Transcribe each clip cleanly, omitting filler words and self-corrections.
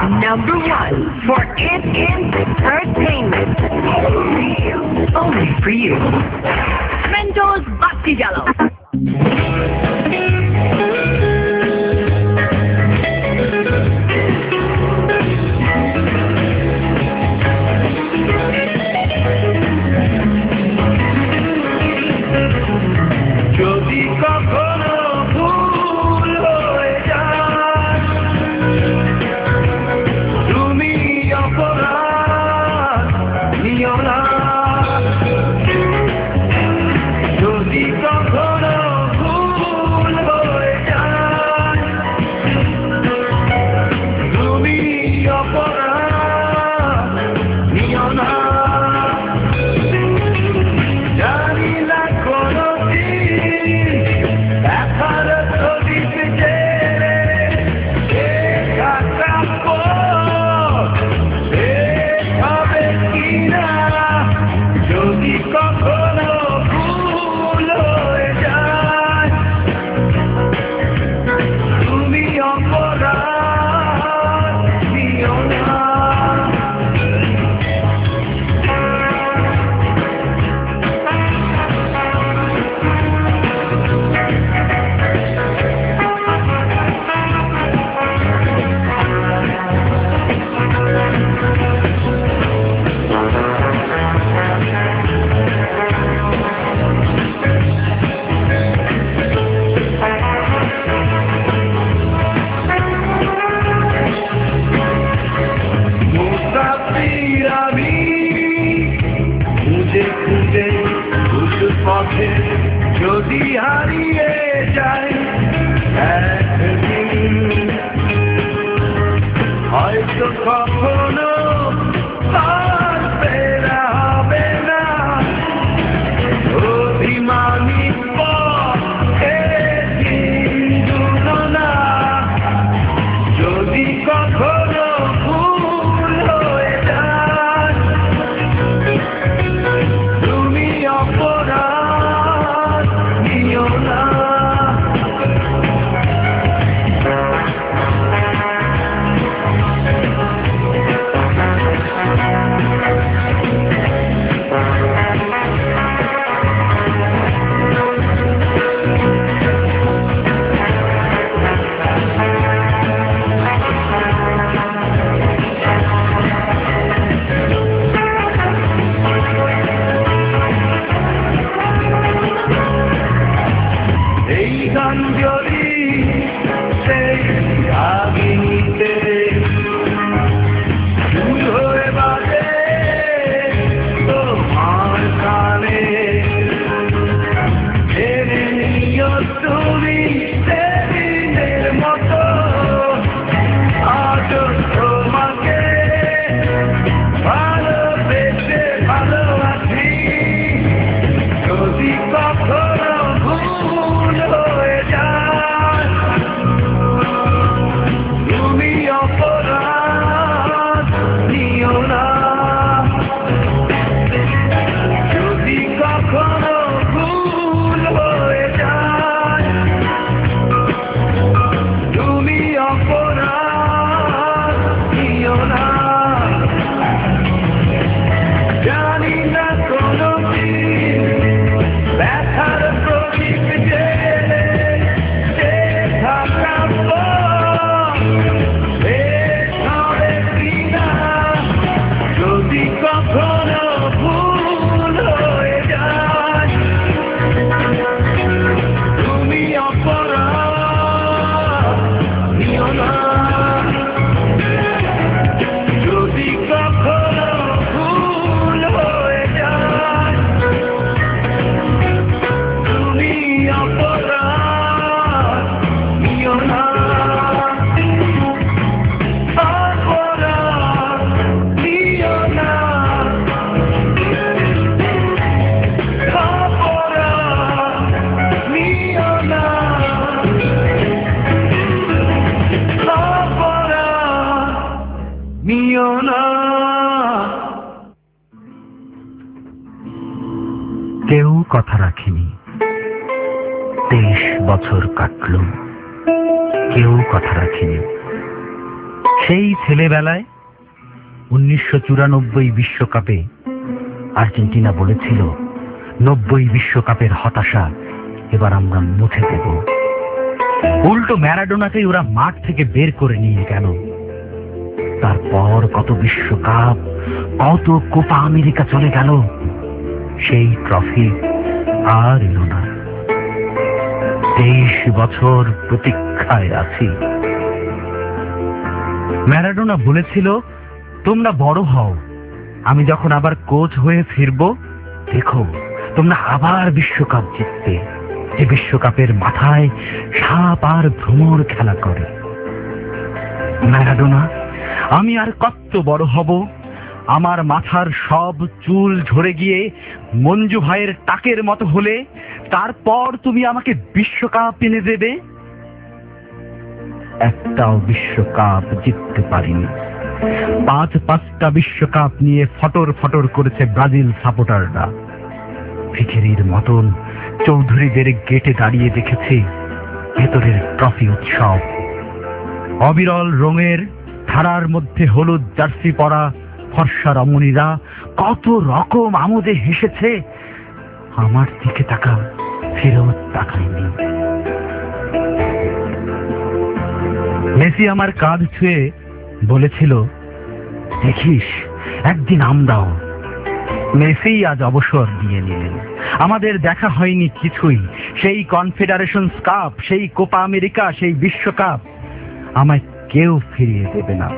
Number one for entertainment. Only for you. Mentos Basti Jello. যদি হারিয়ে যায় একদিন হয়তো কখনো আর ফেরা হবে না অভিমানী পথে না যদি কখনো ভুল হয়ে যায় তুমি অপরাধ নিও না এই গান যদি সেই রাগিনীতে ভুল হয়ে বাজে তোমার কানে জেনে নিও তুমি সেদিনের মতো আজ তোমাকে ভালোবেসে ভালোবাসি যদি কখনো ভুল হয়ে যায় তুমি অপরাধ নিও না যদি কখনো ভুল হয়ে যায় তুমি অপরাধ নিও না জানি না কোনো দিন ব্যথার প্রদীপ জেলে সে থাকার পর শেষ হবে কিনা যদি কখনো ভুল হয়ে যায় তুমি অপরাধ নিও না যদি কখনো ভুল হয়ে যায় তুমি অপরাধ নিও না অপরাধ নিও না অপরাধ নিও না অপরাধ নিও না কেউ কথা রাখেনি 23 বছর কাটল কেউ কথা রাখেনি সেই ছেলেবেলায় 1994 বিশ্বকাপে আর্জেন্টিনা বলেছিল 90 বিশ্বকাপের হতাশা এবার আমরা মুছে দেব। উল্টো ম্যারাডোনাকেই ওরা মাঠ থেকে বের করে নিয়ে গেল। তারপর কত বিশ্বকাপ, কত কোপা আমেরিকা চলে গেল, সেই ট্রফি আর এলো না। 23 বছর প্রতীক্ষায় আছি। ম্যারাডোনা বলেছিল, তোমরা বড় হও, আমি যখন আবার কোচ হয়ে ফিরব, দেখো তোমরা আবার বিশ্বকাপ জিতবে, যে বিশ্বকাপের মাথায় সাপ আর ভ্রমর খেলা করে। ম্যারাডোনা, আমি আর কত বড় হব, আমার মাথার সব চুল ঝরে গিয়ে মঞ্জু ভাইয়ের টাকের মতো হলে তারপর তুমি আমাকে বিশ্বকাপ এনে দেবে? একটাও বিশ্বকাপ জিততে পারিনি। 5-5টা বিশ্বকাপ নিয়ে ফটর ফটর করেছে ব্রাজিল সাপোর্টাররা। ভিখিরির মতন চৌধুরীদের গেটে দাঁড়িয়ে দেখেছি ভেতরের ট্রফি উৎসব। অবিরল রঙের ধারার মধ্যে হলুদ জার্সি পরা ফর্সা রমণীরা কত রকম আমোদে হেসেছে। আমার দিকে তাকা, ফেরত তাকায়নি। মেসি আমার কাঁধ ছুঁয়ে বলেছিল, দেখিস একদিন আমরাও। মেসি আজ অবসর নিয়ে নিলেন। আমাদের দেখা হয়নি কিছুই। সেই কনফেডারেশনস কাপ, সেই কোপা আমেরিকা, সেই বিশ্বকাপ আমায় কেউ ফিরিয়ে দেবে না।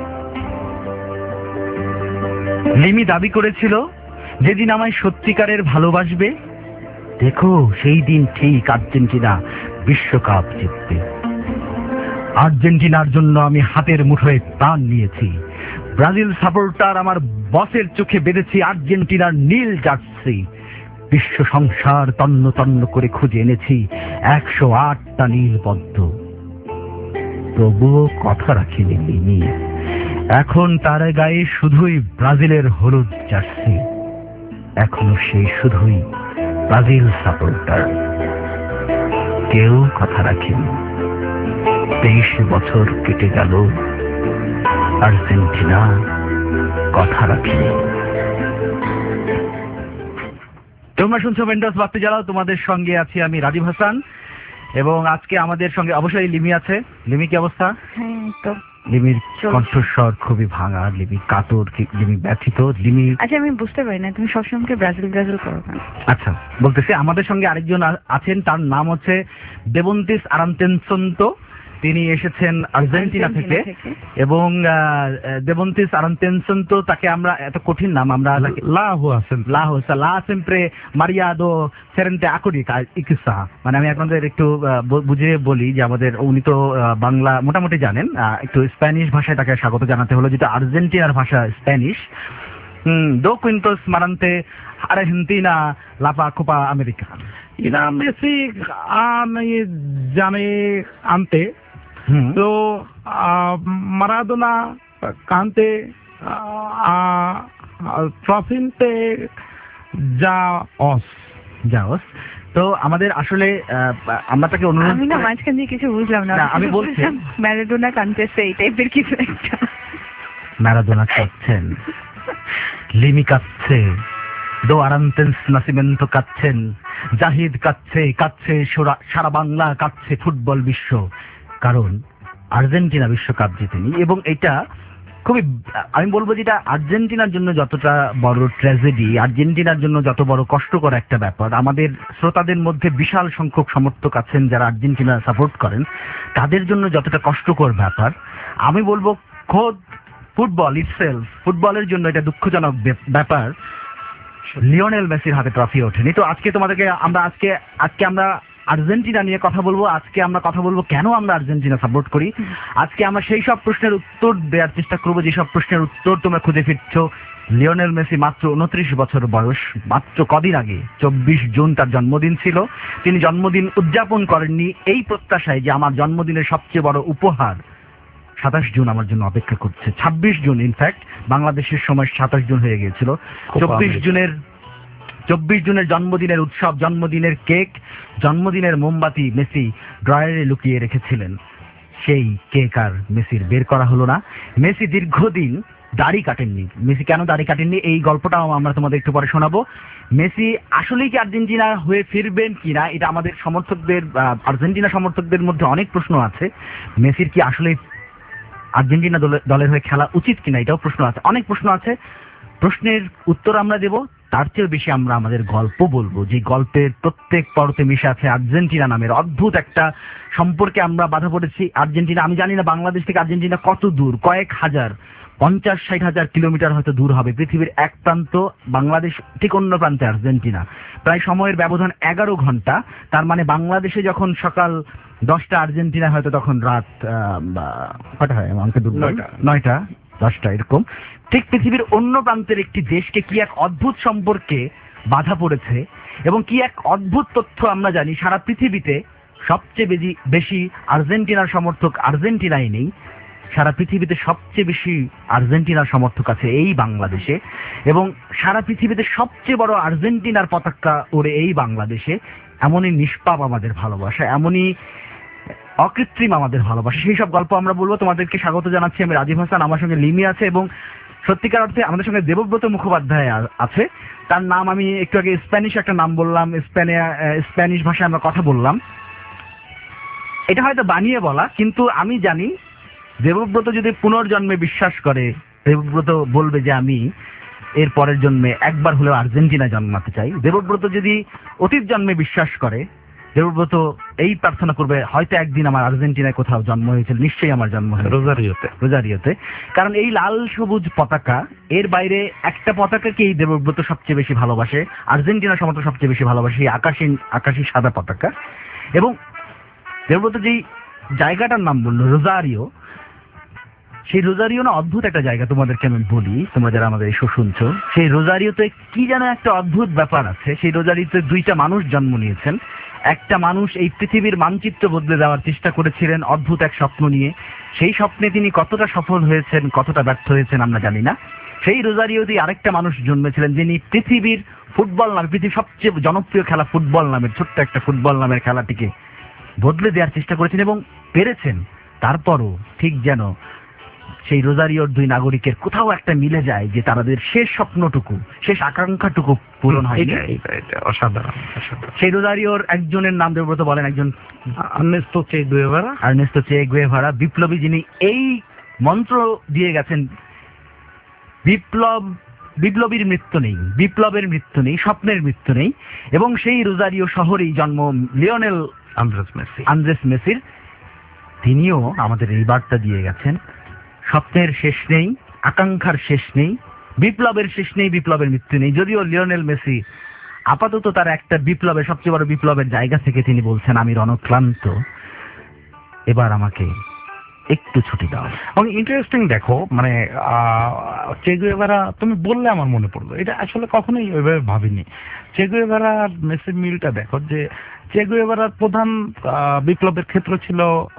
লিমি দাবি করেছিল, যেদিন আমায় সত্যিকারের ভালোবাসবে, দেখো সেই দিন ঠিক আর্জেন্টিনা বিশ্বকাপ জিতবে। আর্জেন্টিনার জন্য আমি হাতের মুঠোয় প্রাণ নিয়েছি। ব্রাজিল সাপোর্টার আমার বসের চোখে বেঁধেছি আর্জেন্টিনার নীল জার্সি। বিশ্ব সংসার তন্ন তন্ন করে খুঁজে এনেছি 108টা নীলপদ্ম। তবুও কথা রাখিনি লিমি। এখন তার গায়ে শুধুই ব্রাজিলের হলুদ জার্সি। এখনো সেই শুধুই ব্রাজিল সাপোর্টার। কেউ কথা রাখেনি। 23 বছর কেটে গেল, আর্জেন্টিনা কথা রাখেনি। তোমরা শুনছো মেন্ডোস বাতি জ্বালাও, তোমাদের সঙ্গে আছি আমি রাজীব হাসান, এবং আজকে আমাদের সঙ্গে অবশ্যই লিমি আছে। লিমি, কি অবস্থা? হ্যাঁ তো লিমির কণ্ঠস্বর খুবই ভাঙা, লিমি কাতর, লিমি ব্যথিত। লিমি, আচ্ছা আমি বুঝতে পারি না তুমি সবসময় ব্রাজিল ব্রাজিল করো কেন? আচ্ছা বলতেছি, আমাদের সঙ্গে আরেকজন আছেন, তার নাম হচ্ছে দেবন্তিস আরান্তেনসন্ত। তিনি এসেছেন আর্জেন্টিনা থেকে, এবং দেবন্তিস আরান্তেনসন্ত, তাকে আমরা এত কঠিন নাম, আমরা লা সিম্প্রে মারিয়াদো সেরেন্তে আকুরিকা ইকুসা, মানে আমি আপনাদের একটু বুঝিয়ে বলি যে আমাদের উনি তো বাংলা মোটামুটি জানেন, একটু স্প্যানিশ ভাষায় তাকে স্বাগত জানাতে হলো, যেটা আর্জেন্টিনার ভাষা স্প্যানিশ। দো কুইন্টোস মারান্তে আর্জেন্টিনা লাপা কোপা আমেরিকা। ইনা মেসি জানে আনতে তো মারাদোনা কান্তে ট্রফিনতে যাওস। তো আমাদের আসলে আমরা তাকে অনুরোধ, আমি না মাঝখান দিয়ে কিছু বুঝলাম না। আমি বলছি ম্যারাডোনা কান্তেছে এই টাইপের কিছু একটা। ম্যারাডোনা কাঁদছেন, লিমি কাঁদছে, দো আরান্তেন্স নাসিমেন্তো কাঁদছেন, জাহিদ কাঁদছে, সারা বাংলা কাঁদছে, ফুটবল বিশ্ব। কারণ আর্জেন্টিনা বিশ্বকাপ জিতেনি, এবং এটা খুবই, আমি বলবো যেটা আর্জেন্টিনার জন্য যতটা বড় ট্র্যাজেডি, আর্জেন্টিনার জন্য যত বড় কষ্টকর একটা ব্যাপার। আমাদের শ্রোতাদের মধ্যে বিশাল সংখ্যক সমর্থক আছেন যারা আর্জেন্টিনা সাপোর্ট করেন, তাদের জন্য যতটা কষ্টকর ব্যাপার, আমি বলবো খোদ ফুটবল ইটসেলফ, ফুটবলের জন্য এটা দুঃখজনক ব্যাপার। লিওনেল মেসির হাতে ট্রফি ওঠেনি। তো আজকে তোমাদেরকে আজকে আমরা আর্জেন্টিনা নিয়ে কথা বলবো। আজকে আমরা কথা বলবো কেন আমরা আর্জেন্টিনা সাপোর্ট করি। আজকে আমরা সেই সব প্রশ্নের উত্তর দেওয়ার চেষ্টা করবো যেসব প্রশ্নের উত্তর তোমরা খুঁজে ফিরছো। লিওনেল মেসি মাত্র 29 বছর বয়স, মাত্র কদিন আগে 24 জুন তার জন্মদিন ছিল। তিনি জন্মদিন উদযাপন করেননি এই প্রত্যাশায় যে আমার জন্মদিনের সবচেয়ে বড় উপহার 27 জুন আমার জন্য অপেক্ষা করছে। 26 জুন, ইনফ্যাক্ট বাংলাদেশের সময় 27 জুন হয়ে গিয়েছিল। 24 জুনের জন্মদিনের উৎসব, জন্মদিনের কেক, জন্মদিনের মোমবাতি মেসি ড্রয়ারে লুকিয়ে রেখেছিলেন। সেই কেক আর মেসির বের করা হলো না। মেসি দীর্ঘদিন দাড়ি কাটেননি। মেসি কেন দাড়ি কাটেননি এই গল্পটাও আমরা তোমাদের একটু পরে শোনাবো। মেসি আসলেই কি আর্জেন্টিনা হয়ে ফিরবেন কিনা এটা আমাদের সমর্থকদের, আর্জেন্টিনা সমর্থকদের মধ্যে অনেক প্রশ্ন আছে। মেসির কি আসলে আর্জেন্টিনা দলের হয়ে খেলা উচিত কিনা এটাও প্রশ্ন আছে, অনেক প্রশ্ন আছে। প্রশ্নের উত্তর আমরা দেব, তার চেয়েও বেশি আমরা আমাদের গল্প বলবো, যে গল্পের প্রত্যেক পর্বে মিশে আছে আর্জেন্টিনা নামের অদ্ভুত একটা সম্পর্কে আমরা বাধা পড়েছি। আর্জেন্টিনা, আমি জানি না বাংলাদেশ থেকে আর্জেন্টিনা কত দূর, কয়েক হাজার, 50-60 হাজার কিলোমিটার হয়তো দূর হবে। পৃথিবীর এক প্রান্ত বাংলাদেশ, ঠিক অন্য প্রান্তে আর্জেন্টিনা। প্রায় সময়ের ব্যবধান 11 ঘন্টা। তার মানে বাংলাদেশে যখন সকাল 10টা, আর্জেন্টিনা হয়তো তখন রাত কটা হয়, আমাকে 9টা 10টা এরকম। ঠিক পৃথিবীর অন্য প্রান্তের একটি দেশকে কি এক অদ্ভুত সম্পর্কে বাধা পড়েছে, এবং কি এক অদ্ভুত তথ্য আমরা জানি, সারা পৃথিবীতে সবচেয়ে বেশি আর্জেন্টিনার সমর্থক আর্জেন্টিনায় নেই, সারা পৃথিবীতে সবচেয়ে বেশি আর্জেন্টিনার সমর্থক আছে এই বাংলাদেশে, এবং সারা পৃথিবীতে সবচেয়ে বড় আর্জেন্টিনার পতাকা ওড়ে এই বাংলাদেশে। এমনই নিষ্পাপ আমাদের ভালোবাসা, এমনই অকৃত্রিম আমাদের ভালোবাসা, সেই সব গল্প আমরা বলবো। তোমাদেরকে স্বাগত জানাচ্ছি, আমি রাজীব হাসান, আমার সঙ্গে লিমি আছে, এবং সত্যিকার অর্থে আমাদের সঙ্গে দেবব্রত মুখোপাধ্যায় আছে। তার নাম আমি একটু আগে স্প্যানিশ একটা নাম বললাম, স্প্যানিশ ভাষায় আমরা কথা বললাম, এটা হয়তো বানিয়ে বলা, কিন্তু আমি জানি দেবব্রত যদি পুনর্জন্মে বিশ্বাস করে, দেবব্রত বলবে যে আমি এর পরের জন্মে একবার হলেও আর্জেন্টিনা জন্মাতে চাই। দেবব্রত যদি অতীত জন্মে বিশ্বাস করে, দেবব্রত এই প্রার্থনা করবে, হয়তো একদিন আমার আর্জেন্টিনায় কোথাও জন্ম হয়েছিল, নিশ্চয়ই আমার জন্ম হয়েছে রোজারিওতে। কারণ এই লাল সবুজ পতাকা, এর বাইরে একটা পতাকাকে এই দেবব্রত সবচেয়ে বেশি ভালোবাসে, আর্জেন্টিনা সমর্থক সবচেয়ে বেশি ভালোবাসে, এই আকাশী সাদা পতাকা। এবং দেবব্রত যেই জায়গাটার নাম বললো রোজারিও, সেই রোজারিও না অদ্ভুত একটা জায়গা, তোমাদেরকে আমি বলি, তোমরা যারা আমাদের এই শো শুনছো, সেই রোজারিওতে কি যেন একটা অদ্ভুত ব্যাপার আছে। সেই রোজারিওতে 2টা মানুষ জন্ম নিয়েছেন। একটা মানুষ এই পৃথিবীর মানচিত্র বদলে দেওয়ার চেষ্টা করেছিলেন অদ্ভুত এক স্বপ্ন নিয়ে। সেই স্বপ্নে তিনি কতটা সফল হয়েছেন, কতটা ব্যর্থ হয়েছেন আমরা জানি না। সেই রোজারিওতে আরেকটা মানুষ জন্মেছিলেন, যিনি পৃথিবীর ফুটবল নামে, পৃথিবীর সবচেয়ে জনপ্রিয় খেলা ফুটবল নামের, ছোট্ট একটা ফুটবল নামের খেলাটিকে বদলে দেওয়ার চেষ্টা করেছেন এবং পেরেছেন। তারপরও ঠিক যেন সেই রোজারিওর 2 নাগরিকের কোথাও একটা মিলে যায় যে তাদের শেষ স্বপ্নটুকু, শেষ আকাঙ্ক্ষাটুকু পূরণ হয়। অসাধারণ। সেই রোজারিওর একজনের নাম দেবব্রত বলেন, একজন আর্নেস্তো চে গুয়েভারা, বিপ্লবী, যিনি এই মন্ত্র দিয়ে গেছেন, বিপ্লবীর মৃত্যু নেই, বিপ্লবের মৃত্যু নেই, স্বপ্নের মৃত্যু নেই। এবং সেই রোজারিও শহরেই জন্ম লিওনেল আন্দ্রেস মেসির। তিনিও আমাদের এই বার্তা দিয়ে গেছেন, স্বপ্নের শেষ নেই, আকাঙ্ক্ষার শেষ নেই, বিপ্লবের শেষ নেই, বিপ্লবের মৃত্যু নেই। যদিও লিওনেল মেসি আপাতত তার একটা বিপ্লবের, সবচেয়ে বড় বিপ্লবের জায়গা থেকে তিনি বলছেন, আমি রণক্লান্ত, এবার আমাকে একটু ছুটি দাও। এবং ইন্টারেস্টিং দেখো, মানে চে গুয়েভারা তুমি বললে আমার মনে পড়লো, এটা আসলে কখনোই ওইভাবে ভাবিনি। চে গুয়েভারা মেসির মিলটা দেখো, যে চে গুয়েভারার প্রধান বিপ্লবের ক্ষেত্র ছিল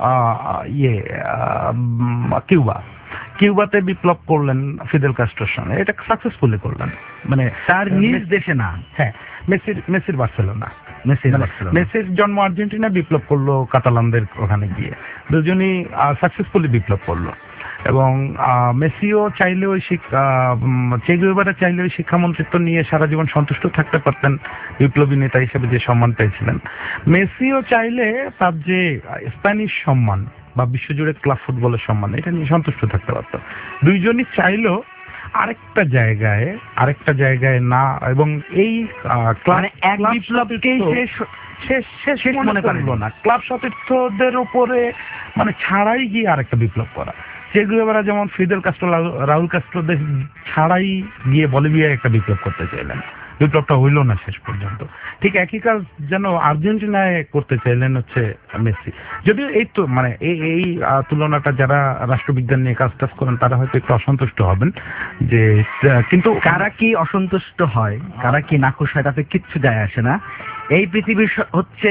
কিউবাতে বিপ্লব করলেন ফিদেল কাস্ট্রোর সঙ্গে, এটা সাকসেসফুলি করলেন, মানে তার নিজ দেশে না। হ্যাঁ, মেসির বার্সেলোনা, মেসির মেসির জন্ম আর্জেন্টিনা, বিপ্লব করলো কাতালানদের ওখানে গিয়ে, দুজনই সাকসেসফুলি বিপ্লব করলো। এবং মেসিও চাইলে ওই চে গুয়েভারা চাইলে ওই শিক্ষামন্ত্রিত্ব নিয়ে সারা জীবন সন্তুষ্ট থাকতে পারতেন, বিপ্লবী নেতা হিসেবে যে সম্মান পেয়েছিলেন। মেসিও চাইলে তার যে স্প্যানিশ সম্মান বা বিশ্বজুড়ে ক্লাব ফুটবলের সম্মান, এটা নিয়ে সন্তুষ্ট থাকতে পারত। দুইজনই চাইলেও আরেকটা জায়গায় না, এবং এই এক বিপ্লবকে শেষ মনে করলো না, ক্লাব সতীর্থদের উপরে মানে ছাড়াই গিয়ে আরেকটা বিপ্লব করা। চে গুয়েভারা যেমন ফিদেল কাস্ট্রো, রাউল কাস্ট্রোদের ছাড়াই গিয়ে বলিভিয়ায় একটা বিপ্লব করতে চাইলেন, বিপ্লবটা হইল না শেষ পর্যন্ত। ঠিক একই কাজ যেন আর্জেন্টিনায় করতে চাইলেন হচ্ছে মেসি। যদিও এই তো মানে এই তুলনাটা যারা রাষ্ট্রবিজ্ঞান নিয়ে কাজ করেন তারা হয়তো একটু অসন্তুষ্ট হবেন, যে কিন্তু কারা কি অসন্তুষ্ট হয়, কারা কি নাখোশ হয়, তাতে কিচ্ছু যায় আসে না। এই পৃথিবী হচ্ছে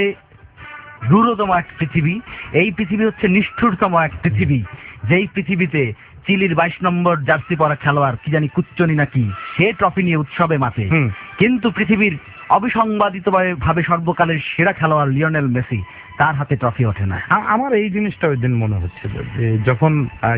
রূঢ়তম এক পৃথিবী, এই পৃথিবী হচ্ছে নিষ্ঠুরতম এক পৃথিবী, যেই পৃথিবীতে চিলির 22 নম্বর জার্সি পরা খেলোয়াড় কি জানি কুচ্চনি নাকি, সে ট্রফি নিয়ে উৎসবে মাতে, কিন্তু পৃথিবীর অবিসংবাদিত ভাবে সর্বকালের সেরা খেলোয়াড় লিওনেল মেসি, তার হাতে ট্রফি ওঠে না। আমার এই জিনিসটা ওই দিন মনে হচ্ছিল যে যখন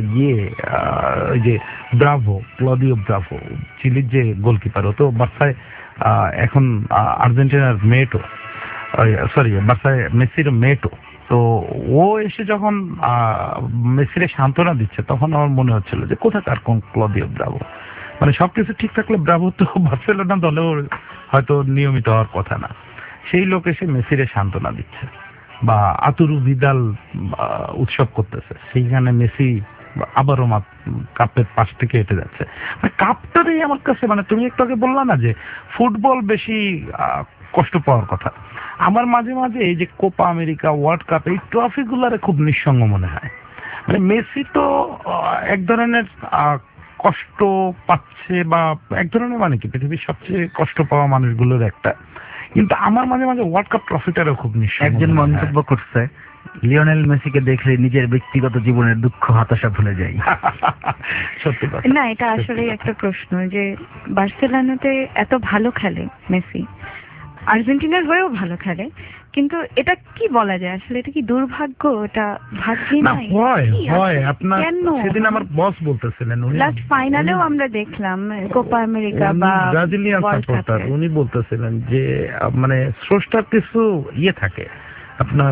ওই যে ব্রাভো, ক্লদিও ব্রাভো, চিলির যে গোলকিপার, ও তো বার্সায় এখন আর্জেন্টিনার মেয়েটো, সরি বার্সায় মেসির মেয়েটো, তো ও এসে যখন মেসিরে সান্ত্বনা দিচ্ছে তখন আমার মনে হচ্ছিল যে কোথাকার কোন ক্লদিও ব্রাভো, মানে সবকিছু ঠিক থাকলে ব্রাভো তো বার্সেলোনা দলেও হয়তো নিয়মিত হওয়ার কথা না, সেই লোক এসে মেসিরে সান্ত্বনা দিচ্ছে। বা আতুরু ভিদাল উৎসব করতেছে, সেইখানে মেসি আবারও কাপের পাশ থেকে হেঁটে যাচ্ছে। মানে কাপটারই আমার কাছে, মানে তুমি একটু আগে বললা না যে ফুটবল বেশি কষ্ট পাওয়ার কথা, আমার মাঝে মাঝে এই যে কোপা আমেরিকা, ওয়ার্ল্ড কাপ, এই ট্রফি গুলারে খুব নিঃসঙ্গ মনে হয়। মানে মেসি তো এক ধরনের কষ্ট পাচ্ছে, বা এক ধরনের মানে কি পৃথিবীর সবচেয়ে কষ্ট পাওয়া মানুষগুলোর একটা, কিন্তু আমার মাঝে মাঝে ওয়ার্ল্ড কাপ ট্রফিটারও খুব নিঃসঙ্গ। একজন মন্তব্য করছে, লিওনেল মেসিকে দেখলে নিজের ব্যক্তিগত জীবনের দুঃখ হতাশা ভুলে যাই। সত্যি কথা। না, এটা আসলে একটা প্রশ্ন যে বার্সেলোনাতে এত ভালো খেলে মেসি, আর্জেন্টিনার হয়েও ভালো খেলে, কিন্তু এটা কি বলা যায় আসলে, এটা কি দুর্ভাগ্য, এটা ভাগ্যই না, নাই? হয় আপনার সেদিন আমার বস বলতেছিলেন, উনি লাস্ট ফাইনালেও আমরা দেখলাম কোপা আমেরিকা বা ব্রাজিলিয়ান সাপোর্টার, উনি বলতেছিলেন যে মানে স্রষ্টার কিছু থাকে, আপনার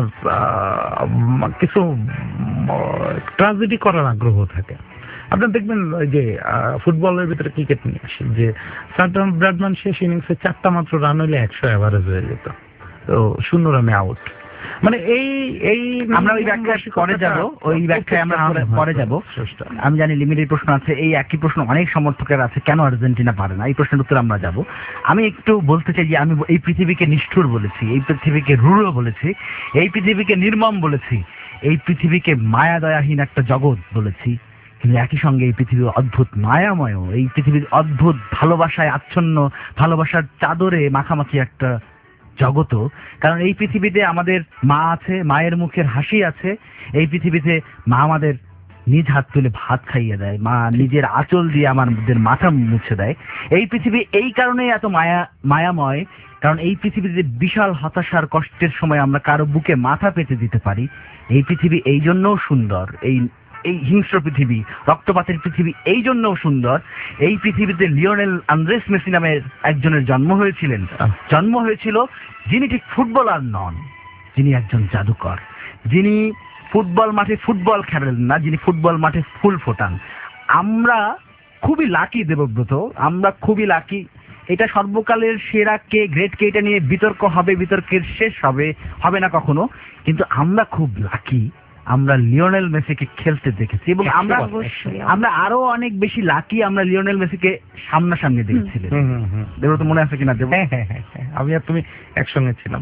কিছু ট্রাজেডি করার আগ্রহ থাকে। আপনার দেখবেন ওই যে ফুটবলের ভিতরে ক্রিকেট নিয়ে আসেন, যে সার্টন ব্র্যাডম্যান শেষ ইনিংসে 4টা মাত্র রান হইলে 100 এভারেজ হয়ে যেত, তো 0 রানে আউট। মানে এই আমরা ওই ব্যাখ্যায় পরে যাব, ওই ব্যাখ্যায় আমরা পরে যাব। আমি জানি লিমিটেড প্রশ্ন আছে, এই একই প্রশ্ন অনেক সমর্থকের আছে, কেন আর্জেন্টিনা পারে না, এই প্রশ্নের উত্তর আমরা যাব। আমি একটু বলতে চাই যে আমি এই পৃথিবীকে নিষ্ঠুর বলেছি, এই পৃথিবীকে রূঢ় বলেছি, এই পৃথিবীকে নির্মম বলেছি, এই পৃথিবীকে মায়া দয়াহীন একটা জগৎ বলেছি, কিন্তু একই সঙ্গে এই পৃথিবীর অদ্ভুত মায়াময়, এই পৃথিবীর অদ্ভুত ভালোবাসায় আচ্ছন্ন, ভালোবাসার চাদরে মাখামাখি একটা জগৎ। কারণ এই পৃথিবীতে আমাদের মা আছে, মায়ের মুখের হাসি আছে, এই পৃথিবীতে মা আমাদের নিজ হাত তুলে ভাত খাইয়ে দেয়, মা নিজের আঁচল দিয়ে আমাদের মাথা মুছে দেয়। এই পৃথিবী এই কারণে এত মায়াময়, কারণ এই পৃথিবীতে বিশাল হতাশার কষ্টের সময় আমরা কারো বুকে মাথা পেতে দিতে পারি। এই পৃথিবী এই জন্যও সুন্দর, এই হিংস্র পৃথিবী, রক্তপাতের পৃথিবী এই জন্যও সুন্দর। এই পৃথিবীতে লিওনেল আন্দ্রেস মেসি নামের একজনের জন্ম হয়েছিল, যিনি ঠিক ফুটবলার নন, যিনি একজন জাদুকর, যিনি ফুটবল মাঠে ফুটবল খেলেন না, যিনি ফুটবল মাঠে ফুল ফোটান। আমরা খুবই লাকি দেবব্রত, আমরা খুবই লাকি। এটা সর্বকালের সেরা কে, গ্রেট কে, এটা নিয়ে বিতর্ক হবে, বিতর্কের শেষ হবে না কখনো, কিন্তু আমরা খুব লাকি, আমরা লিওনেল মেসিকে খেলতে দেখেছি, এবং আমরা আরো অনেক বেশি লাকি, আমরা লিওনেল মেসিকে সামনাসামনি দেখেছিলাম। দেবব্রত মনে আছে কিনা? দেব, আমি আর তুমি একসঙ্গে ছিলাম।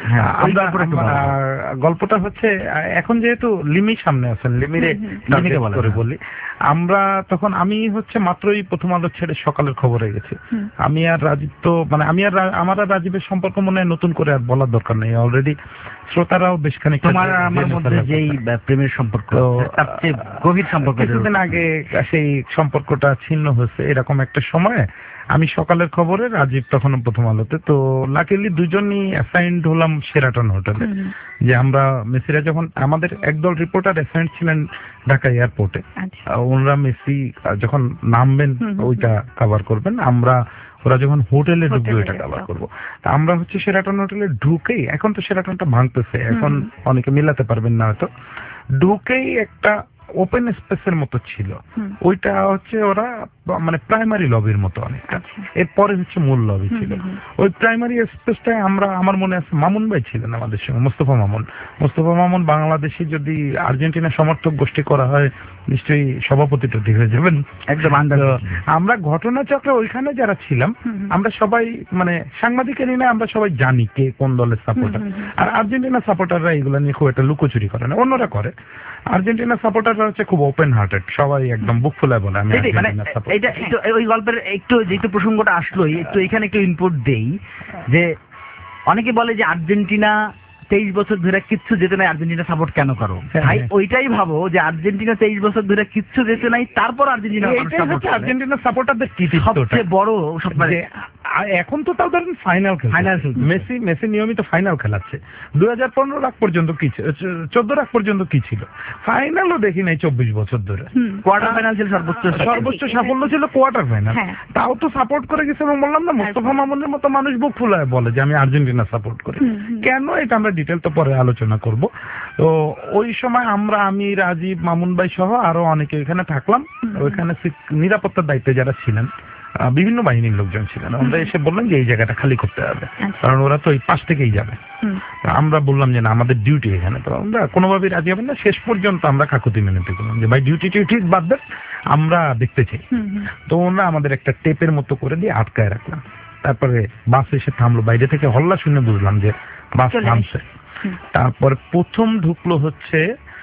গল্পটা হচ্ছে, এখন যেহেতু লিমি সামনে আছেন, লিমিরে করে বলি, আমরা তখন আমি হচ্ছে মাত্রই প্রথম আলো ছেড়ে সকালের খবরে গেছি। আমি আর রাজীব তো, মানে আমার আর রাজীবের সম্পর্ক মনে হয় নতুন করে আর বলার দরকার নেই, অলরেডি শ্রোতারাও বেশ খানিক। তোমার আমার মধ্যে যেই প্রেমের সম্পর্ক, তার চেয়ে গভীর সম্পর্ক, কিছুদিন আগে সেই সম্পর্কটা ছিন্ন হয়েছে, এরকম একটা সময়ে আমি সকালের খবরে, রাজীব তখন প্রথম আলোতে। তো লাকিলি দুজনই অ্যাসাইন্ড হলাম শেরাটন হোটেলে, যে আমরা মেসিরা যখন, আমাদের একদল রিপোর্টার অ্যাসাইন্ড ছিলেন ঢাকা এয়ারপোর্টে, ওনারা মেসি যখন নামবেন ওইটা কভার করবেন, ওরা যখন হোটেলে ঢুকবে ওইটা কভার করবো। তা আমরা হচ্ছে শেরাটন হোটেলে ঢুকেই, এখন তো শেরাটনটা ভাঙতেছে, এখন অনেকে মিলাতে পারবেন না হয়তো, ঢুকেই একটা ওপেন স্পেসের মতো ছিল, ওইটা হচ্ছে ওরা মানে প্রাইমারি লবির মতো অনেকটা, এরপরে হচ্ছে মূল লবি ছিল। ওই প্রাইমারি স্পেসটায় আমার মনে আছে মামুন ভাই ছিলেন আমাদের সঙ্গে, মোস্তফা মামুন বাংলাদেশে যদি আর্জেন্টিনা সমর্থক গোষ্ঠী করা হয় নিশ্চয়ই সভাপতি টতি হয়ে যাবেন একদম। আমরা ঘটনাচক্রে ওইখানে যারা ছিলাম, আমরা সবাই মানে সাংবাদিকের নিয়ে আমরা সবাই জানি কে কোন দলের সাপোর্টার। আর আর্জেন্টিনা সাপোর্টাররা এগুলো নিয়ে খুব একটা লুকোচুরি করে না, অন্যরা করে। আর্জেন্টিনা সাপোর্টাররা হচ্ছে খুব ওপেন হার্টেড, সবাই একদম বুক ফুলায় বলে আমি আর্জেন্টিনা সাপোর্টার। এটা একটু ওই গল্পের একটু যেহেতু প্রসঙ্গটা আসলোই, একটু এখানে একটু ইনপুট দেই, যে অনেকে বলে যে আর্জেন্টিনা 23 বছর ধরে কিচ্ছু যেতে নাই, আর্জেন্টিনা সাপোর্ট কেন করো? ভাই ওইটাই ভাবো যে আর্জেন্টিনা 23 বছর ধরে কিচ্ছু যেতে নাই, তারপর আর্জেন্টিনা আর্জেন্টিনা সাপোর্টারদের কৃতিত্ব সবচেয়ে বড় যে এখন তো তাও ধরেন ফাইনাল মেসি নিয়মিত ফাইনাল খেলাচ্ছে। 2015 রাগ পর্যন্ত কি ছিল, 14 রাগ পর্যন্ত কি ছিল, ফাইনালও দেখি নাই 24 বছর ধরে। কোয়ার্টার ফাইনাল ছিল সর্বোচ্চ সাফল্য ছিল কোয়ার্টার ফাইনাল, তাও তো সাপোর্ট করে গেছে। এবং বললাম না, মোস্তফা মামুনের মতো মানুষ বুক ফুলায় বলে যে আমি আর্জেন্টিনা সাপোর্ট করি। কেন, এটা আমরা ডিটেল তো পরে আলোচনা করব। তো ওই সময় আমি রাজীব, মামুন ভাই সহ আরো অনেকে এখানে থাকলাম। ওইখানে নিরাপত্তার দায়িত্বে যারা ছিলেন বিভিন্ন বাহিনীর লোকজন ছিলেন। আমরা এসে বললাম যে এই জায়গাটা খালি করতে হবে, কারণ ওরা তো এই পাশ থেকেই যাবে। আমরা বললাম যে না, আমাদের ডিউটি এখানে, তো আমরা কোনোভাবেই রাজি হবেন না। শেষ পর্যন্ত আমরা কাকুতি মিনতি করলাম যে ভাই ডিউটি বাদ দেন, আমরা দেখতে চাই। তো ওরা আমাদের একটা টেপের মতো করে দিয়ে আটকায় রাখলাম। তারপরে বাস এসে থামলো, বাইরে থেকে হল্লা শুনে বুঝলাম যে বাস থামছে। তারপরে প্রথম ঢুকলো হচ্ছে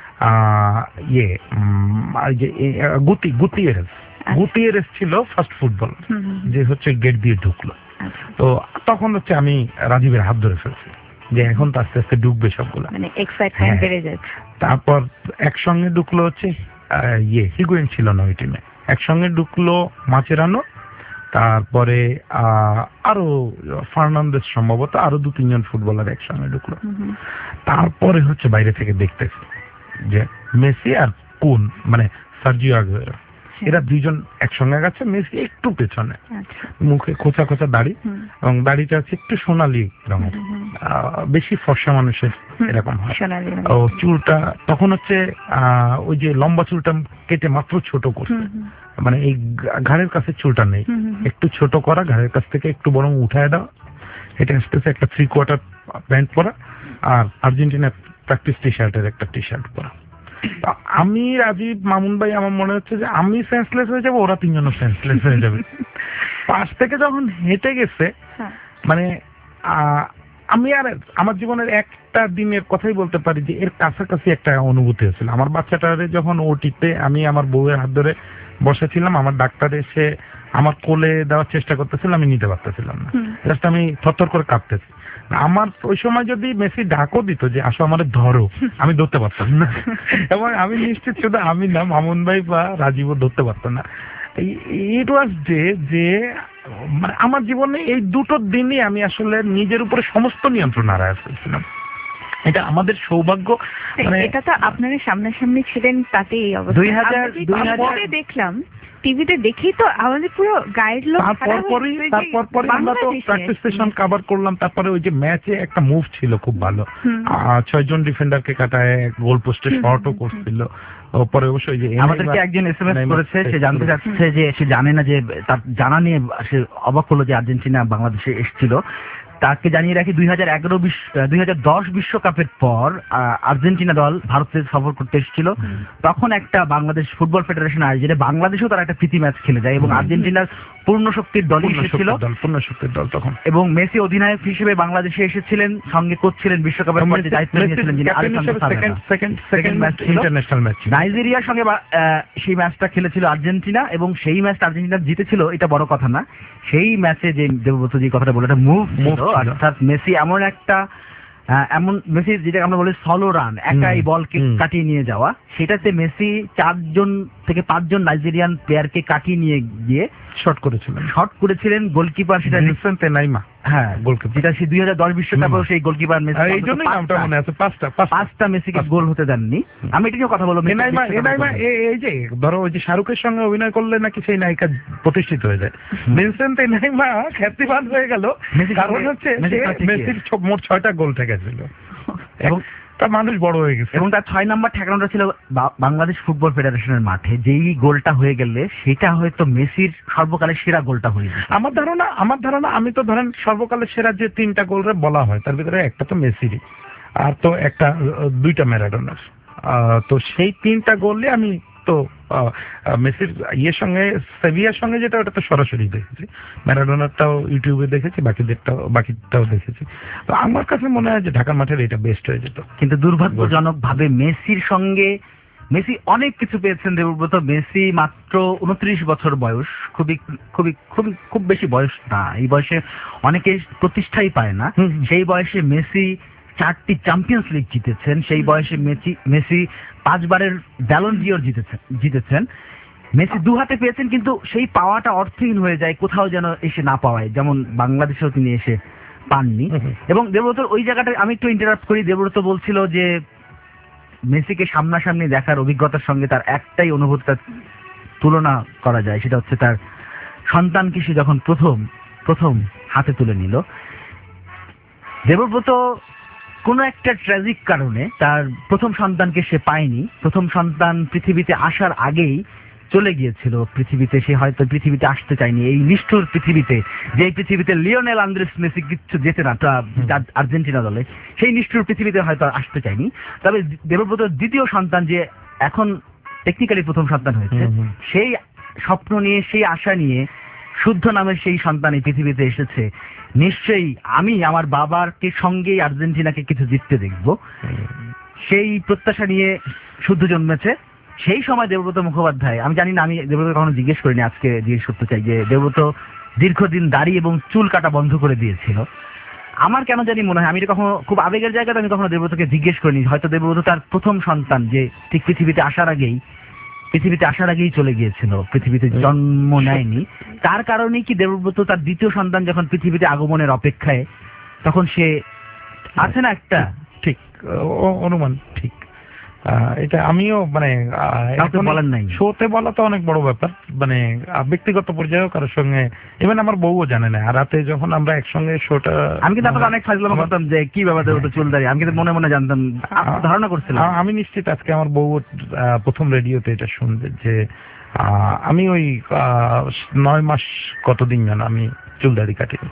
গুতিয়েরেস ছিল ফার্স্ট ফুটবল, যে হচ্ছে গেট দিয়ে ঢুকলো। তো তখন হচ্ছে আমি রাজীবের হাত ধরে ফেলছি যে এখন তো আস্তে আস্তে ঢুকবে সবগুলো, তারপর একসঙ্গে ঢুকলো হচ্ছে হিগুয়েন ছিল না ওই টিমে, একসঙ্গে ঢুকলো মাচেরানো, তারপরে আরো ফার্নান্দেজ, সম্ভবত আরো 2-3 জন ফুটবলার একসঙ্গে ঢুকলো। তারপরে হচ্ছে বাইরে থেকে দেখতেছি যে মেসি আর কোন মানে সার্জিও আগুয়েরো, এরা দুইজন একসঙ্গে গেছে, মেসি একটু পেছনে, মুখে খোঁচা খোঁচা দাড়ি, এবং দাড়িটা হচ্ছে একটু সোনালি রঙের, বেশি ফর্সা মানুষের এরকম হয়। ও চুলটা তখন হচ্ছে ওই যে লম্বা চুলটা কেটে মাত্র ছোট করছে, মানে এই ঘাড়ের কাছে চুলটা নেই, একটু ছোট করা, ঘাড়ের কাছ থেকে একটু বরং উঠায় দেওয়া। এটা আসতেছে একটা 3/4 প্যান্ট পরা, আর আর্জেন্টিনার প্র্যাকটিস টি শার্টের একটা টি শার্ট পরা। আমি রাজীব, মামুন ভাই, আমার মনে হচ্ছে যে আমি সেন্সলেস হয়ে যাবো, ওরা 3 জনও সেন্সলেস হয়ে যাবে। পাশ থেকে যখন হেঁটে গেছে, মানে আমি আর আমার জীবনের একটা দিনের কথাই বলতে পারি যে এর কাছাকাছি একটা অনুভূতি হয়েছিল। আমার বাচ্চাটারে যখন ওটিতে আমি আমার বউয়ের হাত ধরে বসেছিলাম, আমার ডাক্তার এসে আমার কোলে দেওয়ার চেষ্টা করতেছিল, আমি নিতে পারতেছিলাম না, জাস্ট আমি থরথর করে কাঁপতেছি। আমার ওই সময় যদি মেসি ডাকও দিত যে আসো আমাদের ধরো, আমি ধরতে পারতাম না। এবং আমি নিশ্চিত শুধু আমি না, মামুন ভাই বা রাজীবও ধরতে পারতো না। ইট ওয়াজ যে মানে আমার জীবনে এই দুটো দিনই আমি আসলে নিজের উপরে সমস্ত নিয়ন্ত্রণ হারায় ফেলছিলাম। এটা আমাদের সৌভাগ্য। মানে এটা তো আপনারা সামনাসামনি ছিলেন, তাতে এই অবস্থা। 2000 দেখলাম টিভিতে, দেখেই তো আমাদের পুরো গাইড লোক। তারপর আমরা তো প্র্যাকটিস সেশন কভার করলাম। তারপরে ওই যে ম্যাচে একটা মুভ ছিল খুব ভালো, 6 জন ডিফেন্ডারকে কাটায় গোল পোস্টে শটও করছিল। পরে অবশ্যই যে আমাদেরকে একজন SMS করেছে, সে জানতে চাচ্ছে যে সে জানে না, যে তার জানা নিয়ে সে অবাক হলো যে আর্জেন্টিনা বাংলাদেশে এসেছিল। তাকে জানিয়ে রাখি 2010 বিশ্বকাপের পর আর্জেন্টিনা দল ভারতে সফর করতে এসেছিল। তখন একটা বাংলাদেশ ফুটবল ফেডারেশন আয়োজনে বাংলাদেশেও তারা একটা প্রীতি ম্যাচ খেলে যায়, এবং আর্জেন্টিনার পূর্ণ শক্তির দলই এসেছিল, পূর্ণ শক্তির দল তখন। এবং মেসি অধিনায়ক হিসেবে বাংলাদেশে এসেছিলেন, সঙ্গে কোচ ছিলেন বিশ্বকাপের মধ্যে দায়িত্ব নিয়েছিলেন যিনি সেকেন্ড ম্যাচ ছিল ইন্টারন্যাশনাল ম্যাচ নাইজেরিয়ার সঙ্গে। সেই ম্যাচটা খেলেছিল আর্জেন্টিনা, এবং সেই ম্যাচটা আর্জেন্টিনা জিতেছিল, এটা বড় কথা না। সেই ম্যাচে যে দেবব্রত যে কথাটা বলে, এটা মুভ, অর্থাৎ মেসি এমন একটা মেসি যেটা আমরা বলি সলো রান, একাই বলকে কাটিয়ে নিয়ে যাওয়া, সেটাতে মেসি 4 জন থেকে 5 জন নাইজেরিয়ান প্লেয়ারকে কাটিয়ে নিয়ে গিয়ে শট করেছিলেন গোলকিপার, সেটা নিক্সন তেনাইমা। হ্যাঁ, গোলকিপার, যেটা সেই 2010 বিশ্বকাপেও সেই গোলকিপার মেসি, এই জন্যই নামটা মনে আছে। 5টা মেসিকে গোল হতে দেননি। আমি এটা নিয়ে কথা বলবো। তেনাইমা এই যে ধরো ওই যে শাহরুখের সঙ্গে অভিনয় করলে নাকি সেই নায়িকা প্রতিষ্ঠিত হয়ে যায়। নিক্সন তেনাইমা খ্যাতিমান হয়ে গেল, কারণ হচ্ছে মেসির মোট 6টা গোল ঠেকেছিল, এবং তার মানুষ বড় হয়ে গেছে, এবং তার 6 নম্বর ঠেকানোটা ছিল বাংলাদেশ ফুটবল ফেডারেশনের মাঠে। যেই গোলটা হয়ে গেলে সেটা হয়তো মেসির সর্বকালের সেরা গোলটা হয়ে যায় আমার ধারণা। আমি তো ধরেন সর্বকালের সেরা যে 3টা গোল বলা হয়, তার ভিতরে একটা তো মেসিরই, আর তো 2টা ম্যারাডোনার। তো সেই 3টা গোলে আমি তো মেসির সঙ্গে সেভিয়ার সঙ্গে যেটা, ওটা তো সরাসরি দেখেছি, ম্যারাডোনারটাও ইউটিউবে দেখেছি, বাকিটাও দেখেছি। তো আমার কাছে মনে হয় যে ঢাকার মাঠের এটা বেস্ট হয়ে যেত। কিন্তু দুর্ভাগ্যজনক ভাবে মেসির সঙ্গে মেসি অনেক কিছু পেয়েছেন দেবব্রত। মেসি মাত্র 29 বছর বয়স, খুব বেশি বয়স না। এই বয়সে অনেকে প্রতিষ্ঠাই পায় না। সেই বয়সে মেসি 4টি চ্যাম্পিয়ন্স লিগ জিতেছেন, সেই বয়সে মেসি 5 বারের ব্যালন ডিওর জিতেছেন। মেসি 2 হাতে পেয়েছেন, কিন্তু সেই পাওয়াটা অর্থহীন হয়ে যায় কোথাও যেন এসে না পাওয়ায়, যেমন বাংলাদেশেও তিনি এসে পাননি। এবং দেবব্রত ওই জায়গাটা আমি একটু ইন্টারাপ্ট করি। দেবব্রত বলছিল যে মেসিকে সামনাসামনি দেখার অভিজ্ঞতার সঙ্গে তার একটাই অনুভূতিটা তুলনা করা যায়, সেটা হচ্ছে তার সন্তানকে সে যখন প্রথম হাতে তুলে নিল। দেবব্রত কোনো একটা ট্র্যাজিক কারণে তার প্রথম সন্তানকে সে পায়নি। প্রথম সন্তান পৃথিবীতে আসার আগেই চলে গিয়েছিল পৃথিবীতে, সে হয়তো পৃথিবীতে আসতে চায়নি। এই নিষ্ঠুর পৃথিবীতে, যে পৃথিবীতে লিওনেল আন্দ্রেস মেসি কিচ্ছু জেতে না আর্জেন্টিনা দলে, সেই নিষ্ঠুর পৃথিবীতে হয়তো আসতে চায়নি। তবে দেবব্রত দ্বিতীয় সন্তান, যে এখন টেকনিক্যালি প্রথম সন্তান হয়েছে, সেই স্বপ্ন নিয়ে, সেই আশা নিয়ে শুদ্ধ নামের সেই সন্তান এই পৃথিবীতে এসেছে। নিশ্চয়ই আমি আমার বাবারকে সঙ্গেই আর্জেন্টিনাকে কিছু জিততে দেখব, সেই প্রত্যাশা নিয়ে শুদ্ধ জন্মেছে। সেই সময় দেবব্রত মুখোপাধ্যায়, আমি জানি না, আমি দেবব্রত কখনো জিজ্ঞেস করিনি, আজকে জিজ্ঞেস করতে চাই যে দেবব্রত দীর্ঘদিন দাড়ি এবং চুল কাটা বন্ধ করে দিয়েছিল। আমার কেন জানি মনে হয়, আমি এটা কখনো খুব আবেগের জায়গাতে আমি কখনো দেবব্রতকে জিজ্ঞেস করিনি, হয়তো দেবব্রত তার প্রথম সন্তান যে ঠিক পৃথিবীতে আসার আগেই চলে গিয়েছিল, পৃথিবীতে জন্ম নেয়নি। তার কারণেই কি দেবব্রত তার দ্বিতীয় সন্তান যখন পৃথিবীতে আগমনের অপেক্ষায়, তখন সে আছে না একটা ঠিক অনুমান, ঠিক। এটা আমিও মানে বলেন নাই, শোতে বলা তো অনেক বড় ব্যাপার, মানে ব্যক্তিগত পর্যায়েও কারোর সঙ্গে, ইভেন আমার বউও জানে না। আর রাতে যখন আমরা একসঙ্গে শোটা, আমি কিন্তু আপনাকে অনেক ফাজলামো করতাম যে কি ব্যাপার দেবব্রত চুল দাড়ি, আমি কিন্তু মনে মনে জানতাম, ধারণা করছিলাম। আমি নিশ্চিত আজকে আমার বউ প্রথম রেডিওতে এটা শুনবে যে আমি ওই 9 মাস কতদিন যেন আমি চুল দাড়ি কাটিনি।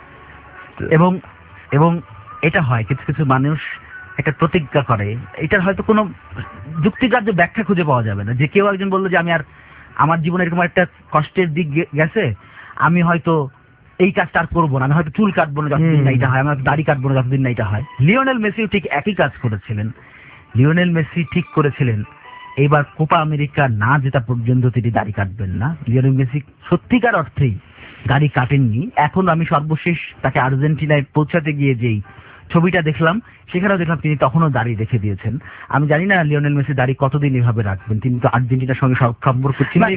এবং এটা হয়, কিছু কিছু মানুষ একটা প্রতিজ্ঞা করে, এটার হয়তো কোনো যুক্তিগ্রাহ্য ব্যাখ্যা খুঁজে পাওয়া যাবে না। যে কেউ একজন বললো যে আমি আর আমার জীবনে এরকম একটা কষ্টের দিক গেছে, আমি হয়তো এই কাজটা আর করবো না, আমি হয়তো চুল কাটবো না যতদিন না এটা হয়, আমি দাড়ি কাটবো না যতদিন না এটা হয়। লিওনেল মেসিও ঠিক একই কাজ করেছিলেন। লিওনেল মেসি ঠিক করেছিলেন এইবার কোপা আমেরিকা না জেতা পর্যন্ত তিনি দাড়ি কাটবেন না। লিওনেল মেসি সত্যিকার অর্থেই দাড়ি কাটেননি। এখন আমি সর্বশেষ তাকে আর্জেন্টিনায় পৌঁছাতে গিয়ে যেই ছবিটা দেখলাম, সেখানেও দেখলাম তিনি তখনও দাড়ি রেখে দিয়েছেন। আমি জানি না লিওনেল মেসি দাড়ি কতদিন এভাবে রাখবেন, তিনি তো আর্জেন্টিনার সঙ্গে সম্পর্ক।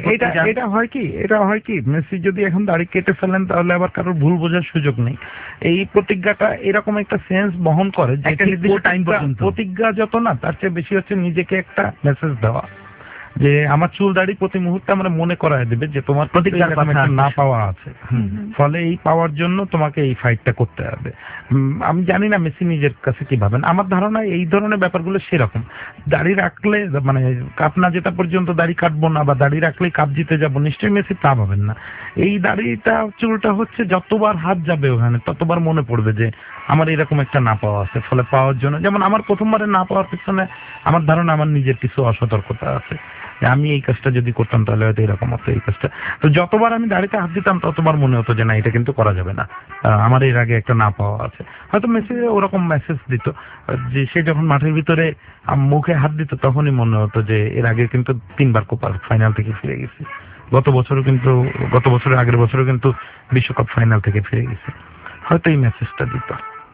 এটা হয় কি, মেসি যদি এখন দাড়ি কেটে ফেলেন তাহলে আবার কারোর ভুল বোঝার সুযোগ নেই। এই প্রতিজ্ঞাটা এরকম একটা সেন্স বহন করে যে একটা নির্দিষ্ট টাইম পর্যন্ত প্রতিজ্ঞা যত না, তার চেয়ে বেশি হচ্ছে নিজেকে একটা মেসেজ দেওয়া, যে আমার চুল দাড়ি প্রতি মুহূর্তে আমরা মনে করায় দেবে যে তোমার প্রতিজ্ঞার একটা না পাওয়া আছে, ফলে এই পাওয়ার জন্য তোমাকে এই ফাইটটা করতে হবে। আমি জানি না মেসি নিজের কাছে কি ভাবেন, আমার ধারণা এই ধরনের ব্যাপারগুলো সেরকম। দাড়ি রাখলে মানে কাপ না জেতা পর্যন্ত দাড়ি কাটবো না, বা দাড়ি রাখলেই কাপ জিতে যাবো, নিশ্চয়ই মেসি তা ভাবেন না। এই দাড়িটা চুলটা হচ্ছে যতবার হাত যাবে ওখানে ততবার মনে পড়বে যে আমার এরকম একটা না পাওয়া আছে, ফলে পাওয়ার জন্য, যেমন আমার প্রথমবারে না পাওয়ার পিছনে আমার ধারণা আমার নিজের কিছু অসতর্কতা আছে, আমি এই কাজটা যদি করতাম তাহলে হয়তো এরকম হতো, এই কাজটা। তো যতবার আমি দাড়িতে হাত দিতাম ততবার মনে হতো যে না, এটা কিন্তু করা যাবে না, আমার এর আগে একটা না পাওয়া আছে। হয়তো মেসি ওরকম মেসেজ দিত যে সে যখন মাঠের ভিতরে মুখে হাত দিত তখনই মনে হতো যে এর আগে কিন্তু 3 বার কোপার ফাইনাল থেকে ফিরে গেছি, গত বছরের আগের বছরও কিন্তু বিশ্বকাপ ফাইনাল থেকে ফিরে গেছে, হয়তো এই মেসেজটা দিত।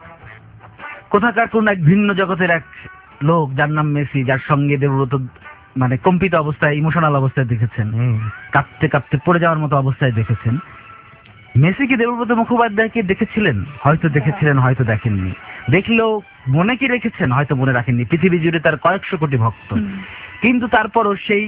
কোথাকার কোন এক ভিন্ন জগতের এক লোক যার নাম মেসি, যার সঙ্গে দেবব্রত মানে কম্পিত অবস্থায়, ইমোশনাল অবস্থায় দেখেছেন, কাঁপতে কাঁপতে পড়ে যাওয়ার মতো অবস্থায় দেখেছেন। মেসি কি দেবব্রত মুখোপাধ্যায়কে দেখেছিলেন? হয়তো দেখেছিলেন, হয়তো দেখেননি। দেখলেও মনে কি রেখেছেন? হয়তো মনে রাখেননি। পৃথিবী জুড়ে তার কয়েকশো কোটি ভক্ত, কিন্তু তারপরও সেই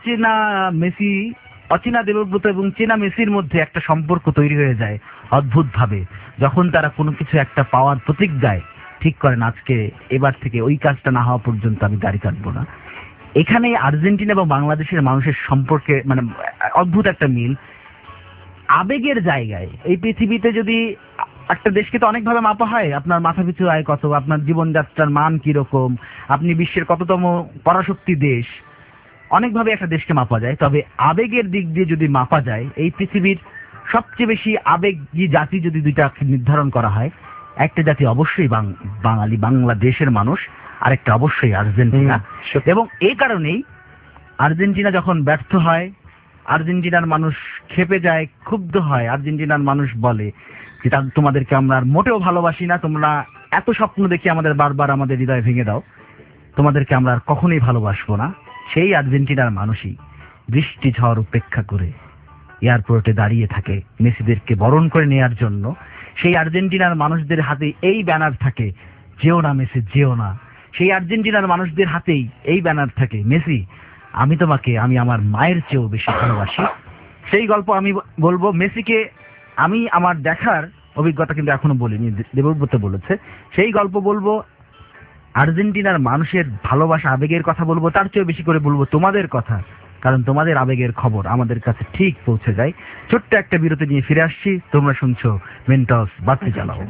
অচেনা দেবব্রত এবং চেনা মেসির মধ্যে একটা সম্পর্ক তৈরি হয়ে যায় অদ্ভুত ভাবে, যখন তারা কোনো কিছু একটা পাওয়ার প্রতিজ্ঞায় ঠিক করেন আজকে এবার থেকে ওই কাজটা না হওয়া পর্যন্ত আমি দাড়ি কাটবো না। এখানে আর্জেন্টিনা এবং বাংলাদেশের মানুষের সম্পর্কে মানে অদ্ভুত একটা মিল। আবেগের জায়গায় এই পৃথিবীতে যদি একটা দেশকে তো অনেকভাবে মাপা হয়, আপনার মাথা পিছু আয় কত, আপনার জীবনযাত্রার মান কিরকম, আপনি বিশ্বের কততম পরাশক্তি দেশ, অনেকভাবে একটা দেশকে মাপা যায়। তবে আবেগের দিক দিয়ে যদি মাপা যায়, এই পৃথিবীর সবচেয়ে বেশি আবেগী জাতি যদি দুইটা নির্ধারণ করা হয়, একটা জাতি অবশ্যই বাঙালি, বাংলাদেশের মানুষ, আরেকটা অবশ্যই আর্জেন্টিনা। এবং এই কারণেই আর্জেন্টিনা যখন ব্যর্থ হয়, আর্জেন্টিনার মানুষ ক্ষেপে যায়, ক্ষুব্ধ হয়। আর্জেন্টিনার মানুষ বলে যে তোমাদেরকে আমরা আর মোটেও ভালোবাসি না, তোমরা এত স্বপ্ন দেখি আমাদের বারবার আমাদের হৃদয় ভেঙে দাও, তোমাদেরকে আমরা আর কখনোই ভালোবাসবো না। সেই আর্জেন্টিনার মানুষই বৃষ্টি ঝড় উপেক্ষা করে এয়ারপোর্টে দাঁড়িয়ে থাকে মেসিদেরকে বরণ করে নেওয়ার জন্য। সেই আর্জেন্টিনার মানুষদের হাতে এই ব্যানার থাকে, যেও না মেসি যেও না। সেই আর্জেন্টিনার মানুষদের হাতেই এই ব্যানার থাকে, মেসি আমি তোমাকে আমি আমার মায়ের চেয়েও বেশি ভালোবাসি। সেই গল্প আমি বলবো। মেসিকে আমি আমার দেখার অভিজ্ঞতা কিন্তু এখনো বলিনি, দেবব্রত বলেছে। সেই গল্প বলবো, আর্জেন্টিনার মানুষের ভালোবাসা আবেগের কথা বলবো, তার চেয়েও বেশি করে বলবো তোমাদের কথা, কারণ তোমাদের আবেগের খবর আমাদের কাছে ঠিক পৌঁছে যায়। ছোট্ট একটা বিরতি নিয়ে ফিরে আসছি, তোমরা শুনছো মেন্টস বাতি চালাও।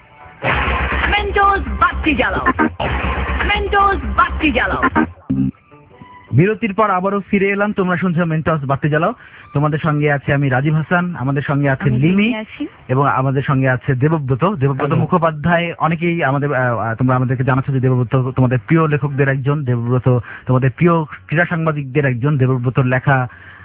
Mentos বাতি জ্বালাও, Mentos বাতি জ্বালাও। বিরতির পর আবারও ফিরে এলাম, তোমরা শুনছো মেন্টস বাতি জ্বালাও। তোমাদের সঙ্গে আছে আমি রাজীব হাসান, আমাদের সঙ্গে আছে আমি লিমি, আছি। এবং আমাদের সঙ্গে আছে দেবব্রত মুখোপাধ্যায়। অনেকেই তোমরা আমাদেরকে জানাচ্ছ যে দেবব্রত তোমাদের প্রিয় লেখকদের একজন, দেবব্রত তোমাদের প্রিয় ক্রীড়া সাংবাদিকদের একজন। দেবব্রতর লেখা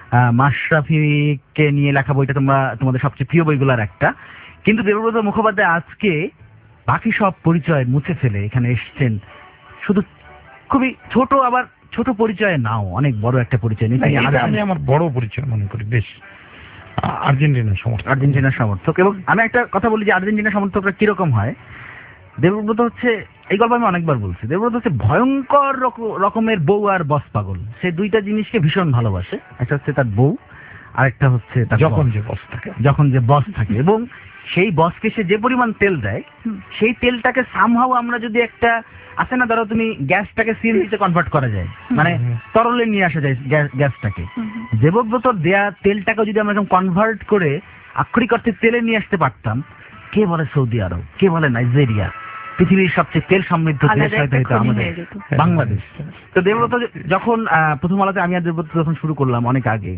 মাশরাফিকে নিয়ে লেখা বইটা তোমাদের সবচেয়ে প্রিয় বইগুলোর একটা। কিন্তু দেবব্রত মুখোপাধ্যায় আজকে বাকি সব পরিচয় মুছে ফেলে এখানে এসেছেন, শুধু খুবই ছোট, আবার ছোট পরিচয় নাও, অনেক বড় একটা পরিচয় নিয়ে। আমি আমার বড় পরিচয় মনে করি বেশ, আর্জেন্টিনার সমর্থক। এবং আমি একটা কথা বলি যে আর্জেন্টিনার সমর্থকরা কিরকম হয়। দেবব্রত হচ্ছে, এই গল্প আমি অনেকবার বলছি, দেবব্রত হচ্ছে ভয়ঙ্কর রকমের বউ আর বস পাগল। সে দুইটা জিনিসকে ভীষণ ভালোবাসে, একটা হচ্ছে তার বউ, আর একটা হচ্ছে তার যখন যে বস থাকে। এবং সেই বসকে সে যে পরিমাণ তেল দেয়, সেই তেলটাকে সামহাও আমরা যদি একটা আছে না, ধরো তুমি গ্যাসটাকে সিএনজিতে কনভার্ট করা যায়, মানে তরলে নিয়ে আসা যায় গ্যাসটাকে। দেবব্রতর দেয়া তেলটাকে যদি আমরা কনভার্ট করে আক্ষরিক অর্থে তেলে নিয়ে আসতে পারতাম, কে বলে সৌদি আরব, কে বলে নাইজেরিয়া, পৃথিবীর সবচেয়ে তেল সমৃদ্ধ দেশ হয়তো আমাদের বাংলাদেশ। তো দেবব্রত যখন প্রথম আলোতে আমি আর দেবব্রত যখন শুরু করলাম অনেক আগে,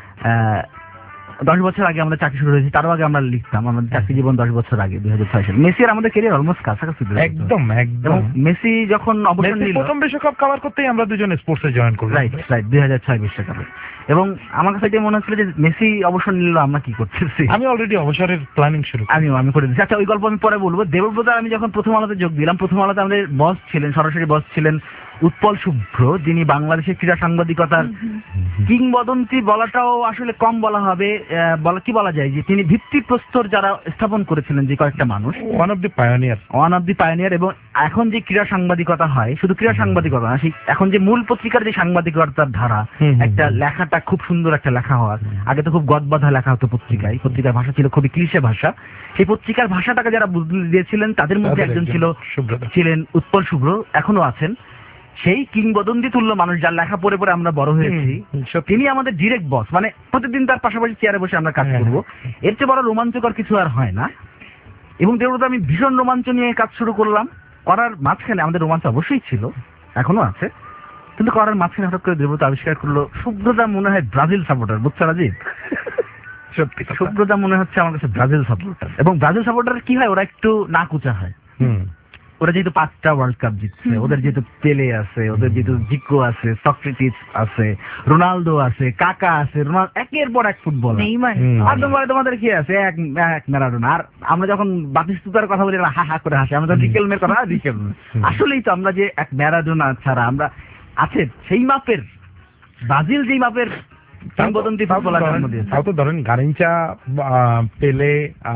10 বছর আগে আমাদের চাকরি শুরু হয়েছে, তারও আগে আমরা লিখতাম, আমাদের চাকরি জীবন 10 বছর আগে 2006 সালে। মেসি আর আমাদের ক্যারিয়ার অলমোস্ট কাছাকাছি। একদম। মেসি যখন অবসর নিল, প্রথম বিশ্বকাপ কভার করতেই আমরা দুজন স্পোর্টসে জয়েন করলাম, রাইট 2006 বিশ্বকাপে। এবং আমার কাছে এটা মনে হচ্ছিল যে মেসি অবসর নিল, আমরা কি করতেছি। আমি অলরেডি অবসরের প্ল্যানিং শুরু আমি করে দিচ্ছি। আচ্ছা, ওই গল্প আমি পরে বলবো। দেবব্রত আমি যখন প্রথম আলোতে যোগ দিলাম, প্রথম আলোতে আমাদের বস ছিলেন, সরাসরি বস ছিলেন উৎপল শুভ্র, যিনি বাংলাদেশের ক্রীড়া সাংবাদিকতার কিংবদন্তি বলাটাও আসলে কম বলা হবে, কি বলা যায় যে তিনি ভিত্তিপ্রস্তর যারা স্থাপন করেছিলেন যে কয়েকটা মানুষ, ওয়ান অফ দি পায়োনিয়ার। এবং এখন যে ক্রীড়া সাংবাদিকতা হয়, শুধু ক্রীড়া সাংবাদিকতা না, এখন যে মূল পত্রিকার যে সাংবাদিকতার ধারা, একটা লেখাটা খুব সুন্দর একটা লেখা হওয়ার, আগে তো খুব গদবাধা লেখা হতো পত্রিকায়, পত্রিকার ভাষা ছিল খুবই ক্লিশে ভাষা। সেই পত্রিকার ভাষাটাকে যারা বদলে দিয়েছিলেন তাদের মধ্যে একজন ছিলেন উৎপল শুভ্র, এখনো আছেন। সেই কিংবদন্তি তুল্য মানুষ, যার লেখা পড়ে পড়ে আমরা বড় হয়েছি, তিনি আমাদের ডিরেক্ট বস, মানে প্রতিদিন তার পাশাপাশি চেয়ারে বসে আমরা কাজ করবো। এর চেয়ে বড় রোমাঞ্চকর কিছু আর হয় না। এবং দেবব্রত আমি ভীষণ রোমাঞ্চ নিয়ে কাজ শুরু করলাম। করার মাঝখানে আমাদের রোমাঞ্চ অবশ্যই ছিল, এখনো আছে, কিন্তু করার মাঝখানে হঠাৎ করে দেবব্রত আবিষ্কার করলো শুভ্রতা মনে হয় ব্রাজিল সাপোর্টার। বুঝছো রাজীব? সত্যি, শুভ্রতা মনে হচ্ছে আমার কাছে ব্রাজিল সাপোর্টার। এবং ব্রাজিল সাপোর্টার কি হয়, ওরা একটু নাক উঁচা হয়। ওরা যেহেতু 5টা ওয়ার্ল্ড কাপ জিতছে, ওদের যেহেতু পেলে আছে, ওদের যেহেতু জিকো আছে, সক্রেটিস আছে, রোনালদো আছে, কাকা আছে, একের পর এক ফুটবল। আর তোমাদের কি আছে, এক ম্যারাডোনা। আর আমরা যখন বাতিস্তুতার কথা বলি হা হা করে হাসি, আমরা রিকেলমের কথা, রিকেলমে আসলেই তো আমরা যে এক ম্যারাডোনা ছাড়া আমরা আছে সেই মাপের ব্রাজিল, যেই মাপের কিংবদন্তি ফুটবলার জন্ম দিয়েছে। তাও তো ধরেন গারিঞ্চা, পেলে,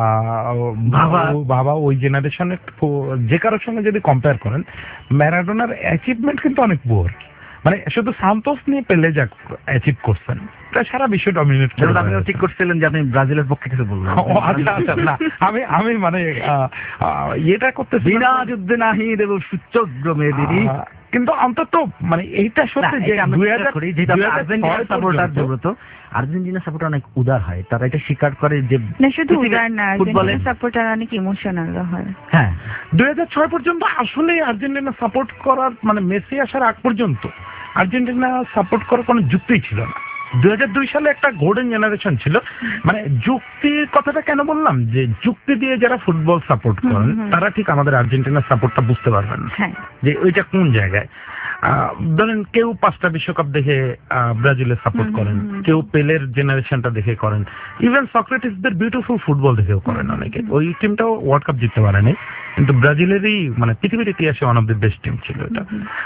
বাবা, ওই জেনারেশনের যে কারোর সঙ্গে যদি কম্পেয়ার করেন, ম্যারাডোনার অ্যাচিভমেন্ট কিন্তু অনেক পুয়ার। মানে শুধু সান্তোস নিয়ে পেলে যা অ্যাচিভ করছেন, সারা বিশ্ব ডমিনেট করে। আপনি ঠিক করছিলেন যে আপনি ব্রাজিলের পক্ষে কিছু বলবেন। আচ্ছা, না, আমি মানে এটা করতেছি, বিনা যুদ্ধে নাহি দেব সূচগ্র মেয়েদেরই। কিন্তু অন্তত মানে এইটা সত্যি যে আর্জেন্টিনার সাপোর্টার অনেক উদার হয়, তারা এটা স্বীকার করে যে শুধু উদার না, আর্জেন্টিনার সাপোর্টার অনেক ইমোশনাল হয়। হ্যাঁ, 2006 পর্যন্ত আসলে আর্জেন্টিনা সাপোর্ট করার, মানে মেসি আসার আগ পর্যন্ত আর্জেন্টিনা সাপোর্ট করার কোনো যুক্তিই ছিল না। 2002 সালে একটা গোল্ডেন জেনারেশন ছিল। মানে যুক্তির কথাটা কেন বললাম, যে যুক্তি দিয়ে যারা ফুটবল সাপোর্ট করেন তারা ঠিক আমাদের আর্জেন্টিনার সাপোর্টটা বুঝতে পারবেন না, যে ওইটা কোন জায়গায়। ধরেন কেউ 5টা বিশ্বকাপ দেখে ব্রাজিলের সাপোর্ট করেন, কেউ পেলের জেনারেশনটা দেখে করেন, ইভেন সক্রেটিসদের বিউটিফুল ফুটবল দেখেও করেন অনেকে। ওই টিমটাও ওয়ার্ল্ড কাপ জিততে পারেনি, কিন্তু ব্রাজিলেরই মানে পৃথিবীর ইতিহাসে one of the best team ছিল এটা।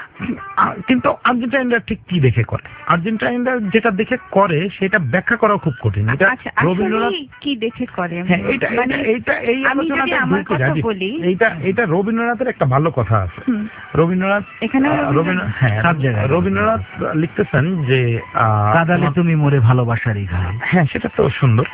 কিন্তু আর্জেন্টাইনরা ঠিক কি দেখে করে, আর্জেন্টাইনরা যেটা দেখে করে সেটা ব্যাখ্যা করা খুব কঠিন। এটা আচ্ছা, রবীন্দ্রনাথ আসলেই কি দেখে করে? হ্যাঁ, এটা মানে এটা এই আমি যদি আলোচনাটা আমার ঢুকে কথা যাই। বলি, এটা রবীন্দ্রনাথের একটা ভালো কথা আছে। হুম, রবীন্দ্রনাথ এখানেও রবীন্দ্রনাথ হ্যাঁ সব জায়গায় রবীন্দ্রনাথ লিখতেছেন যে কাদালে তুমি মোরে ভালোবাসারই ঘাই। হ্যাঁ, সেটা তো সুন্দর।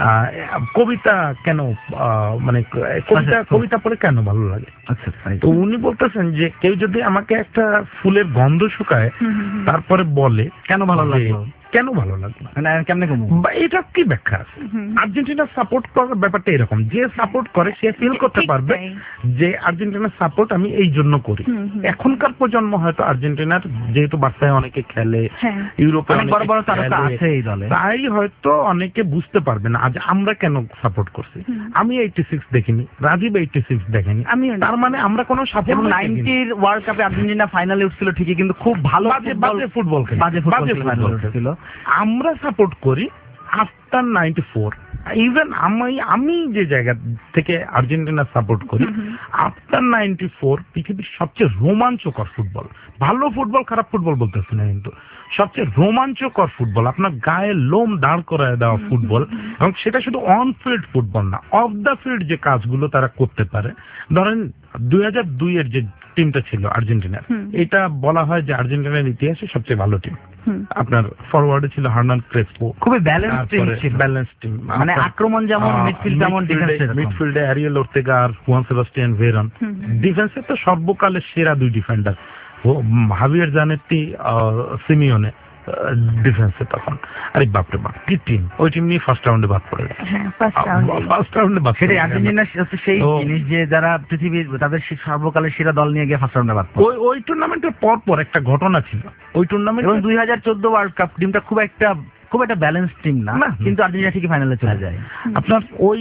কবিতা কেন মানে কবিতা পড়ে কেন ভালো লাগে? আচ্ছা, তাই তো উনি বলতেছেন যে কেউ যদি আমাকে একটা ফুলের গন্ধ শুকায় তারপরে বলে কেন ভালো যে লাগলো, কেন ভালো লাগলো, মানে কেমনে কমু, বা এটা কি ব্যাখ্যা আছে? আর্জেন্টিনা সাপোর্ট করার ব্যাপারটা এরকম, যে সাপোর্ট করে সে ফিল করতে ঠিক পারবে তাই। যে আর্জেন্টিনার সাপোর্ট আমি এই জন্য করি। এখনকার প্রজন্ম হয়তো আর্জেন্টিনার, যেহেতু বার্সায় অনেকে খেলে, হ্যাঁ, ইউরোপে অনেক বড় বড় অনেকে তারকা খেলে, আছে এই দলে, তাই হয়তো অনেকে বুঝতে পারবে না আজ আমরা কেন সাপোর্ট করছি। আমি 86 দেখিনি, রাজীব 86 দেখেনি, আমিও না। তার মানে আমরা কোনো এবং সাপোর্ট 90-র ওয়ার্ল্ড কাপে আর্জেন্টিনা ফাইনালে উঠছিল ঠিকই, কিন্তু খুব ভালো বাজে ফুটবল খেলে। বাজে ফুটবল ফাইনালে উঠছিল। আমরা সাপোর্ট করি আফটার 94। ইভেন আমি যে জায়গা থেকে আর্জেন্টিনা সাপোর্ট করি, আফটার 94 পৃথিবীর সবচেয়ে রোমাঞ্চকর ফুটবল, ভালো ফুটবল খারাপ ফুটবল বলতেছি না, কিন্তু সবচেয়ে রোমাঞ্চকর ফুটবল, আপনার গায়ে লোম দাঁড় করায় দেওয়া ফুটবল, এবং সেটা শুধু অন ফিল্ড ফুটবল না, অফ দ্য ফিল্ড যে কাজগুলো তারা করতে পারে। ধরেন 2002 এর যে টিমটা ছিল আর্জেন্টিনার, এটা বলা হয় যে আর্জেন্টিনার ইতিহাসে সবচেয়ে ভালো টিম। আপনার ফরওয়ার্ডে ছিল হার্নান ক্রেসপো, খুবই ব্যালেন্স টিম ছিল, ব্যালেন্স টিম, মানে আক্রমণ যেমন, মিডফিল্ড তেমন, ডিফেন্স সেরকম। মিডফিল্ডে অ্যারিয়েল ওর্তেগা আর হুয়ান সেবাস্টিয়ান ভেরান, ডিফেন্সে তো সর্বকালের সেরা দুই ডিফেন্ডার, হাভিয়ার জানেত্তি, সিমিওনে ডিফেন্সে তখন। আরে বাপরে বাপ, কি টিম! ওই টিম নিয়ে ফার্স্ট রাউন্ডে বাদ পড়ে গেছে, হ্যাঁ, ফার্স্ট রাউন্ডে। সেটাই আর্জেন্টিনা হচ্ছে সেই জিনিস যে যারা পৃথিবীর তাদের সর্বকালের সেরা দল নিয়ে গিয়ে ফার্স্ট রাউন্ডে বাদ পড়ে। ওই টুর্নামেন্টের পর একটা ঘটনা ছিল, ওই টুর্নামেন্ট এবং 2014 ওয়ার্ল্ড কাপ টিমটা খুব একটা ব্যালেন্স টিম না, কিন্তু আর্জেন্টিনা ঠিকই ফাইনালে চলে যায়। আপনার ওই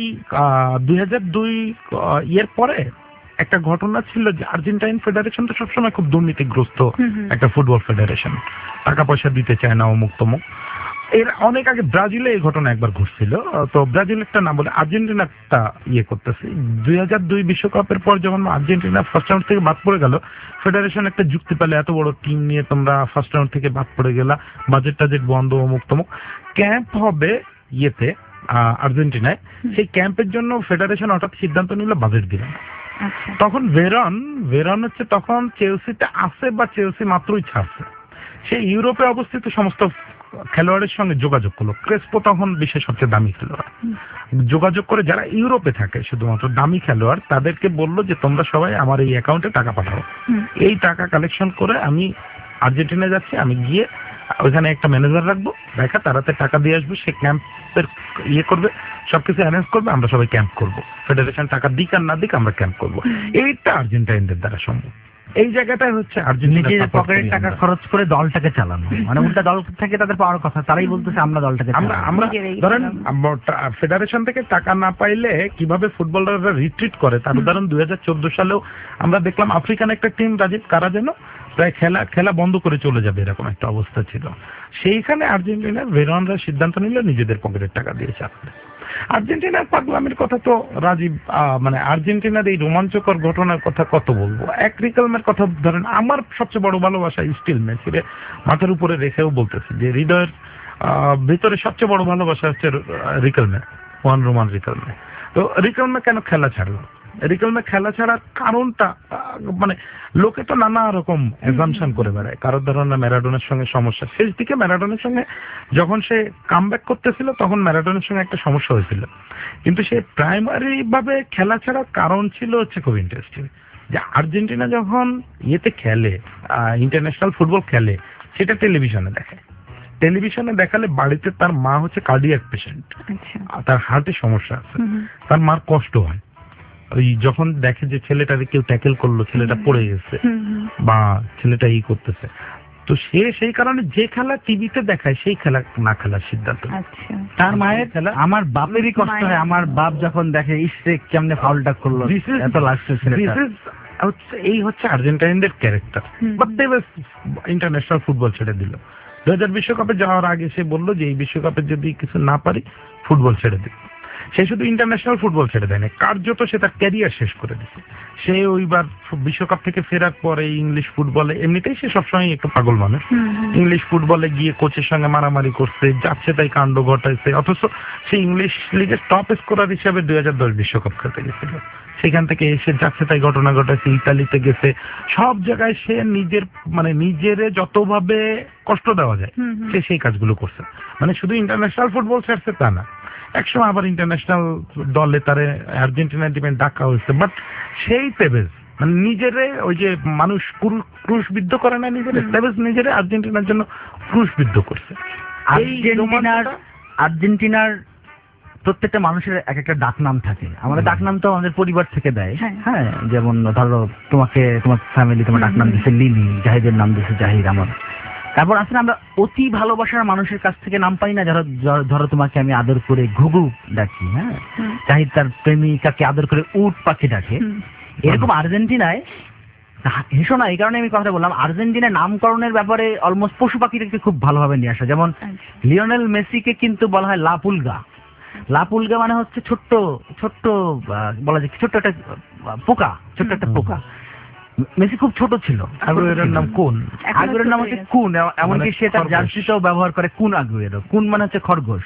2002 এর পরে একটা ঘটনা ছিল যে আর্জেন্টাইন ফেডারেশন তো সবসময় খুব দুর্নীতিগ্রস্ত একটা ফুটবল ফেডারেশন, টাকা পয়সা দিতে চায় না, অমুক তমুক। এর অনেক আগে ব্রাজিলে এই ঘটনা একবার ঘটছিল, তো ব্রাজিলেরটা না বলে আর্জেন্টিনাটা করতেছে। 2002 বিশ্বকাপের পর যখন আর্জেন্টিনা ফার্স্ট রাউন্ড থেকে বাদ পড়ে গেল, ফেডারেশন একটা যুক্তি পেলে, এত বড় টিম নিয়ে তোমরা ফার্স্ট রাউন্ড থেকে বাদ পড়ে গেলা, বাজেট টাজেট বন্ধ, অমুক তমুক। ক্যাম্প হবে আর্জেন্টিনায়, সেই ক্যাম্পের জন্য ফেডারেশন হঠাৎ সিদ্ধান্ত নিল বাজেট দিল না। তখন ভেরন হচ্ছে তখন চেলসিতে আছে বা চেলসি মাত্রই ছাড়ছে, সে ইউরোপে অবস্থিত সমস্ত খেলোয়াড়ের সঙ্গে যোগাযোগ করলো। ক্রেসপো তখন বিশ্বের সবচেয়ে দামি খেলোয়াড়, যোগাযোগ করে যারা ইউরোপে থাকে শুধুমাত্র দামি খেলোয়াড়, তাদেরকে বললো যে তোমরা সবাই আমার এই অ্যাকাউন্টে টাকা পাঠাও। এই টাকা কালেকশন করে আমি আর্জেন্টিনা যাচ্ছি, আমি গিয়ে ওইখানে একটা ম্যানেজার রাখবো, দেখা তারাতে টাকা দিয়ে আসবো, সে ক্যাম্পের করবে, সবকিছু অ্যারেঞ্জ করবে, আমরা সবাই ক্যাম্প করবো, ফেডারেশন টাকা দিক আর না দিক আমরা ক্যাম্প করবো। এইটা আর্জেন্টাইনদের দ্বারা সম্ভব। এই জায়গাটাই হচ্ছে নিজের পকেটের টাকা খরচ করে দলটাকে চালানো, মানে উল্টা দল থেকে তাদের পাওয়ার কথা, তারাই বলতেছে আমরা দলটাকে আমরা ধরেন ফেডারেশন থেকে টাকা না পাইলে কিভাবে ফুটবলাররা রিট্রিট করে তার উদাহরণ 2014 সালেও আমরা দেখলাম। আফ্রিকান একটা টিম, রাজীব কারা যেন, প্রায় খেলা বন্ধ করে চলে যাবে এরকম একটা অবস্থা ছিল, সেইখানে আর্জেন্টিনার ভেরনরা সিদ্ধান্ত নিল নিজেদের পকেটের টাকা দিয়ে চালাবে। আর্জেন্টিনার পাগলামির কথা তো রাজীব, মানে আর্জেন্টিনার এই রোমাঞ্চকর ঘটনার কথা কত বলবো। এক রিকেলমের কথা ধরেন, আমার সবচেয়ে বড় ভালোবাসা স্টিল মেসিরে মাথার উপরে রেখেও বলতেছি যে হৃদয়ের ভিতরে সবচেয়ে বড় ভালোবাসা হচ্ছে রিকেলমে, ওয়ান রোমান রিকেলমে। তো রিকেলমে কেন খেলা ছাড়লো? রিকেলমে খেলা ছাড়ার কারণটা, মানে লোকে তো নানা রকম অ্যাজাম্পশন করে বেড়ায়, কারোর ধারণা ম্যারাডোনার সঙ্গে সমস্যা। শেষ দিকে ম্যারাডোনার সঙ্গে যখন সে কামব্যাক করতেছিল তখন ম্যারাডোনার সঙ্গে একটা সমস্যা হয়েছিল, কিন্তু সে প্রাইমারি ভাবে খেলা ছাড়ার কারণ ছিল হচ্ছে খুব ইন্টারেস্টিং, যে আর্জেন্টিনা যখন খেলে, ইন্টারন্যাশনাল ফুটবল খেলে, সেটা টেলিভিশনে দেখায়। টেলিভিশনে দেখালে বাড়িতে তার মা হচ্ছে কার্ডিয়াক পেশেন্ট, তার হার্টে সমস্যা আছে, তার মার কষ্ট হয় ওই যখন দেখে যে ছেলেটাকে কেউ ট্যাকেল করলো, ছেলেটা পড়ে গেছে বা ছেলেটা করতেছে। তো সে সেই কারণে যে খেলা টিভিতে দেখায় সেই খেলা না খেলার সিদ্ধান্ত। তার মায়ের খেলা, আমার বাপেরই কষ্ট হয়, আমার বাপ যখন দেখে ইসে কেমনে ফাউলটা করলো, এত লাগছে ছেলেটা। এই হচ্ছে আর্জেন্টাইনদের ক্যারেক্টার। ইন্টারন্যাশনাল ফুটবল ছেড়ে দিল। 2000 বিশ্বকাপে যাওয়ার আগে সে বললো যে এই বিশ্বকাপে যদি কিছু না পারি ফুটবল ছেড়ে দিই। সে শুধু ইন্টারন্যাশনাল ফুটবল ছেড়ে দেয়নি, কার্যত সে তার ক্যারিয়ার শেষ করে দিচ্ছে। সে ওইবার বিশ্বকাপ থেকে ফেরার পরে ইংলিশ ফুটবলে, এমনিতেই সে সবসময় একটু পাগল মানুষ, ইংলিশ ফুটবলে গিয়ে কোচের সঙ্গে মারামারি করছে, যাচ্ছে তাই কাণ্ড ঘটাইছে, অথচ সে ইংলিশ লিগের টপ স্কোরার হিসেবে 2010 বিশ্বকাপ খেলতে গেছিল। সেখান থেকে এসে যাচ্ছে তাই ঘটনা ঘটাইছে, ইতালিতে গেছে, সব জায়গায় সে নিজেরে যতভাবে কষ্ট দেওয়া যায় সে সেই কাজগুলো করছে। মানে শুধু ইন্টারন্যাশনাল ফুটবল ছাড়ছে তা না, একসময় আবার ইন্টারন্যাশনাল দলে তারে আর্জেন্টিনার টিমে ডাকা হয়েছে, বাট সেই তেভেজ মানে নিজেরে ওই যে মানুষ ক্রুশবিদ্ধ করে না, নিজেরে তেভেজ নিজেরে আর্জেন্টিনার জন্য ক্রুশবিদ্ধ করছে। আর্জেন্টিনার প্রত্যেকটা মানুষের এক একটা ডাকনাম থাকে। আমাদের ডাকনাম তো আমাদের পরিবার থেকে দেয়। হ্যাঁ, যেমন ধরো তোমাকে তোমার ফ্যামিলি তোমার ডাকনাম দিচ্ছে লিলি, জাহিদের নাম দিচ্ছে জাহির। আমার তারপর আসলে আমরা অতি ভালোবাসার মানুষের কাছ থেকে নাম পাই না, ধরো তোমাকে আমি আদর করে ঘুঘু ডাকি, হ্যাঁ, জাহিদ তার প্রেমিকাকে আদর করে উট পাখি ডাকে। এরকম আর্জেন্টিনায় হেসো না, এই কারণে আমি কথা বললাম, আর্জেন্টিনার নামকরণের ব্যাপারে অলমোস্ট পশু পাখিটাকে খুব ভালোভাবে নিয়ে আসা। যেমন লিওনেল মেসিকে কিন্তু বলা হয় লা পুলগা। লা পুলগা মানে হচ্ছে ছোট্ট ছোট্ট বলা যায় ছোট্ট একটা পোকা, ছোট্ট একটা পোকা। মেসি খুব ছোট ছিল। আগুয়েরোর নাম কোন? আগুয়েরোর নাম হচ্ছে কুন, এমনকি সে তার জার্সিতেও ব্যবহার করে কুন আগুয়েরো। কুন মানে হচ্ছে খরগোশ।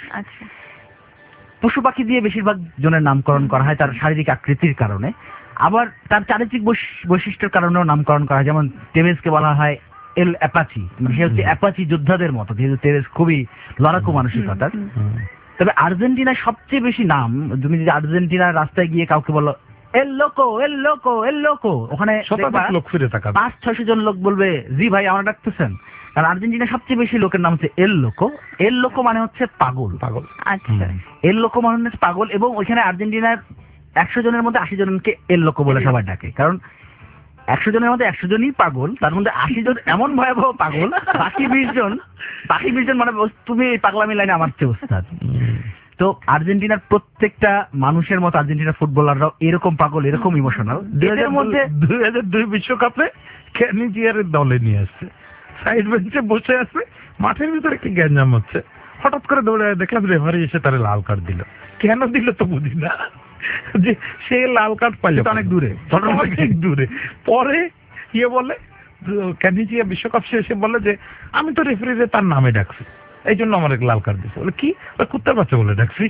পশু পাখি দিয়ে বেশিরভাগ জনের নামকরণ করা হয় তার শারীরিক আকৃতির কারণে, আবার তার চারিত্রিক বৈশিষ্ট্যের কারণেও নামকরণ করা হয়। যেমন টেভেজকে বলা হয় এল অ্যাপাচি, সে হচ্ছে অ্যাপাচি যোদ্ধাদের মতো, যেহেতু টেভেজ খুবই লড়াকু মানসিকতার। তবে আর্জেন্টিনার সবচেয়ে বেশি নাম, তুমি যদি আর্জেন্টিনার রাস্তায় গিয়ে কাউকে বলো এল লোকো এল লোকো এল লোকো, ওখানে 500-600 জন লোক বলবে জি ভাই আমার ডাকতেছেন। কারণ আর্জেন্টিনার সবচেয়ে বেশি লোকের নাম হচ্ছে এল লোকো। এল লোকো মানে হচ্ছে পাগল। আচ্ছা, এল লোকো মানে হচ্ছে পাগল। এবং ওইখানে আর্জেন্টিনার 100 জনের মধ্যে 80 জনকে এল লোকো বলে সবাই ডাকে, কারণ 100 জনের মধ্যে 100 জনই পাগল, তার মধ্যে 80 জন এমন ভয়াবহ পাগল, বাকি 20 জন মানে তুমি পাগলামি লাইনে আমার চেয়ে ওস্তাদ। তো আর্জেন্টিনার প্রত্যেকটা মানুষের মতো আর্জেন্টিনার ফুটবলাররাও এরকম পাগল, এরকম ইমোশনাল। 2002 বিশ্বকাপে ক্যানিজিয়ারের দলে নিয়ে আসছে, সাইড বেঞ্চে বসে আছে, মাঠের ভিতরে কি গ্যাঞ্জাম হচ্ছে, হঠাৎ করে দৌড়ে দেখলাম রেফারি এসে তারে লাল কার্ড দিল। কেন দিল তো বুঝি না, যে সে লাল কার্ড পাইল অনেক দূরে। পরে ইয়ে বলে ক্যানিজিয়া বিশ্বকাপ শেষে বলে যে আমি তো রেফারিরে তার নামে ডাকছি, এই জন্য আমার লাল কার্ড দিচ্ছে। বলে কি, কুত্তার বাচ্চা বলে ডাকছি।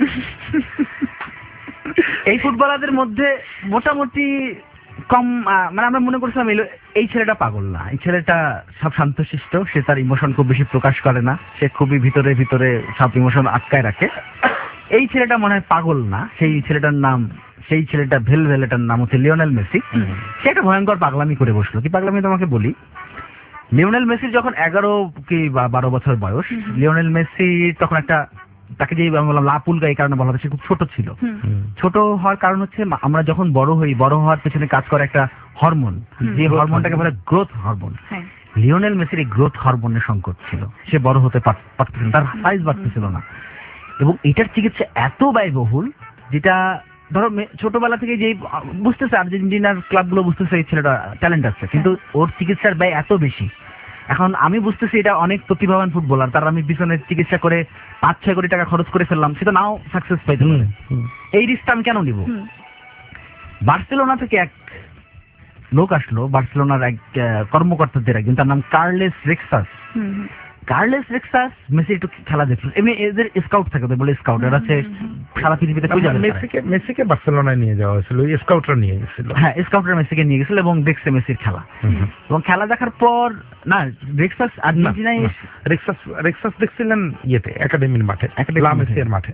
এই ফুটবলারদের মধ্যে মোটামুটি কম মানে আমরা মনে করছিলাম এই ছেলেটা পাগল না, এই ছেলেটা সব শান্তশিষ্ট, সে তার ইমোশন খুব বেশি প্রকাশ করে না, সে খুবই ভিতরে ভিতরে সব ইমোশন আটকায় রাখে। এই ছেলেটা মনে হয় পাগল না, সেই ছেলেটা ভেলভেলেটার নাম হচ্ছে লিওনেল মেসি। সে একটা ভয়ঙ্কর পাগলামি করে বসলো। কি পাগলামি তোমাকে বলি, লিওনেল মেসির যখন 11 কি 12 বছর বয়স, লিওনেল মেসি তখন একটা, তাকে যে বললাম লা পুলগা এই কারণে বলা হয়, সে খুব ছোট ছিল। ছোট হওয়ার কারণ হচ্ছে আমরা যখন বড় হই, বড় হওয়ার পেছনে কাজ করে একটা হরমোন, যে হরমোনটাকে বলে গ্রোথ হরমোন। লিওনেল মেসির এই গ্রোথ হরমোনের সংকট ছিল, সে বড় হতে পারতেছিল, তার সাইজ বাড়তেছিল না। এবং এটার চিকিৎসা এত ব্যয়বহুল, যেটা ধরো ছোটবেলা থেকে যে বুঝতেছে, আর্জেন্টিনার ক্লাবগুলো বুঝতেছে এই ছেলেটা ট্যালেন্ট আছে, কিন্তু ওর চিকিৎসার ব্যয় এত বেশি। এখন আমি বুঝতেছি এটা অনেক প্রতিভাবান ফুটবলার, তার আমি পিছনে চিকিৎসা করে 5-6 কোটি টাকা খরচ করে ফেললাম, সেটা নাও সাকসেস পাইতে পারে। এই রিস্কটা আমি কেন নিব? বার্সেলোনা থেকে এক লোক আসলো, বার্সেলোনার এক কর্মকর্তাদের একজন, তার নাম Carles Rexach. Carles Rexach Messi একটু খেলা দেখছিল, এমনি এদের স্কাউট থাকে, বলে স্কাউটার আছে সারা পৃথিবীতে। মেসিকে বার্সেলোনায় নিয়ে যাওয়া হয়েছিল, স্কাউটরা নিয়ে গেছিল। হ্যাঁ, স্কাউটরা মেসিকে নিয়ে গেছিল এবং দেখছে মেসির খেলা। এবং খেলা দেখার পর না, রেক্সাস আর্জেন্টিনায় রেক্সাস দেখছিলেন ইয়েতে একাডেমির মাঠে, লা মেসির মাঠে।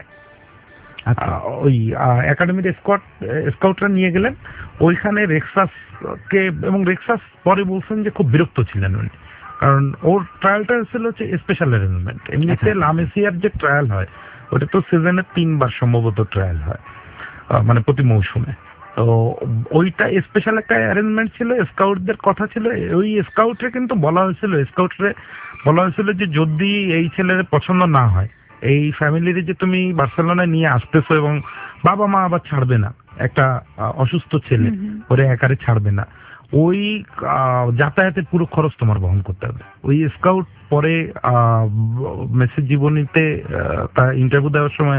ওই একাডেমির স্কাউটরা নিয়ে গেলেন ওইখানে রেক্সাসকে, এবং রেক্সাস পরে বলছেন যে খুব বিরক্ত ছিলেন উনি, কারণ ওর ট্রায়ালটা ছিল হচ্ছে স্পেশাল অ্যারেঞ্জমেন্ট। এমনিতে লা মেসিয়ার যে ট্রায়াল হয় ওটা তো সিজনে 3 বার সম্ভবত ট্রায়াল হয়, মানে প্রতি মৌসুমে। তো ওইটা স্পেশাল একটা অ্যারেঞ্জমেন্ট ছিল। স্কাউটদের কথা ছিল, ওই স্কাউটরে কিন্তু বলা হয়েছিল যে যদি এই ছেলের পছন্দ না হয়, এই ফ্যামিলির যে তুমি বার্সেলোনায় নিয়ে আসতেছো এবং বাবা মা আবার ছাড়বে না, একটা অসুস্থ ছেলে ওরে একারে ছাড়বে না, ওই যাতায়াতের পুরো খরচ তোমার বহন করতে হবে। ওই স্কাউট পরে মেসির জীবনীতে তার ইন্টারভিউ দেওয়ার সময়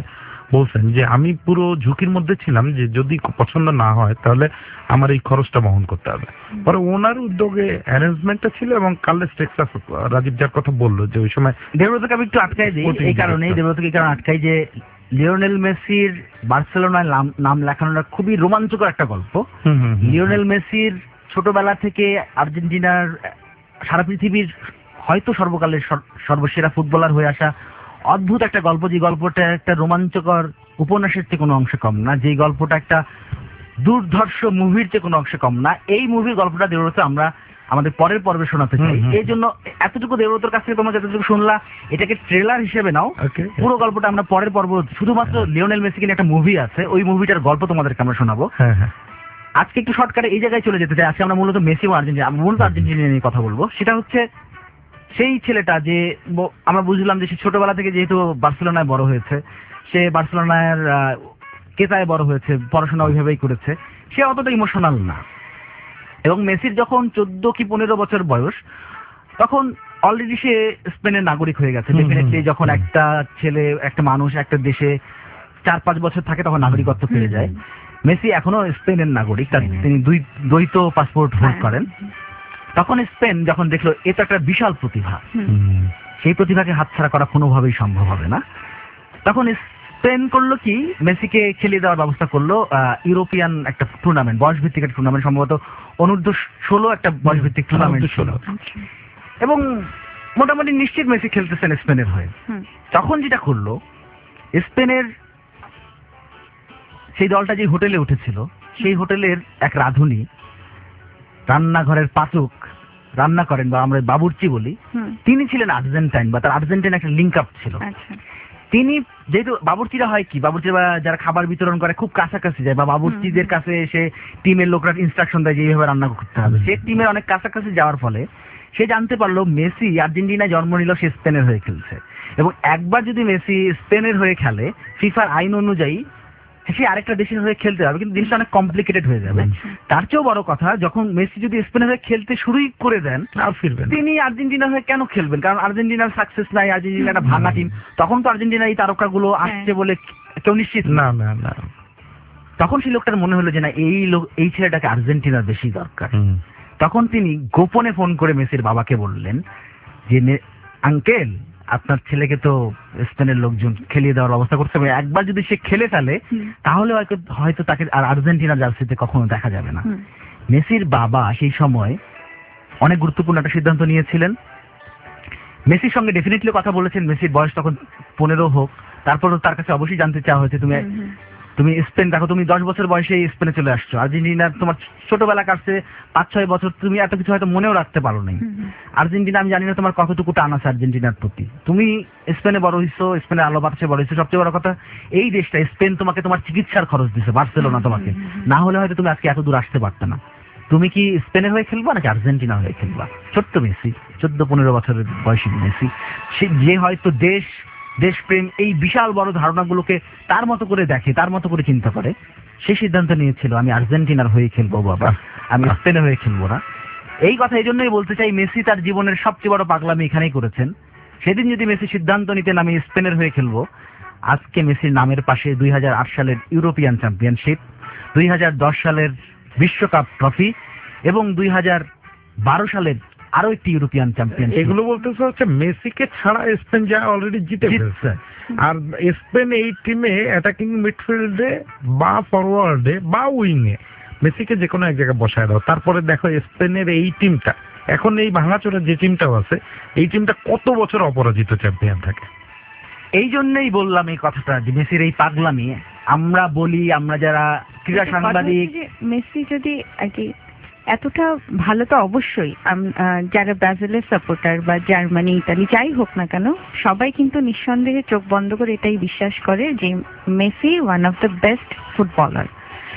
বলছেন যে আমি পুরো ঝুঁকির মধ্যে ছিলাম যে যদি পছন্দ না হয় তাহলে আমার এই খরচটা বহন করতে হবে। পরে ওনার উদ্যোগে অ্যারেঞ্জমেন্টটা ছিল এবং কার্লেস টেক্সাস রাজীব যার কথা বললো যে ওই সময় দেবব্রতকে আমি একটু আটকাই দিই এই কারণেই, দেবব্রতকে এই কারণে আটকাই যে লিওনেল মেসির বার্সেলোনায় নাম লেখানোটা খুবই রোমাঞ্চকর একটা গল্প। লিওনেল মেসির ছোটবেলা থেকে আর্জেন্টিনার সারা পৃথিবীর হয়তো সর্বকালের সর্বসেরা ফুটবলার হয়ে আসা অদ্ভুত একটা গল্প, যে গল্পটা একটা রোমাঞ্চকর উপন্যাসের চেয়ে কোনো অংশে কম না, যে গল্পটা একটা দুর্ধর্ষ মুভির চেয়ে কোনো অংশে কম না। এই মুভির গল্পটা দেবব্রত আমরা আমাদের পরের পর্বে শোনাতে চাই। এই জন্য এতটুকু দেবব্রতর কাছ থেকে তোমরা যতটুকু শুনলা এটাকে ট্রেলার হিসেবে নাও। পুরো গল্পটা আমরা পরের পর্ব শুধুমাত্র লিওনেল মেসি নিয়ে একটা মুভি আছে, ওই মুভিটার গল্প তোমাদেরকে আমরা শোনাবো। আজকে একটু শর্টকাটে এই জায়গায় চলে যেতে চাই। আজকে আমরা মূলত মেসি ও আর্জেন্টিনা, মূলত আর্জেন্টিনা নিয়ে কথা বলবো। সেটা হচ্ছে সেই ছেলেটা যে আমরা বুঝলাম যে সে ছোটবেলা থেকে যেহেতু বার্সেলোনায় বড় হয়েছে, সে বার্সেলোনার কেতায় বড় হয়েছে, পড়াশোনা ওইভাবেই করেছে, সে অতটা ইমোশনাল না। এবং মেসির যখন 14 কি 15 বছর বয়স, তখন অলরেডি সে স্পেনের নাগরিক হয়ে গেছে। ডেফিনেটলি যখন একটা ছেলে একটা মানুষ একটা দেশে 4-5 বছর থাকে তখন নাগরিকত্ব পেয়ে যায়। মেসি এখনো স্পেনের নাগরিক, তিনি দ্বৈত পাসপোর্ট হোল্ড করেন। তখন স্পেন যখন দেখলো এ তো একটা বিশাল প্রতিভা, সেই প্রতিভাকে হাতছাড়া করা কোনোভাবেই সম্ভব হবে না, তখন স্পেন করলো কি মেসিকে খেলিয়ে দেওয়ার ব্যবস্থা করলো ইউরোপিয়ান একটা টুর্নামেন্ট, বয়সভিত্তিক একটা টুর্নামেন্ট, সম্ভবত অনূর্ধ্ব-16 একটা বয়সভিত্তিক টুর্নামেন্ট ছিল। এবং মোটামুটি নিশ্চিত মেসি খেলতেছেন স্পেনের হয়ে। তখন যেটা করলো স্পেনের সেই দলটা যে হোটেলে উঠেছিল, সেই হোটেলের এক রাঁধুনি, রান্নাঘরের পাচক, রান্না করেন বা আমরা বাবুর্চি বলি, তিনি ছিলেন আর্জেন্টাইন বা তার আর্জেন্টাইন একটা লিঙ্ক আপ ছিল। তিনি যেহেতু বাবুর্চিরা হয় কি, বাবুর্চিরা যারা খাবার বিতরণ করে খুব কাছাকাছি যায় বা বাবুর্চিদের কাছে এসে টিমের লোকরা ইনস্ট্রাকশন দেয় যে এইভাবে রান্না করতে হবে, সে টিমের অনেক কাছাকাছি যাওয়ার ফলে সে জানতে পারলো মেসি আর্জেন্টিনায় জন্ম নিল, সে স্পেনের হয়ে খেলছে। এবং একবার যদি মেসি স্পেনের হয়ে খেলে ফিফার আইন অনুযায়ী সে আরেকটা দেশের হয়ে খেলতে হবে, কিন্তু জিনিসটা অনেক কমপ্লিকেটেড হয়ে যাবে। তার চেয়েও বড় কথা, যখন মেসি যদি স্পেনের হয়ে খেলতে শুরুই করে দেন আর ফিরবেন, তিনি আর্জেন্টিনার হয়ে কেন খেলবেন? কারণ আর্জেন্টিনার সাকসেস নাই, আর্জেন্টিনা একটা ভাঙা টিম, তখন তো আর্জেন্টিনার এই তারকাগুলো আসছে বলে কেউ নিশ্চিত না। তখন সেই লোকটার মনে হলো যে না, এই ছেলেটাকে আর্জেন্টিনার বেশি দরকার। তখন তিনি গোপনে ফোন করে মেসির বাবাকে বললেন যে আঙ্কেল, আপনার ছেলেকে তো স্পেনের লোকজন খেলিয়ে দেওয়ার ব্যবস্থা করতে হবে, একবার যদি সে খেলে ফেলে তাহলে হয়তো তাকে আর আর্জেন্টিনা জার্সিতে কখনো দেখা যাবে না। মেসির বাবা সেই সময় অনেক গুরুত্বপূর্ণ একটা সিদ্ধান্ত নিয়েছিলেন। মেসির সঙ্গে ডেফিনেটলি কথা বলেছেন, মেসির বয়স তখন 15 হোক, তারপরও তার কাছে অবশ্যই জানতে চাওয়া হয়েছে তুমি স্পেন দেখো, তুমি 10 বছর বয়সে স্পেনে চলে আসছো, আর্জেন্টিনার তোমার ছোটবেলা কাটছে 5-6 বছর, তুমি এত কিছু হয়তো মনেও রাখতে পারো নাই। আর্জেন্টিনা আমি জানি না তোমার কতটুকু টান আছে আর্জেন্টিনার প্রতি, তুমি স্পেনে বড় হইছো, স্পেনের আলো বাতাসে বড় হইছো, সবচেয়ে বড় কথা এই দেশটা স্পেন তোমাকে তোমার চিকিৎসার খরচ দিছে, বার্সেলোনা তোমাকে, না হলে হয়তো তুমি আজকে এত দূর আসতে পারতে না। তুমি কি স্পেনের হয়ে খেলবা নাকি আর্জেন্টিনা হয়ে খেলবা? ছোট্ট মেসি, 14-15 বছরের বয়সী মেসি, সে যে হয়তো দেশপ্রেম এই বিশাল বড় ধারণাগুলোকে তার মতো করে দেখে, তার মতো করে চিন্তা করে, সে সিদ্ধান্ত নিয়েছিল আমি আর্জেন্টিনার হয়ে খেলবো বাবা, আমি স্পেনের হয়ে খেলবো না। এই কথা এই জন্যই বলতে চাই, মেসি তার জীবনের সবচেয়ে বড় পাগলামি এখানেই করেছেন। সেদিন যদি মেসি সিদ্ধান্ত নিতেন আমি স্পেনের হয়ে খেলবো, আজকে মেসির নামের পাশে 2008 সালের ইউরোপিয়ান চ্যাম্পিয়নশিপ, 2010 সালের বিশ্বকাপ ট্রফি এবং 2012 সালের আরো একটি ইউরোপিয়ান চ্যাম্পিয়নশিপ। এগুলো বলতেছে হচ্ছে মেসিকে ছাড়া স্পেন যা অলরেডি জিতে গেছে, আর স্পেন এই টিমে অ্যাটাকিং মিডফিল্ডে বা ফরওয়ার্ডে বা উইংয়ে মেসিকে যে কোনো এক জায়গায় বসায় দাও। তারপরে দেখো স্পেনের এই টিমটা, এখন এই ভাঙাচোরা যে টিমটাও আছে, এই টিমটা কত বছর অপরাজিত চ্যাম্পিয়ন থাকে। এই জন্যই বললাম এই কথাটা যে মেসির এই পাগলামি আমরা বলি, আমরা যারা ক্রীড়া সাংবাদিক, মেসি যদি আর কি এতটা ভালো, তো অবশ্যই যারা ব্রাজিলের সাপোর্টার বা জার্মানি, ইতালি যাই হোক না কেন, সবাই কিন্তু নিঃসন্দেহে চোখ বন্ধ করে এটাই বিশ্বাস করে যে Messi one of the best footballer.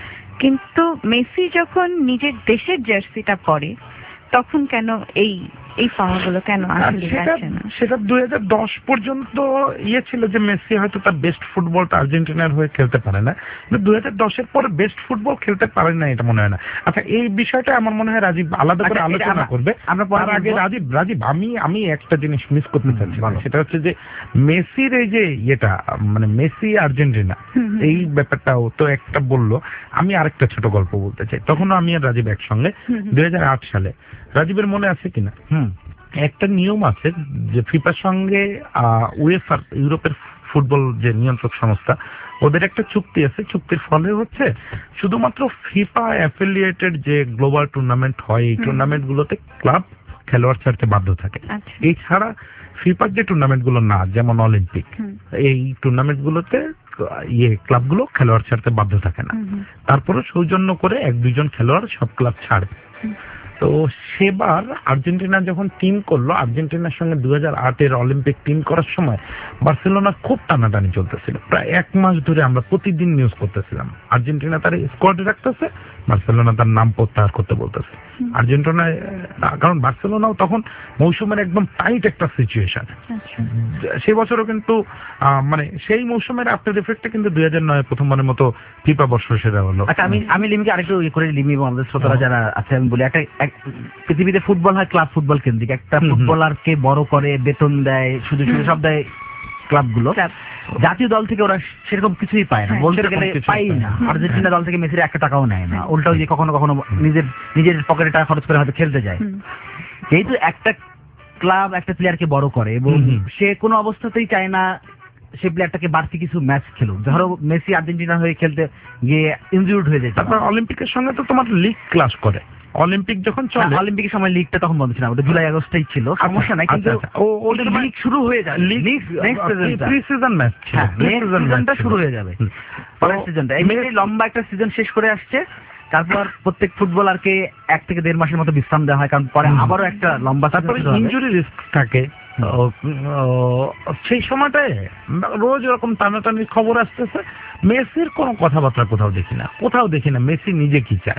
কিন্তু মেসি যখন নিজের দেশের জার্সিটা পরে তখন কেন এই এই পাওয়াগুলো কেন আসলে যাচ্ছে না? সেটা 2010 পর্যন্ত ছিল যে মেসি হয়তো তার বেস্ট ফুটবলটা আর্জেন্টিনার হয়ে খেলতে পারে না, কিন্তু 2010-এর পরে বেস্ট ফুটবল খেলতে পারে না এটা মনে হয় না। আচ্ছা, এই বিষয়টা আমার মনে হয় রাজীব আলাদা করে আলোচনা করবে। তার আগে রাজীব আমি একটা জিনিস মিস করতে চাচ্ছি, সেটা হচ্ছে যে মেসির এই যে মানে মেসি আর্জেন্টিনা এই ব্যাপারটাও তো একটা বললো। আমি আরেকটা ছোট গল্প বলতে চাই। তখনও আমি আর রাজীব একসঙ্গে 2008 সালে, রাজীবের মনে আছে কিনা, একটা নিয়ম আছে যে ফিফার সঙ্গে উয়েফার, ইউরোপের ফুটবল যে নিয়ন্ত্রক সংস্থা, ওদের একটা চুক্তি আছে। চুক্তির ফলে হচ্ছে শুধুমাত্র ফিফা অ্যাফিলিয়েটেড যে গ্লোবাল টুর্নামেন্ট হয় এই টুর্নামেন্ট গুলোতে ক্লাব খেলোয়াড় ছাড়তে বাধ্য থাকে। এছাড়া ফিফার যে টুর্নামেন্ট গুলো না, যেমন অলিম্পিক, এই টুর্নামেন্ট গুলোতে ক্লাবগুলো খেলোয়াড় ছাড়তে বাধ্য থাকে না। তারপরে সৌজন্য করে 1-2 জন খেলোয়াড় সব ক্লাব ছাড়ে। তো সেবার আর্জেন্টিনা যখন টিম করলো, আর্জেন্টিনার সঙ্গে 2008-এর অলিম্পিক টিম করার সময় বার্সেলোনা খুব টানাটানি চলতেছিল। প্রায় 1 মাস ধরে আমরা প্রতিদিন নিউজ করতেছিলাম আর্জেন্টিনা তার স্কোয়াডে রাখতেছে, বার্সেলোনা তার নাম প্রত্যাহার করতে বলতেছে। আর্জেন্টিনায়, কারণ বার্সেলোনাও তখন মৌসুমের একদম টাইট একটা সিচুয়েশন। সেই বছরও কিন্তু মানে সেই মৌসুমের আফটার এফেক্টে কিন্তু 2009-এ প্রথমবারের মতো ফিফা বর্ষ সেরা হলো। আচ্ছা, আমি লিমিকে আরেকটু করে লিমি এবং আমাদের শ্রোতারা যারা আছে আমি বলি, একটা পৃথিবীতে ফুটবল হয় ক্লাব ফুটবল কেন্দ্রিক। একটা ফুটবলারকে বড় করে বেতন দেয়, শুধু সব দেয় ক্লাবগুলো। জাতীয় দল থেকে ওরা সেরকম কিছুই পায় না, বলতে গেলে পাই না। আর্জেন্টিনা দল থেকে মেসির 1 টাকাও নেয় না, উল্টাও যে কখনো কখনো নিজের পকেটে টাকা খরচ করে হয়তো খেলতে যায়। যেহেতু একটা ক্লাব একটা প্লেয়ারকে বড় করে এবং সে কোনো অবস্থাতেই চায় না সে প্লেয়ারটাকে বাড়তি কিছু ম্যাচ খেলুক। ধরো মেসি আর্জেন্টিনা হয়ে খেলতে গিয়ে ইনজুর্ড হয়ে যায়, তারপর অলিম্পিকের সঙ্গে তো তোমার লিগ ক্লাস করে। অলিম্পিক যখন চলে, অলিম্পিকের সময় লিগটা তখন বন্ধ ছিল, ওটা জুলাই আগস্টেই ছিল, সমস্যা নাই। কিন্তু ওদের লিগ শুরু হয়ে যাবে, প্রি সিজন ম্যাচ সিজনটা শুরু হয়ে যাবে, পরের সিজনটা। এমনি লম্বা একটা সিজন শেষ করে আসছে, তারপর প্রত্যেক ফুটবলারকে 1 থেকে 1.5 মাসের মতো বিশ্রাম দেওয়া হয়, কারণ পরে আবারও একটা লম্বা, তারপরে ইনজুরি রিস্ক থাকে। সেই সময়টায় রোজ এরকম টানাটানির খবর আসতেছে। মেসির কোনো কথাবার্তা কোথাও দেখি না মেসি নিজে কি চায়।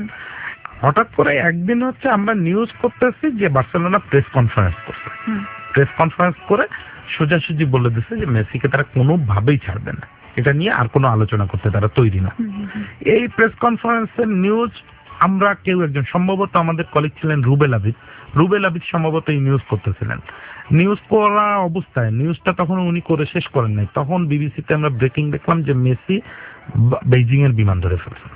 হঠাৎ করে একদিন হচ্ছে আমরা নিউজ করতেছি যে বার্সেলোনা প্রেস কনফারেন্স করছে। প্রেস কনফারেন্স করে সোজাসুজি বলে দিচ্ছে যে মেসিকে তারা কোনোভাবেই ছাড়বে না, এটা নিয়ে আর কোনো আলোচনা করতে তারা তৈরি না। এই প্রেস কনফারেন্সের নিউজ আমরা কেউ একজন, সম্ভবত আমাদের কলিগ ছিলেন রুবেল আবিদ সম্ভবত এই নিউজ করতেছিলেন। নিউজ করা অবস্থায় নিউজটা তখন উনি করে শেষ করেন নাই, তখন বিবিসিতে আমরা ব্রেকিং দেখলাম যে মেসি বেইজিং এর বিমান ধরে ফেলছে।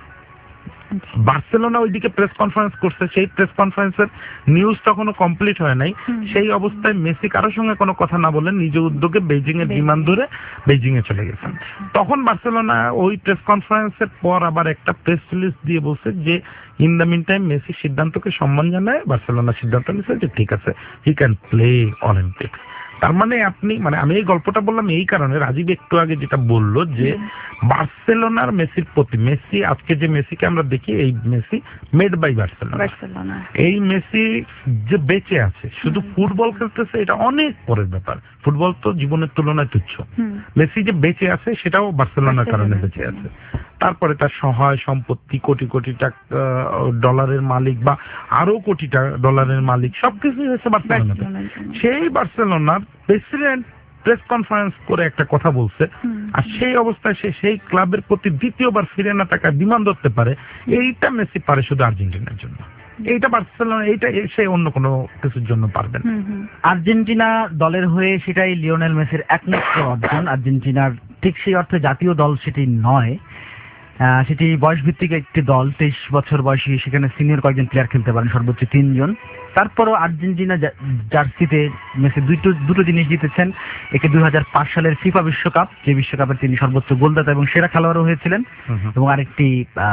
বার্সেলোনা ওইদিকে প্রেস কনফারেন্স করছে, সেই প্রেস কনফারেন্সের নিউজ তখনও কমপ্লিট হয় নাই। সেই অবস্থায় মেসি কারোর সঙ্গে কোনো কথা না বলে নিজ উদ্যোগে বেইজিং এর বিমান ধরে বেইজিং এ চলে গেছেন। তখন বার্সেলোনা ওই প্রেস কনফারেন্সের পর আবার একটা প্রেস রিলিজ দিয়ে বলছে যে in the mean time Messi সিদ্ধান্তকে সম্মান জানায় বার্সেলোনা সিদ্ধান্ত নিচ্ছে যে ঠিক আছে, হি ক্যান প্লে অলিম্পিক্স। তার মানে আমি এই গল্পটা বললাম এই কারণে, রাজীব একটু আগে যেটা বললো যে বার্সেলোনার মেসির প্রতি, মেসি আজকে যে মেসিকে আমরা দেখি এই মেসি মেড বাই বার্সেলোনা। এই মেসি যে বেঁচে আছে শুধু ফুটবল খেলতেছে এটা অনেক পরের ব্যাপার, ফুটবল তো জীবনের তুলনায় তুচ্ছ। মেসি যে বেঁচে আছে সেটাও বার্সেলোনার কারণে বেঁচে আছে। তারপরে তার সহায় সম্পত্তি, কোটি কোটি টাকা ডলারের মালিক বা আরো কোটি ডলারের মালিক, সবকিছুই হয়েছে বার্সেলোনাতে। সেই বার্সেলোনার প্রেসিডেন্ট প্রেস কনফারেন্স করে একটা কথা বলছে, আর সেই অবস্থায় সেই ক্লাবের প্রতি দ্বিতীয়বার ফিরে না টাকা বিমান ধরতে পারে, এইটা মেসি পারে শুধু আর্জেন্টিনার জন্য। এইটা বার্সেলোনা, এইটা সে অন্য কোনো কিছুর জন্য পারবে না। আর্জেন্টিনা দলের হয়ে সেটাই লিওনেল মেসির একমাত্র অর্জন। আর্জেন্টিনার ঠিক সেই অর্থে জাতীয় দল সেটি নয়, সেটি বয়সভিত্তিক একটি দল। 23 বছর বয়সী, সেখানে সিনিয়র কয়েকজন প্লেয়ার খেলতে পারেন, সর্বোচ্চ 3 জন। তারপরও আর্জেন্টিনা জার্সিতে মেসি দুটো জিনিস জিতেছেন। একে 2005 সালের ফিফা বিশ্বকাপ, যে বিশ্বকাপে তিনি সর্বোচ্চ গোলদাতা এবং সেরা খেলোয়াড়ও হয়েছিলেন, এবং আরেকটি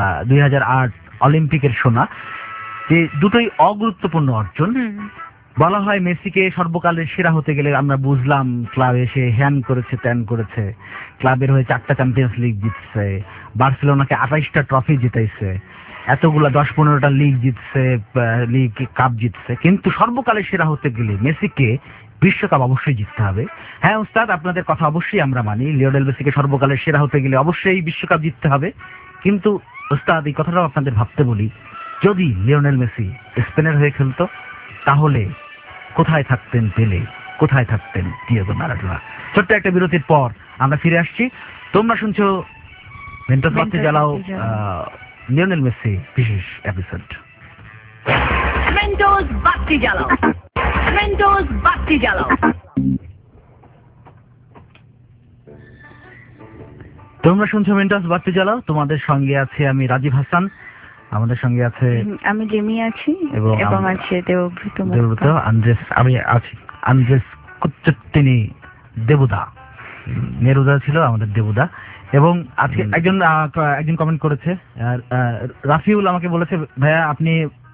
2008 অলিম্পিকের সোনা। যে দুটোই অগুরুত্বপূর্ণ অর্জন। বলা হয় মেসিকে সর্বকালের সেরা হতে গেলে আমরা বুঝলাম ক্লাবে এসে হ্যান করেছে, ত্যান করেছে, ক্লাবের হয়ে 4টা চ্যাম্পিয়ন্স লিগ জিতছে, বার্সেলোনাকে 28টা ট্রফি জিতাইছে, এতগুলা 10-15টা লিগ জিতছে, লিগ কাপ জিতছে। কিন্তু সর্বকালের সেরা হতে গেলে মেসিকে বিশ্বকাপ অবশ্যই জিততে হবে। হ্যাঁ ওস্তাদ, আপনাদের কথা অবশ্যই আমরা মানি, লিওনেল মেসিকে সর্বকালের সেরা হতে গেলে অবশ্যই বিশ্বকাপ জিততে হবে। কিন্তু ওস্তাদ, এই কথাটাও আপনাদের ভাবতে বলি, যদি লিওনেল মেসি স্পেনের হয়ে খেলতো তাহলে কোথায় থাকতেন পেলে, কোথায় থাকতেন ডিয়েগো ম্যারাডোনা। ছোট্ট একটা বিরতির পর আমরা ফিরে আসছি। তোমরা শুনছো মেন্টোস বাতি জ্বালাও, লিওনেল মেসি বিশেষ এপিসোড। Mentos বাতি জ্বালাও, Mentos বাতি জ্বালাও। তোমরা শুনছো মেন্টোস বাতি জ্বালাও, তোমাদের সঙ্গে আছে আমি রাজীব হাসান, আমাদের সঙ্গে আছে আমি জেমি আছি এবং এবং আছে দেবব্রত দেবব্রত, মুক্তা। আন্দ্রেস, আমি আছি। আন্দ্রেস কুচ্চত্তিনি, দেবুদা, নেরুদা ছিল আমাদের দেবুদা। এবং আজকে একজন কমেন্ট করেছে, রাফিউল আমাকে বলেছে, ভাইয়া আপনি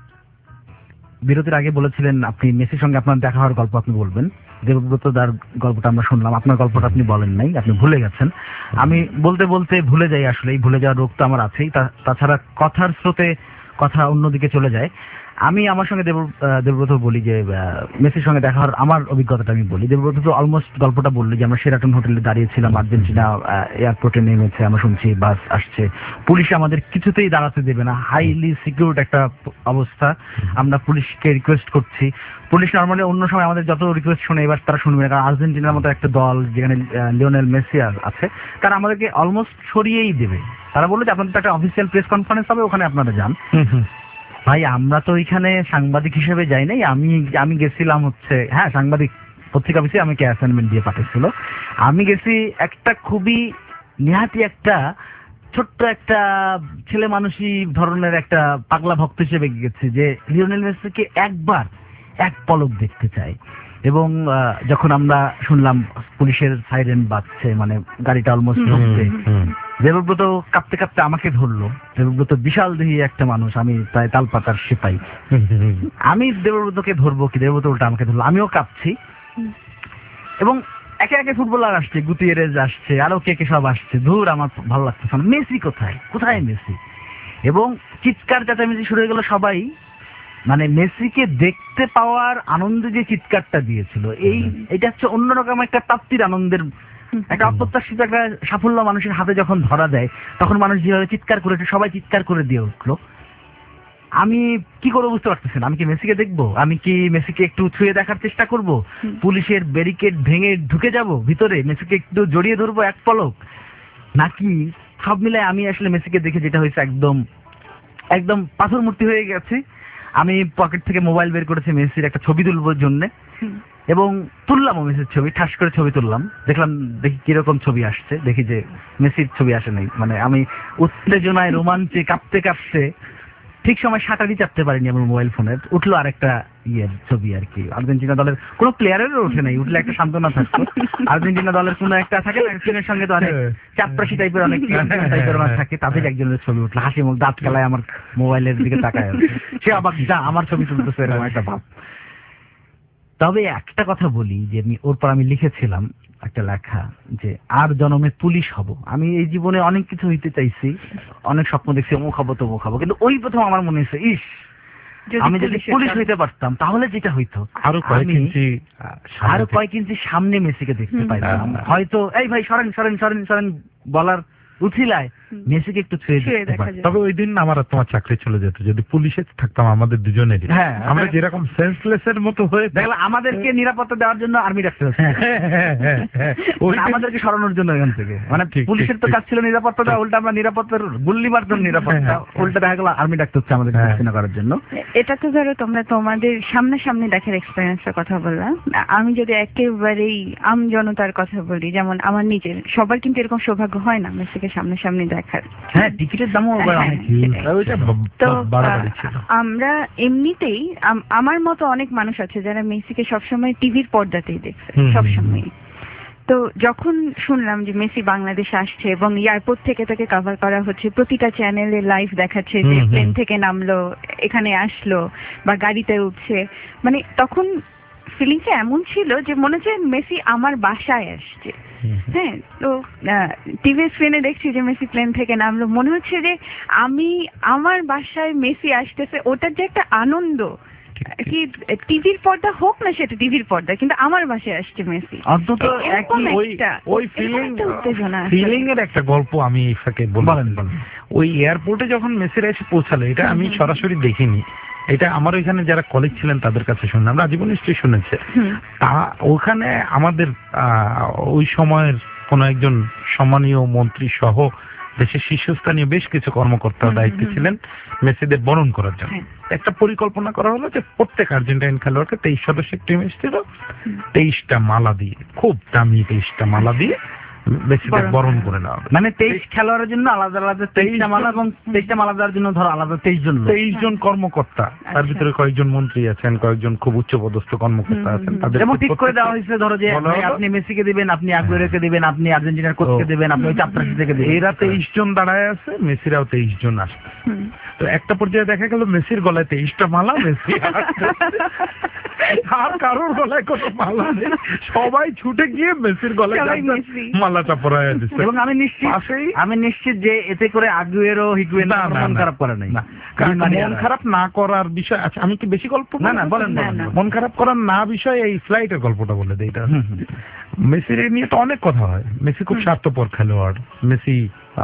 বিরতির আগে বলেছিলেন আপনি মেসির সঙ্গে আপনার দেখা হওয়ার গল্প আপনি বলবেন। দেবব্রত দার গল্পটা আমরা শুনলাম, আপনার গল্পটা আপনি বলেন নাই, আপনি ভুলে গেছেন। আমি বলতে বলতে ভুলে যাই, আসলে এই ভুলে যাওয়ার রোগ তো আমার আছেই, তাছাড়া কথার স্রোতে কথা অন্যদিকে চলে যায়। আমি আমার সঙ্গে দেবব্রত বলি যে মেসির সঙ্গে দেখা হওয়ার আমার অভিজ্ঞতাটা আমি বলি। দেবব্রত তো অলমোস্ট গল্পটা বললি যে আমরা শেরাটন হোটেলে দাঁড়িয়েছিলাম, আর্জেন্টিনা এয়ারপোর্টে নেমেছে, আমরা শুনছি বাস আসছে, পুলিশ আমাদের কিছুতেই দাঁড়াতে দেবে না, হাইলি সিকিউরড একটা অবস্থা। আমরা পুলিশকে রিকোয়েস্ট করছি, পুলিশ নর্মালি অন্য সময় আমাদের যত রিকোয়েস্ট শুনে এবার তারা শুনবে না, কারণ আর্জেন্টিনার মতো একটা দল যেখানে লিওনেল মেসি আছে, তারা আমাদেরকে অলমোস্ট সরিয়েই দেবে। তারা বললো যে আপনাদের একটা অফিসিয়াল প্রেস কনফারেন্স হবে, ওখানে আপনারা যান। ভাই আমরা তো ওইখানে সাংবাদিক হিসেবে যাই নাই, আমি গেছিলাম হচ্ছে, হ্যাঁ সাংবাদিক, পত্রিকা অফিসে আমাকে অ্যাসাইনমেন্ট দিয়ে পাঠিয়েছিল। আমি গেছি একটা খুবই নিহাতি একটা ছোট্ট একটা ছেলে মানুষই ধরনের একটা পাগলা ভক্ত হিসেবে গেছি, যে লিওনেল মেসিকে একবার এক পলক দেখতে চাই। এবং যখন আমরা শুনলাম পুলিশের সাইরেন বাজছে, মানে গাড়িটা অলমোস্ট ঢুকছে, দেবব্রত কাঁপতে কাঁপতে আমাকে ধরলো। দেবব্রত বিশাল দেহি একটা মানুষ, আমি প্রায় তালপাতার সিপাই। আমি দেবব্রতকে ধরবো কি, দেবব্রত উল্টা আমাকে ধরলো, আমিও কাঁপছি। এবং একে একে ফুটবলার আসছে, গুতিয়েরেজ আসছে, আরো কে কে সব আসছে, ধুর আমার ভালো লাগতেছে না, মেসি কোথায়, কোথায় মেসি। এবং চিৎকার চেঁচামেচি শুরু হয়ে গেল, সবাই মানে মেসিকে দেখতে পাওয়ার আনন্দে যে চিৎকারটা দিয়েছিল, এটা হচ্ছে অন্যরকম একটা প্রাপ্তির আনন্দের, একটা অপ্রত্যাশিত একটা সাফল্য মানুষের হাতে যখন ধরা দেয়, তখন মানুষ যেভাবে চিৎকার করেছে, সবাই চিৎকার করে দিয়ে উঠলো। আমি কি করে বুঝতে পারতেছি না, আমি কি মেসিকে দেখবো, আমি কি মেসিকে একটু ছুঁয়ে দেখার চেষ্টা করব, পুলিশের ব্যারিকেড ভেঙে ঢুকে যাব ভিতরে, মেসিকে একটু জড়িয়ে ধরবো এক পলক, নাকি সব মিলে আমি আসলে মেসিকে দেখে যেটা হয়েছে একদম পাথর মূর্তি হয়ে গেছে। আমি পকেট থেকে মোবাইল বের করেছি মেসির একটা ছবি তুলবার জন্য, এবং তুললাম মেসির ছবি, ঠাস করে ছবি তুললাম, দেখি কিরকম ছবি আসছে, দেখি যে মেসির ছবি আসে নাই। মানে আমি উত্তেজনায় রোমাঞ্চে কাঁপতে কাঁপতে ঠিক সময় শাটারই চাপতে পারিনি আমার মোবাইল ফোনের, উঠলো আরেকটা ছবি আর কি। আর্জেন্টিনা দলের কোনো প্লেয়ারেরও ওঠে নাই, উঠলে একটা সান্ত্বনা থাকতো। আর্জেন্টিনা দলের কোনো একটা থাকে না, একজনের সঙ্গে তো অনেক চাপরাশি টাইপের অনেক টাইপের থাকে, তাদের একজনের ছবি উঠলো, হাসি মুখ দাঁত খেলায় আমার মোবাইলের দিকে তাকায়, সে আবার যা আমার ছবি তুলতেছে এরকম একটা ভাব। তবে একটা কথা বলি, যে ওর পর আমি লিখেছিলাম একটা লেখা, যে আর জন্মে পুলিশ হব। আমি এই জীবনে অনেক কিছু হইতে চাইছি, অনেক স্বপ্ন দেখছি, অমুক হবো তমুক হবো, কিন্তু ওই প্রথম আমার মনে হয়েছে, আমি যদি পুলিশ হইতে পারতাম তাহলে যেটা হইতো, আরো কয়েক ইঞ্চি সামনে মেসিকে দেখতে পাইতাম, হয়তো এই ভাই সরেন সরেন সরেন সরেন বলার উঠিলায় মেসিকে একটু ছুঁয়ে দেখতে পারতাম। তবে ওই দিন আমার আর তোমার চাকরি চলে যেত যদি পুলিশে থাকতাম, আমাদের দুজনেরই। হ্যাঁ, আমরা যেরকম সেন্সলেস এর মতো হয়ে দেখলাম, আমাদেরকে নিরাপত্তা দেওয়ার জন্য আর্মি রাখতে হচ্ছে, আমাদেরকে সরানোর জন্য এখান থেকে। মানে পুলিশের তো কাজ ছিল নিরাপত্তা দেওয়া, উল্টা আমরা নিরাপত্তার গুল্লি মারতাম নিরাপত্তা, উল্টা দেখা গেল আর্মি ডাকতে হচ্ছে আমাদের রক্ষা করার জন্য। এটা তো ধরো তোমরা তোমাদের সামনাসামনি দেখার এক্সপেরিয়েন্সের কথা বললাম, আমি যদি একেবারেই আম জনতার কথা বলি, যেমন আমার নিজের, সবার কিন্তু এরকম সৌভাগ্য হয় না মেসিকে সামনাসামনি দেখার। হ্যাঁ, টিকিটের দামও অনেক। তো আমরা এমনিতেই, আমার মতো অনেক মানুষ আছে যারা মেসিকে সবসময় টিভির পর্দাতেই দেখছে সবসময়। তো যখন শুনলাম যে মেসি বাংলাদেশে আসছে এবং এয়ারপোর্ট থেকে তাকে কভার করা হচ্ছে, প্রতিটা চ্যানেলে লাইভ দেখাচ্ছে যে প্লেন থেকে নামলো, এখানে আসলো বা গাড়িতে উঠছে, মানে তখন ফিলিংটা এমন ছিল যে মনে হচ্ছে মেসি আমার বাসায় আসছে। হ্যাঁ, তো টিভি স্ক্রিনে দেখছি যে মেসি প্লেন থেকে নামলো, মনে হচ্ছে যে আমি আমার বাসায় মেসি আসতেছে, ওটার যে একটা আনন্দ, কি টিভির পর্দা হোক না সেটা টিভির পর্দা, কিন্তু আমার বাসায় আসছে মেসি, অন্তত ওই ফিলিং এর একটা গল্প আমি এই ফাঁকে বলবো। ওই এয়ারপোর্টে যখন মেসিরা এসে পৌঁছালো, এটা আমি সরাসরি দেখিনি, এটা আমার ওইখানে যারা কলিগ ছিলেন তাদের কাছে শুনলাম, আমরা জীবন নিশ্চয়ই শুনেছে। তা ওখানে আমাদের ওই সময়ের কোন একজন সম্মানীয় মন্ত্রী সহ দেশের শীর্ষস্থানীয় বেশ কিছু কর্মকর্তা দায়িত্বে ছিলেন মেসিদের বরণ করার জন্য। একটা পরিকল্পনা করা হলো যে প্রত্যেক আর্জেন্টাইন খেলোয়াড়কে 23 সদস্যের টিম এসেছিল, 23টা মালা দিয়ে, খুব দামি 23টা মালা দিয়ে মেসিদের বরণ করে নেওয়া হবে। মানে 23 খেলোয়াড়ের জন্য আলাদা আলাদা 23টা মালা এবং 23টা মালা দেওয়ার জন্য ধরো আলাদা 23 জন কর্মকর্তা, তার ভিতরে কয়েকজন মন্ত্রী আছেন, কয়েকজন খুব উচ্চপদস্থ কর্মকর্তা আছেন, তাদের এবং ঠিক করে দেওয়া হয়েছে ধরো যে আপনি মেসিকে দিবেন, আপনি আগুয়েরোকে দিবেন, আপনি আর্জেন্টিনার কোচকে দিবেন, আপনি ওই চাপরাশি থেকে দিবেন। এরা 23 জন দাঁড়ায় আছে, মেসিরাও 23 জন আসছে। তো একটা পর্যায়ে দেখা গেল মেসির গলায় 23টা মালা, মেসি আর কারোর গলায় কোনো মালা নেই, সবাই ছুটে গিয়ে মেসির গলায় মালাটা পরায় দিচ্ছে। এবং আমি নিশ্চিত যে এতে করে আগুয়েরো হিগুয়েইন মন খারাপ করে নাই। মন খারাপ না করার বিষয়, আচ্ছা আমি কি বেশি গল্প? না বলেন। মন খারাপ করার না বিষয় এই ফ্লাইটের গল্পটা বলে দেই। মেসির নিয়ে তো অনেক কথা হয়, মেসি খুব স্বার্থপর খেলোয়াড়, মেসি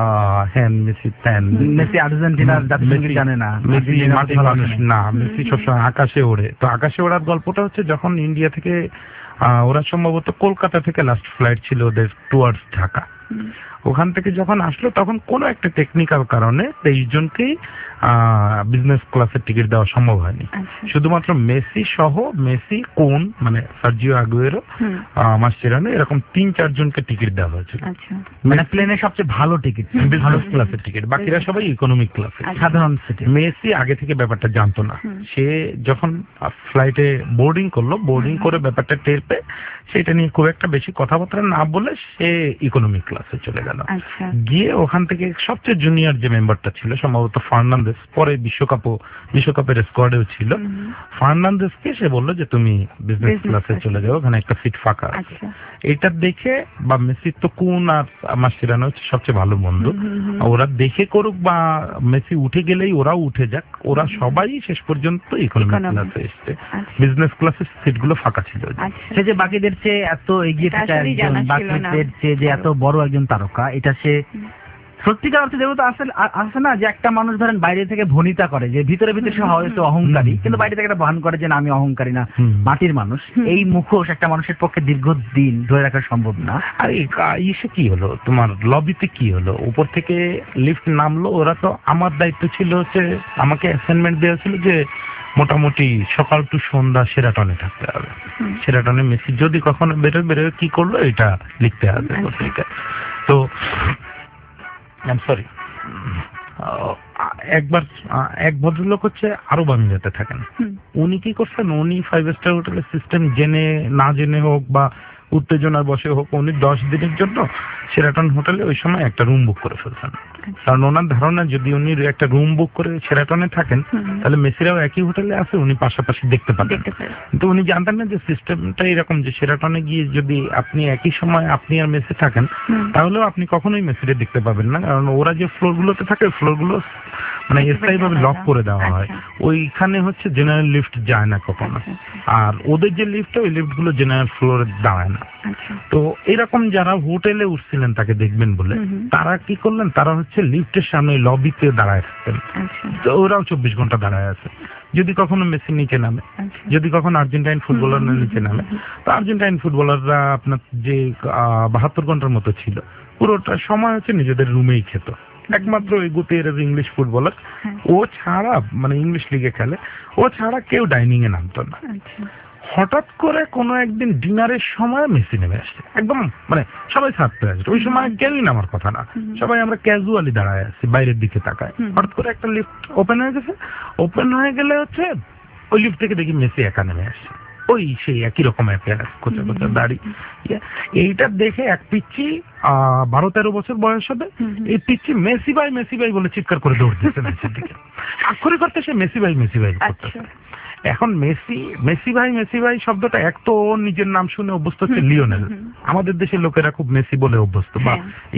মেসি আর্জেন্টিনার জাতীয় সঙ্গীত জানে না, মেসি মাটির মানুষ না, মেসি সবসময় আকাশে ওড়ে। তো আকাশে ওড়ার গল্পটা হচ্ছে যখন ইন্ডিয়া থেকে ওরা সম্ভবত কলকাতা থেকে লাস্ট ফ্লাইট ছিল ওদের টুয়ার্ডস ঢাকা, ওখান থেকে যখন আসলো তখন কোনো একটা টেকনিক্যাল কারণে 23 জনকেই বিজনেস ক্লাসের টিকিট দেওয়া সম্ভব হয়নি। শুধুমাত্র মেসি সহ মেসি, কোন মানে সার্জিও আগুয়েরো, মাসচেরানো, এরকম 3-4 জনকে টিকিট দেওয়া হয়েছিল। মানে প্লেনের সবচেয়ে ভালো টিকিট, বিজনেস ক্লাসের টিকিট, বাকিরা সবাই ইকোনমিক ক্লাসে সাধারণ সিটে। মেসি আগে থেকে ব্যাপারটা জানতো না, সে যখন ফ্লাইটে বোর্ডিং করলো, বোর্ডিং করে ব্যাপারটা টের পেয়ে সেটা নিয়ে খুব একটা বেশি কথাবার্তা না বলে সে ইকোনমিক ক্লাসে চলে গেল। গিয়ে ওখান থেকে সবচেয়ে জুনিয়র যে মেম্বারটা ছিল সম্ভবত ফার্নান্দেস, পরে বিশ্বকাপের স্কোয়াডেও ছিল, ফার্নান্দেসকে সে বললো যে তুমি বিজনেস ক্লাসে চলে যাও, ওখানে একটা সিট ফাঁকা আছে। এটা দেখে, বা মেসি তো কোন আর মাসচেরানো হচ্ছে সবচেয়ে ভালো বন্ধু, ওরা দেখে করুক বা মেসি উঠে গেলেই ওরাও উঠে যাক, ওরা সবাই শেষ পর্যন্ত ইকোনমিক ক্লাসে এসছে, বিজনেস ক্লাসের সিটগুলো ফাঁকা ছিল। সে যে বাকিদের চেয়ে এত এগিয়ে থাকা একজন, বাকিদের চেয়ে যে এত বড় একজন তারকা, এটা সে সত্যিকার অর্থে দেবতা আসে না, যে একটা মানুষ ধরেন বাইরে থেকে ভনিতা করে যে ভিতরে ভিতরে সে হয়তো অহংকারী, কিন্তু বাইরে থেকে একটা ভান করে যে না আমি অহংকারী না, মাটির মানুষ। এই মুখোশ একটা মানুষের পক্ষে দীর্ঘদিন ধরে রাখা সম্ভব না। আর ইসে কি হলো, তোমার লবিতে কি হলো, উপর থেকে লিফট নামলো, ওরা তো, আমার দায়িত্ব ছিল হচ্ছে, আমাকে অ্যাসাইনমেন্ট দেওয়া ছিল যে মোটামুটি সকাল টু সন্ধ্যা সেরাটনে থাকতে হবে। সেরাটনে মেসি যদি কখনো বেরোয় কি করলো এটা লিখতে হবে পত্রিকায়। তো সরি, একবার এক ভদ্রলোক হচ্ছে আরব আমিরাতে থাকেন, উনি কি করছেন, উনি 5 স্টার হোটেলের সিস্টেম জেনে না জেনে হোক বা উত্তেজনার বসে হোক, উনি 10 দিনের জন্য সেরাটন হোটেলে ওই সময় একটা রুম বুক করে ফেলছেন। কারণ ওনার ধারণা যদি উনি একটা রুম বুক করে সেরাটনে থাকেন তাহলে মেসিরাও একই হোটেলে আছে, উনি পাশাপাশি দেখতে পাবেন। কিন্তু উনি জানতেন না যে সিস্টেমটা এরকম যে সেরাটনে গিয়ে যদি আপনি একই সময় আপনি আর মেসি থাকেন তাহলেও আপনি কখনোই মেসিরে দেখতে পাবেন না, কারণ ওরা যে ফ্লোরগুলোতে থাকে ফ্লোরগুলো মানে স্থায়ীভাবে লক করে দেওয়া হয়, ওইখানে হচ্ছে জেনারেল লিফট যায় না কখনো, আর ওদের যে লিফট ওই লিফটগুলো জেনারেল ফ্লোরে দাঁড়ায় না। তো এরকম যারা হোটেলে উঠছিলেন তাকে দেখবেন বলে তারা কি করলেন, তারা হচ্ছে লিফটের সামনে লবিতে দাঁড়ায় থাকতেন, তো ওরাও 24 ঘন্টা দাঁড়ায় আছে। যদি কখনো মেসি নিচে নামে, যদি কখনো আর্জেন্টাইন ফুটবলাররা নিচে নামে, তো আর্জেন্টাইন ফুটবলাররা আপনার যে 72 ঘন্টার মতো ছিল পুরোটা সময় হচ্ছে নিজেদের রুমেই খেত। একমাত্র ওই গুতিয়েরেজ ইংলিশ ফুটবলার, ও ছাড়া মানে ইংলিশ লিগে খেলে, ও ছাড়া কেউ ডাইনিং এ নামতো না। হঠাৎ করে কোনো একদিন ডিনারের সময় মেসি নেমে আসছে, একদম মানে সবাই ছাড়তে আসছে, ওই সময় কেউই নামার কথা না, সবাই আমরা ক্যাজুয়ালি দাঁড়ায় আছি বাইরের দিকে তাকায়। হঠাৎ করে একটা লিফট ওপেন হয়ে গেছে, ওপেন হয়ে গেলে হচ্ছে ওই লিফট থেকে দেখি মেসি একা নেমে আসছে, ওই সেই একই রকম অ্যাপিয়ারেন্স, কোচা কোচা দাড়ি। এইটা দেখে এক পিচ্ছি 12-13 বছর বয়স হবে, এই পিচ্ছি মেসি ভাই বলে চিৎকার করে দৌড়তেছে মেসির দিকে, আক্ষরি করতে সে মেসি ভাই করতেছে। এখন মেসি ভাই শব্দটা এক তো নিজের নাম শুনে অভ্যস্ত হচ্ছে লিওনেল, আমাদের দেশের লোকেরা খুব মেসি বলে অভ্যস্ত, বা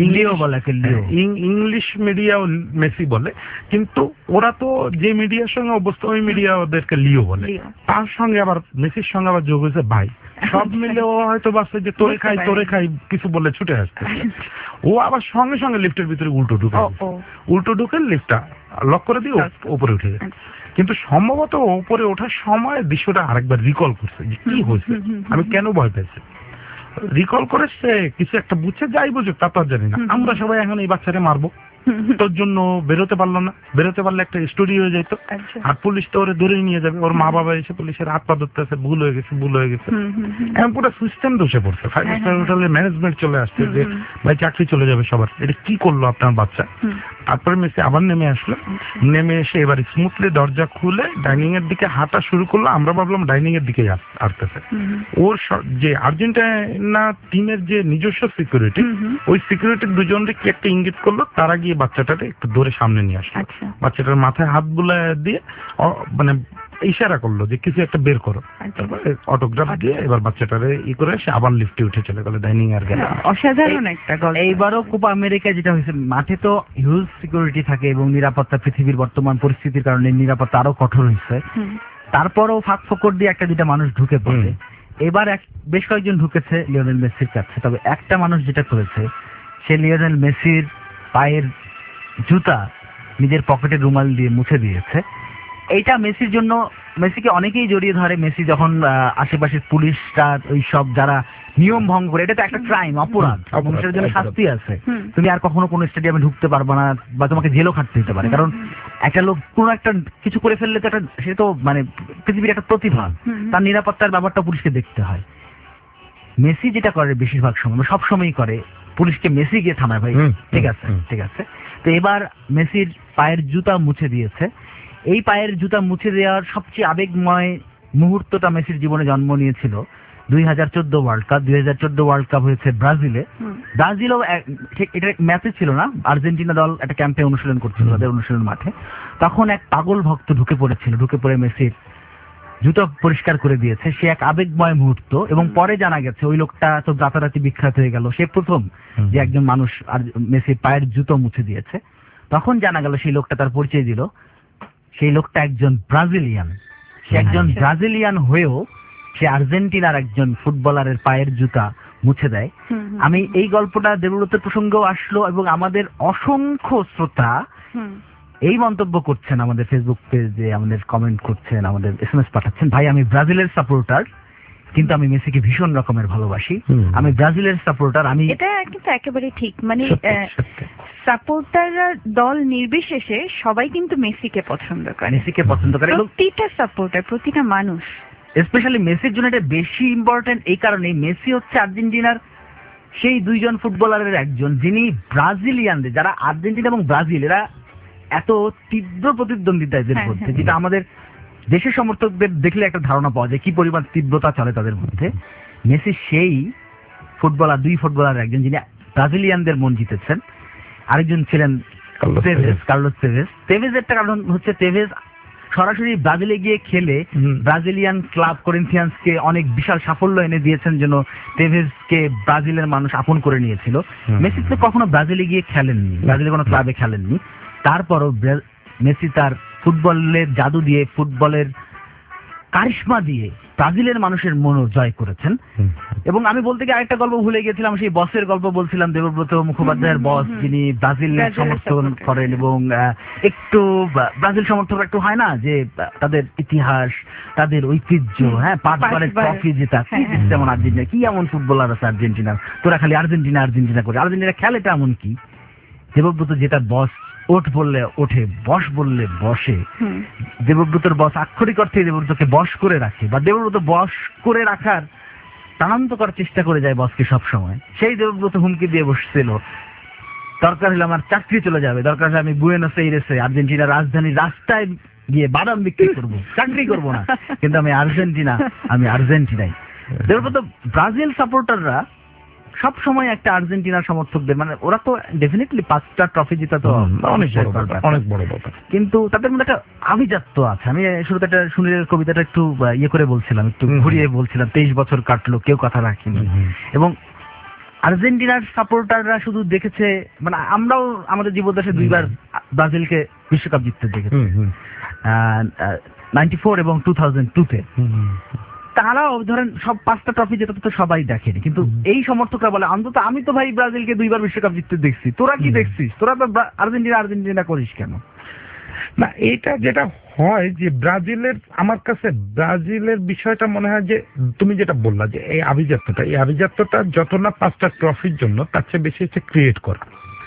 ইংলিশ মিডিয়াও মেসি বলে, কিন্তু ওরা তো যে মিডিয়ার সঙ্গে অভ্যস্ত ওই মিডিয়া ওদেরকে লিও বলে। তার সঙ্গে আবার মেসির সঙ্গে আবার যোগ হয়েছে ভাই, সব মিলে ও হয়তো বাসে যে তোরে খাই কিছু বলে ছুটে আসছে, ও আবার সঙ্গে সঙ্গে লিফটের ভিতরে উল্টো ঢুকে লিফটটা লক করে দিয়ে উপরে উঠে যায়। কিন্তু সম্ভবত উপরে ওঠার সময় দৃশ্যটা আরেকবার রিকল করছে যে কি হয়েছে, আমি কেন ভয় পেয়েছি, রিকল করে সে কিছু একটা বুঝছে, যাই বুঝুক তা তো আর জানি না। আমরা সবাই এখন এই বাচ্চাকে মারবো, তোর জন্য বেরোতে পারলো না, বেরোতে পারলে একটা স্টোরি হয়ে যেত, আর পুলিশ তো ওরে ধরে নিয়ে যাবে, ওর মা বাবা এসে পুলিশের হাত পা ধরতে আছে, ভুল হয়ে গেছে, ভুল হয়ে গেছে। এখন পুরো সিস্টেম দোষে পড়ছে, 5 স্টার হোটেলের ম্যানেজমেন্ট চলে আসছে যে ভাই চাকরি চলে যাবে সবার, এটা কি করলো আপনার বাচ্চা। তারপরে মেসি আবার নেমে আসলো, নেমে এসে এবার স্মুথলি দরজা খুলে ডাইনিং এর দিকে হাঁটা শুরু করলো। আমরা ভাবলাম ডাইনিং এর দিকে আসতেছে। ওর যে আর্জেন্টিনা টিমের যে নিজস্ব সিকিউরিটি, ওই সিকিউরিটির দুজনকে কি একটা ইঙ্গিত করলো, তারা গিয়ে বাচ্চাটাকে একটু ধরে সামনে নিয়ে আসলো। বাচ্চাটার মাথায় হাত বুলায় দিয়ে মানে ইশারা করলো যে কিছু একটা বের করো, তারপরে অটোগ্রাফ দিয়ে এবার বাচ্চাটারে করে সে আবার লিফটে উঠে চলে গেল, ডাইনিং আর গেল। অসাধারণ একটা গল্প। এইবারও কোপা আমেরিকা যেটা হয়েছে, মাঠে তো হিউজ সিকিউরিটি থাকে এবং নিরাপত্তা পৃথিবীর বর্তমান পরিস্থিতির কারণে নিরাপত্তা আরো কঠোর হয়েছে। তারপরও ফাঁক ফোকর দিয়ে একটা দুটা মানুষ ঢুকে পড়ে। এবার বেশ কয়েকজন ঢুকেছে লিওনেল মেসির কাছে, তবে একটা মানুষ যেটা করেছে, সে লিওনেল মেসির পায়ের জুতা নিজের পকেটের রুমাল দিয়ে মুছে দিয়েছে। এইটা মেসির জন্য, মেসিকে অনেকেই জড়িয়ে ধরে। মেসি যখন আশেপাশের পুলিশরা ওই সব যারা নিয়ম ভঙ্গ করে, এটা তো একটা ক্রাইম, অপরাধ, মানুষের জন্য শাস্তি আছে। তুমি আর কখনো কোনো স্টেডিয়ামে ঢুকতে পারবে না, বা তোমাকে জেলও খাটতে দিতে পারে। কারণ একটা লোক কোনো একটা কিছু করে ফেললে তো একটা, সে তো মানে পৃথিবীর একটা প্রতিভা, তার নিরাপত্তার ব্যাপারটা পুলিশকে দেখতে হয়। মেসি যেটা করে বেশিরভাগ সময়, সব সময়ই করে, পুলিশকে মেসি গিয়ে থামায়, ভাই ঠিক আছে ঠিক আছে। তো এবার মেসির পায়ের জুতা মুছে দিয়েছে। এই পায়ের জুতা মুছে দেওয়ার সবচেয়ে আবেগময় মুহূর্তটা মেসির জীবনে জন্ম নিয়েছিল 2014 ওয়ার্ল্ড কাপ। 2014 ওয়ার্ল্ড কাপ হয়েছে ব্রাজিলে। ব্রাজিলও ঠিক এটা ম্যাচে ছিল না, আর্জেন্টিনা দল একটা ক্যাম্পে অনুশীলন করছিল, তাদের অনুশীলন মাঠে। তখন এক পাগল ভক্ত ঢুকে পড়েছিল, ঢুকে পড়ে মেসির জুতো পরিষ্কার করে দিয়েছে। সে এক আবেগময় মুহূর্ত। এবং পরে জানা গেছে ওই লোকটা তো রাতারাতি বিখ্যাত হয়ে গেল, সে প্রথম যে একজন মানুষ আর মেসির পায়ের জুতো মুছে দিয়েছে। তখন জানা গেল সেই লোকটা তার পরিচয় দিল, সেই লোকটা একজন ব্রাজিলিয়ান। সে একজন ব্রাজিলিয়ান হয়েও সে আর্জেন্টিনার একজন ফুটবলারের পায়ের জুতা মুছে দেয়। আমি এই গল্পটা দেবব্রতের প্রসঙ্গেও আসলো, এবং আমাদের অসংখ্য শ্রোতা এই মন্তব্য করছেন আমাদের ফেসবুক পেজে, আমাদের কমেন্ট করছেন, আমাদের SMS পাঠাচ্ছেন, ভাই আমি ব্রাজিলের সাপোর্টার, কিন্তু আমি মেসিকে ভীষণ রকমের ভালোবাসি, আমি ব্রাজিলের সাপোর্টার। আমি এটা কিন্তু একেবারে ঠিক, মানে সাপোর্টাররা দল নির্বিশেষে সবাই কিন্তু মেসিকে পছন্দ করে, মেসিকে পছন্দ করে। প্রতিটা সাপোর্টার, প্রতিটা মানুষ। স্পেশালি মেসির জন্য এটা বেশি ইম্পর্টেন্ট এই কারণে, মেসি হচ্ছে আর্জেন্টিনার সেই দুইজন ফুটবলারের একজন যিনি ব্রাজিলিয়ানদের, যারা আর্জেন্টিনা এবং ব্রাজিল এরা এত তীব্র প্রতিদ্বন্দ্বিতা এদের মধ্যে, যেটা আমাদের দেশের সমর্থকদের দেখলে একটা ধারণা পাওয়া যায় কি পরিমাণ তীব্রতা চলে তাদের মধ্যে। মেসি সেই ফুটবলার, দুই ফুটবলার একজন যিনি ব্রাজিলিয়ানদের মন জিতেছেন। আরেকজন ছিলেন কার্লোস তেভেজ। তেভেজেরটা কারণ হচ্ছে তেভেজ সরাসরি ব্রাজিলে গিয়ে খেলে ব্রাজিলিয়ান ক্লাব করিন্থিয়ান্সকে অনেক বিশাল সাফল্য এনে দিয়েছেন, জন্য তেভেজকে ব্রাজিলের মানুষ আপন করে নিয়েছিল। মেসি তো কখনো ব্রাজিলে গিয়ে খেলেননি, ব্রাজিলের কোনো ক্লাবে খেলেননি। তারপরও মেসি তার ফুটবলের জাদু দিয়ে, ফুটবলের কারিশমা দিয়ে ব্রাজিলের মানুষের মন জয় করেছেন। এবং আমি বলতে গিয়ে আরেকটা গল্প ভুলে গেছিলাম, সেই বসের গল্প বলছিলাম, দেবব্রত মুখোপাধ্যায়ের বস, যিনি ব্রাজিলের সমর্থন করেন। এবং একটু ব্রাজিল সমর্থক একটু হয় না যে তাদের ইতিহাস, তাদের ঐতিহ্য, হ্যাঁ, 5 বারের ট্রফি জেতা, কি যেমন আর্জেন্টিনা, কি এমন ফুটবলার আছে আর্জেন্টিনার, তোরা খালি আর্জেন্টিনা আর্জেন্টিনা করে, আর্জেন্টিনা খেলেটা এমন কি। দেবব্রত যেটা বস ওঠ বললে ওঠে, বস বললে বসে। দেবব্রতর বস আক্ষরিক অর্থে দেবব্রতকে বস করে রাখে, বা দেবব্রত বস করে রাখার টানান্ত করার চেষ্টা করে যায় বসকে সব সময়। সেই দেবব্রত হুমকি দিয়ে বসছিল, দরকার হলে আমার চাকরি চলে যাবে, দরকার হলে আমি বুয়েনোস এইরেসে আর্জেন্টিনার রাজধানীর রাস্তায় গিয়ে বাদাম বিক্রি করবো, চাকরি করবো না, কিন্তু আমি আর্জেন্টিনাই। দেবব্রত ব্রাজিল সাপোর্টাররা সব সময় একটা আর্জেন্টিনার সমর্থকদের, মানে ওরা তো ডেফিনেটলি 5টা ট্রফি জেতা তো অনেক বড় ব্যাপার, কিন্তু তাদের মধ্যে একটা আভিজাত্য আছে। আমি শুরুতে একটা সুনীলের কবিতাটা একটু ইয়ে করে বলছিলাম, একটু ঘুরিয়ে বলছিলাম, 23 বছর কাটলো কেউ কথা রাখিনি। এবং আর্জেন্টিনার সাপোর্টাররা শুধু দেখেছে, মানে আমরাও আমাদের জীবদ্দশায় 2বার ব্রাজিলকে বিশ্বকাপ জিততে দেখেছি, 94 এবং 2002-তে। তারাও ধরেন সব 5টা ট্রফি যেটা তো সবাই দেখেনি, কিন্তু এই সমর্থকরা বলে অন্তত আমি তো ভাই ব্রাজিলকে 2বার বিশ্বকাপ জিততে দেখছি, তোরা কি দেখছিস, তোরা তো আর্জেন্টিনা করিস কেন। না, এটা যেটা হয় যে ব্রাজিলের, আমার কাছে ব্রাজিলের বিষয়টা মনে হয় যে তুমি যেটা বললা যে এই আভিজাত্যটা যত না 5টা ট্রফির জন্য, তার চেয়ে বেশি হচ্ছে ক্রিয়েট করা।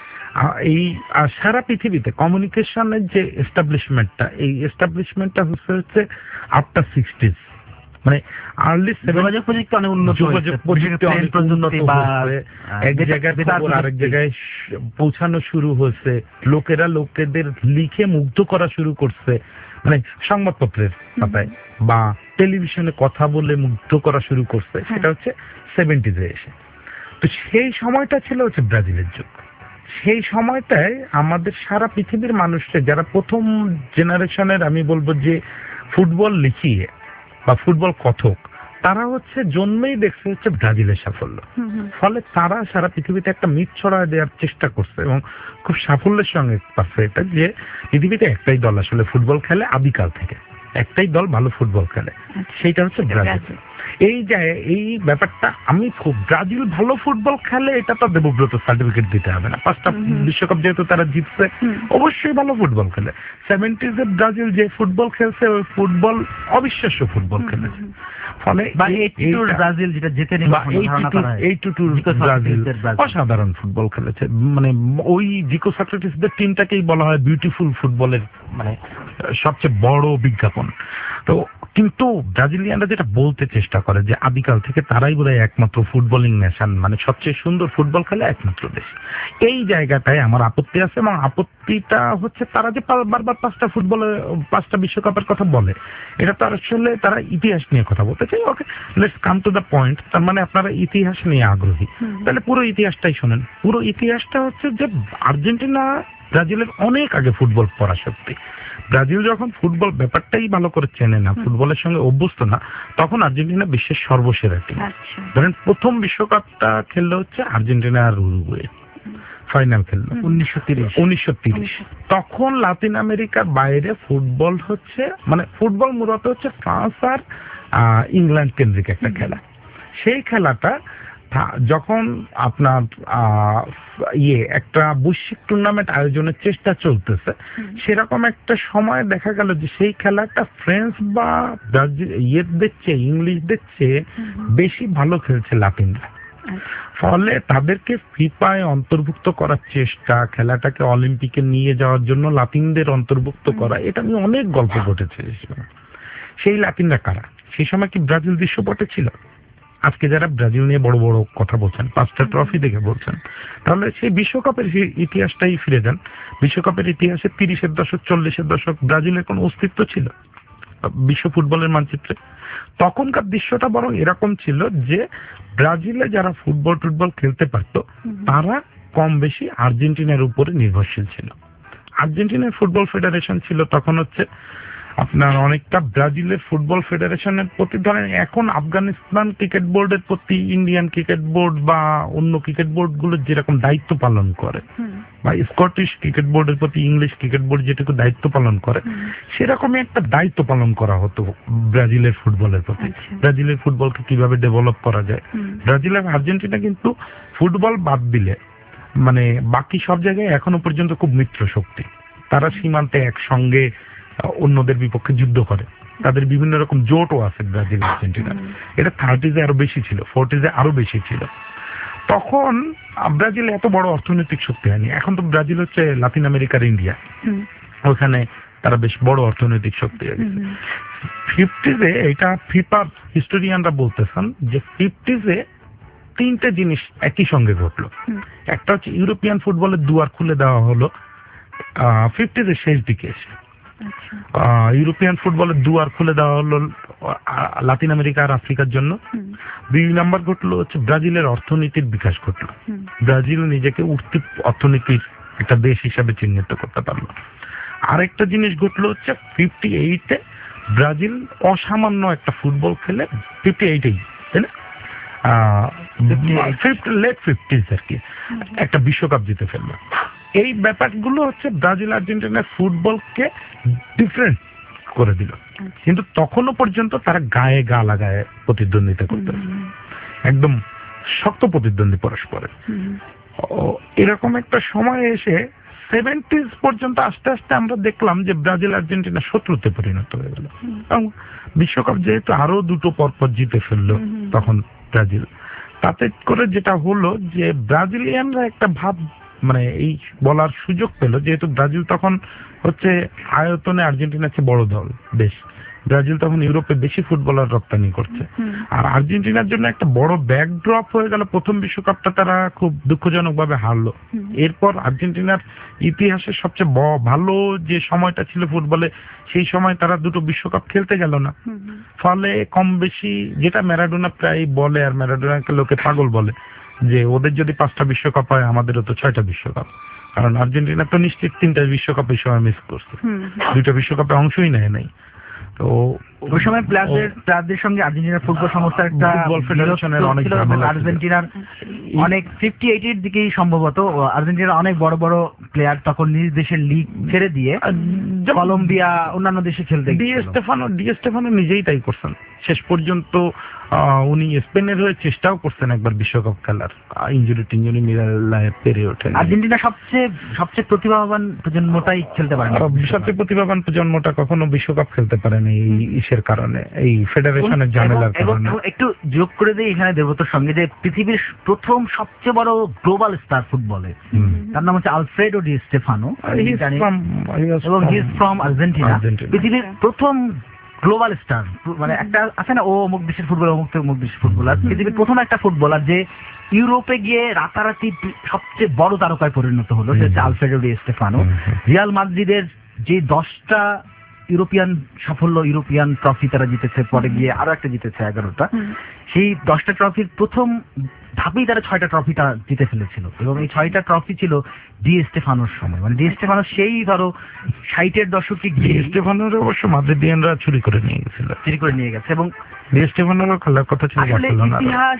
এই সারা পৃথিবীতে কমিউনিকেশনের যে এস্টাবলিশমেন্টটা হচ্ছে আফটার 60s, মানে আর্লি যোগাযোগ প্রযুক্তি অনেক উন্নত যোগাযোগ প্রযুক্তি অনেক উন্নত হয়েছে, এক জায়গায় খবর আরেক জায়গায় পৌঁছানো শুরু হয়েছে, লোকেরা লোকেদের লিখে মুগ্ধ করা শুরু করছে, মানে সংবাদপত্রের পাতায় বা টেলিভিশনে কথা বলে মুগ্ধ করা শুরু করছে। সেটা হচ্ছে 70s এসে। তো সেই সময়টা ছিল হচ্ছে ব্রাজিলের যুগ। সেই সময়টায় আমাদের সারা পৃথিবীর মানুষরা যারা প্রথম জেনারেশনের, আমি বলবো যে ফুটবল লিখিয়ে বা ফুটবল কথক, তারা হচ্ছে জন্মেই দেখছে হচ্ছে ব্রাজিলের সাফল্য। ফলে তারা সারা পৃথিবীতে একটা মিথ ছড়ায় দেওয়ার চেষ্টা করছে এবং খুব সাফল্যের সঙ্গে পাচ্ছে এটা, যে পৃথিবীতে একটাই দল আসলে ফুটবল খেলে, আদিকাল থেকে একটাই দল ভালো ফুটবল খেলে, সেইটা হচ্ছে ব্রাজিল। এই ব্যাপারটা আমি খুব, ব্রাজিল ভালো ফুটবল খেলে এটা তো দেবব্রত সার্টিফিকেট দিতে হবে না, 5টা বিশ্বকাপ যেহেতু তারা জিতছে, অবশ্যই ভালো ফুটবল খেলে। 70s এর ব্রাজিল যে ফুটবল খেলছে, ওই ফুটবল অবিশ্বাস্য ফুটবল খেলেছে। ফলে ব্রাজিল যেটা জিতে নিল, 82 ব্রাজিল অসাধারণ ফুটবল খেলেছে। মানে ওই জিকো সক্রেটিসদের টিমটাকেই বলা হয় বিউটিফুল ফুটবলের মানে সবচেয়ে বড় বিজ্ঞাপন। তো কিন্তু ব্রাজিলিয়ানরা যেটা বলতে চেষ্টা করে যে আদিকাল থেকে তারাই বোধহয় একমাত্র ফুটবলিং নেশন, মানে সবচেয়ে সুন্দর ফুটবল খেলে একমাত্র দেশ। এই জায়গাটায় আমার আপত্তি আছে, এবং আপত্তিটা হচ্ছে তারা যে বারবার 5টা বিশ্বকাপের কথা বলে, এটা তো আসলে তারা ইতিহাস নিয়ে কথা বলতে চাই। Okay, let's come to the point. তার মানে আপনারা ইতিহাস নিয়ে আগ্রহী, তাহলে পুরো ইতিহাসটাই শোনেন। পুরো ইতিহাসটা হচ্ছে যে আর্জেন্টিনা ব্রাজিলের অনেক আগে ফুটবল পরাশক্তি। ব্রাজিল যখন ফুটবল ব্যাপারটাই ভালো করে চেনে না, ফুটবলের সঙ্গে অভ্যস্ত না, তখন আর্জেন্টিনা বিশ্বের সর্বসেরা টিম। ধরেন প্রথম বিশ্বকাপটা খেললো হচ্ছে আর্জেন্টিনা আর উরুগুয়ে, ফাইনাল খেললো 1930। তখন লাতিন আমেরিকার বাইরে ফুটবল হচ্ছে, মানে ফুটবল মূলত হচ্ছে ফ্রান্স আর ইংল্যান্ড কেন্দ্রিক একটা খেলা। সেই খেলাটা যখন আপনার একটা বৈশ্বিক টুর্নামেন্ট আয়োজনের চেষ্টা চলতেছে, সেরকম একটা সময় দেখা গেল যে সেই খেলাটা ফ্রেঞ্চ বা ইয়েদের চেয়ে, ইংলিশদের চেয়ে বেশি ভালো খেলছে লাতিনরা। ফলে তাদেরকে ফিফায় অন্তর্ভুক্ত করার চেষ্টা, খেলাটাকে অলিম্পিকে নিয়ে যাওয়ার জন্য লাতিনদের অন্তর্ভুক্ত করা, এটা নিয়ে অনেক গল্প ঘটেছে। সেই লাতিনরা কারা? সেই সময় কি ব্রাজিল দৃশ্যপটে ছিল? আজকে যারা ব্রাজিল নিয়ে বড় বড় কথা বলছেন, 5টা ট্রফি দেখে বলছেন, তাহলে সেই বিশ্বকাপের ইতিহাসটাই ফিরে যান। বিশ্বকাপের ইতিহাসে 30-এর দশক, 40-এর দশক ব্রাজিলের কোনো অস্তিত্ব ছিল বিশ্ব ফুটবলের মানচিত্রে? তখনকার দৃশ্যটা বরং এরকম ছিল যে ব্রাজিলে যারা ফুটবল খেলতে পারতো, তারা কম বেশি আর্জেন্টিনার উপরে নির্ভরশীল ছিল। আর্জেন্টিনার ফুটবল ফেডারেশন ছিল তখন হচ্ছে আপনার অনেকটা ব্রাজিলের ফুটবল ফেডারেশনের প্রতি, ধরেন এখন আফগানিস্তান ক্রিকেট বোর্ডের প্রতি ইন্ডিয়ান ক্রিকেট বোর্ড বা অন্য ক্রিকেট বোর্ড গুলো যেরকম দায়িত্ব পালন করে, বা স্কটিশ ক্রিকেট বোর্ডের প্রতি ইংলিশ ক্রিকেট বোর্ড যেটুকু দায়িত্ব পালন করে, সেরকমই একটা দায়িত্ব পালন করা হতো ব্রাজিলের ফুটবলের প্রতি। ব্রাজিলের ফুটবলকে কিভাবে ডেভেলপ করা যায়। ব্রাজিল আর আর্জেন্টিনা কিন্তু ফুটবল বাদ দিলে মানে বাকি সব জায়গায় এখনো পর্যন্ত খুব মিত্র শক্তি। তারা সীমান্তে একসঙ্গে অন্যদের বিপক্ষে যুদ্ধ করে, তাদের বিভিন্ন রকম জোটও আছে ব্রাজিল আর্জেন্টিনা। এটা 30s আরো বেশি ছিল, 40s আরো বেশি ছিল। তখন ব্রাজিল এত বড় অর্থনৈতিক শক্তি হয়নি। এখন তো ব্রাজিল হচ্ছে লাতিন আমেরিকার ইন্ডিয়া, ওখানে তারা বেশ বড় অর্থনৈতিক শক্তি হয়ে গেছে। 50s এটা ফিফা হিস্টোরিয়ানরা বলতেছেন যে 50s 3টে জিনিস একই সঙ্গে ঘটলো। একটা হচ্ছে ইউরোপিয়ান ফুটবলের দুয়ার খুলে দেওয়া হলো 50s শেষ দিকে এসে। ইউরোপিয়ান ফুটবলের দুয়ার খুলে দেওয়া হলো লাতিন আমেরিকা আর আফ্রিকার জন্য। 2 নাম্বার ঘটলো হচ্ছে ব্রাজিলের অর্থনীতির বিকাশ ঘটলো। ব্রাজিল নিজেকে উঠতি অর্থনীতির একটা দেশ হিসাবে চিহ্নিত করতে পারলো। আরেকটা জিনিস ঘটলো হচ্ছে 58-এ ব্রাজিল অসামান্য একটা ফুটবল খেলে, 58-এই তাই না, লেট 50s আর কি, একটা বিশ্বকাপ জিতে ফেললো। এই ব্যাপারগুলো হচ্ছে ব্রাজিল আর্জেন্টিনার ফুটবলকে ডিফারেন্ট করে দিল। কিন্তু তখনও পর্যন্ত তারা গায়ে গা লাগায় প্রতিদ্বন্দ্বিতা করতে, একদম শক্ত প্রতিদ্বন্দ্বী পরস্পরের। এরকম একটা সময় এসে 70s পর্যন্ত আস্তে আস্তে আমরা দেখলাম যে ব্রাজিল আর্জেন্টিনা শত্রুতে পরিণত হয়ে গেল। এবং বিশ্বকাপ যেহেতু আরো দুটো পরপর জিতে ফেললো তখন ব্রাজিল, তাতে করে যেটা হলো যে ব্রাজিলিয়ানরা একটা ভাব মানে এই বলার সুযোগ পেল, যেহেতু ব্রাজিল তখন হচ্ছে আয়তনে আর্জেন্টিনার চেয়ে বড় দল দেশ, ব্রাজিল তখন ইউরোপে বেশি ফুটবলার রপ্তানি করছে, আর আর্জেন্টিনার জন্য একটা বড় ব্যাকড্রপ হয়ে গেল। প্রথম বিশ্বকাপটা তারা খুব দুঃখজনক ভাবে হারলো। এরপর আর্জেন্টিনার ইতিহাসের সবচেয়ে ভালো যে সময়টা ছিল ফুটবলে, সেই সময় তারা দুটো বিশ্বকাপ খেলতে গেল না। ফলে কম বেশি যেটা ম্যারাডোনা প্রায় বলে, আর ম্যারাডোনাকে লোকে পাগল বলে, যে ওদের যদি 5টা বিশ্বকাপ হয় আমাদেরও তো 6টা বিশ্বকাপ, কারণ আর্জেন্টিনা তো নিশ্চিত 3টা বিশ্বকাপ এই সময় মিস করছে, 2টা বিশ্বকাপে অংশই নেয় নাই। তো ওই সময় প্লেয়ারদের সঙ্গে আর্জেন্টিনার ফুটবল সংস্থার একটা ফুটবল ফেডারেশনের অনেক ঝামেলা ছিল। আর্জেন্টিনার অনেক 58-এর দিকেই সম্ভবত আর্জেন্টিনার অনেক বড় বড় প্লেয়ার তখন নিজ দেশের লিগ ছেড়ে দিয়ে কলম্বিয়া অন্যান্য দেশে খেলতে ডি স্টেফানো নিজেই তাই করছেন। শেষ পর্যন্ত উনি স্পেনের হয়ে চেষ্টাও করছেন একবার বিশ্বকাপ খেলার, ইঞ্জুরি মিলায় পেরে ওঠেন। আর্জেন্টিনা সবচেয়ে প্রতিভাবান প্রজন্মটাই খেলতে পারে না। সবচেয়ে প্রতিভাবান প্রজন্মটা কখনো বিশ্বকাপ খেলতে পারেনি এই ইসের কারণে, এই ফেডারেশনের ঝামেলার কারণে। একটু যোগ করে দিই এখানে দেবতর সঙ্গে, যে পৃথিবীর প্রথম সবচেয়ে বড় গ্লোবাল স্টার ফুটবলে, তার নাম হচ্ছে আলফ্রেডো ডি স্টেফানো, এবং হি ইজ ফ্রম আর্জেন্টিনা। পৃথিবীর প্রথম গ্লোবাল স্টার, মানে একটা আছে না, ও অমুক দেশের ফুটবলার, অমুক দেশের ফুটবলার, পৃথিবীর প্রথম একটা ফুটবলার যে ইউরোপে গিয়ে রাতারাতি সবচেয়ে বড় তারকায় পরিণত হলো, সে হচ্ছে আলফ্রেডো ডি স্টেফানো। রিয়াল মাদ্রিদের যে 10টা ইউরোপিয়ান সাফল্য, ইউরোপিয়ান ট্রফি তারা জিতেছে, পরে গিয়ে আরো একটা জিতেছে 11টা, সেই 10টা ট্রফির প্রথম ধাপেই তারা 6টা ট্রফিটা জিতে ফেলেছিল, এবং এই 6টা ট্রফি ছিল ডি স্টেফানোর সময়। মানে ডি স্টেফানো সেই ধরো 60-এর দশকে গিয়ে, স্টেফানোর অবশ্য মাদ্রিদিয়ানরা চুরি করে নিয়ে গেছে, এবং ডি স্টেফানোর খেলার কথা ছিল বার্সেলোনা।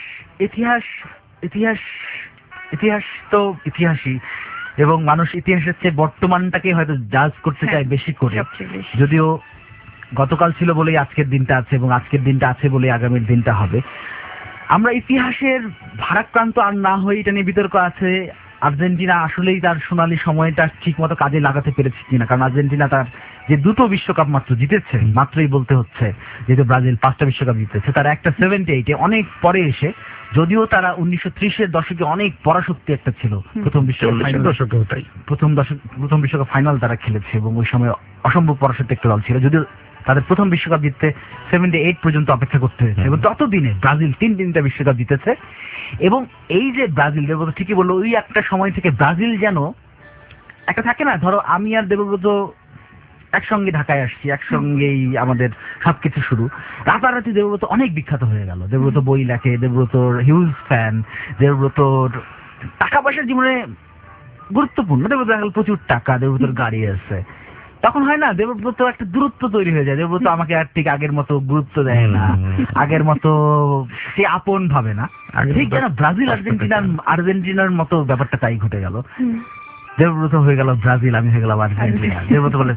ইতিহাস তো ইতিহাসই, এবং মানুষ ইতিহাসের চেয়ে বর্তমানটাকে হয়তো জাজ করতে চায় বেশি করে, যদিও গতকাল ছিল বলেই আজকের দিনটা আছে, এবং আজকের দিনটা আছে বলেই আগামীর দিনটা হবে। আমরা ইতিহাসের ভারাক্রান্ত আর না হয়ে এটা নিয়ে বিতর্ক আছে, আর্জেন্টিনা আসলেই তার সোনালী সময়টা ঠিক মতো কাজে লাগাতে পেরেছে কিনা। কারণ আর্জেন্টিনা তার যে 2টো বিশ্বকাপ মাত্র জিতেছে, মাত্রই বলতে হচ্ছে, যেহেতু ব্রাজিল 5টা বিশ্বকাপ জিতেছে, তারা একটা 78-এ অনেক পরে এসে, যদিও তারা 1930-এর দশকে অনেক পরাশক্তি একটা ছিল, প্রথম বিশ্বকাপ ফাইনাল তারা খেলেছে, এবং ওই সময় অসম্ভব পরাশক্তি একটা দল ছিল, যদিও তাদের প্রথম বিশ্বকাপ জিততে 78 পর্যন্ত অপেক্ষা করতে হয়েছে, এবং ততদিনে ব্রাজিল 3টা বিশ্বকাপ জিতেছে। এবং এই যে ব্রাজিল, দেবব্রত ঠিকই বললো, ওই একটা সময় থেকে ব্রাজিল যেন একটা থাকে না, ধরো আমি আর দেবব্রত একসঙ্গে ঢাকায় আসছি, একসঙ্গেই আমাদের সবকিছু শুরু, রাতারাতি দেবব্রত অনেক বিখ্যাত হয়ে গেল। দেবব্রত বই লেখে, দেবব্রতর হিউজ ফ্যান, দেবব্রতর টাকা পয়সার জীবনে গুরুত্বপূর্ণ, দেবব্রত প্রচুর টাকা, দেবব্রতর গাড়ি আছে। তখন হয় না, দেবব্রত একটা দূরত্ব তৈরি হয়ে যায়, দেবব্রত আমাকে আর ঠিক আগের মতো গুরুত্ব দেয় না, আগের মতো সে আপন ভাবে না। ঠিক যেন ব্রাজিল আর্জেন্টিনার মতো ব্যাপারটা তাই ঘটে গেল। দেবব্রত হয়ে গেল ব্রাজিল, আমি হয়ে গেলাম আর্জেন্টিনা। দেবব্রত বলে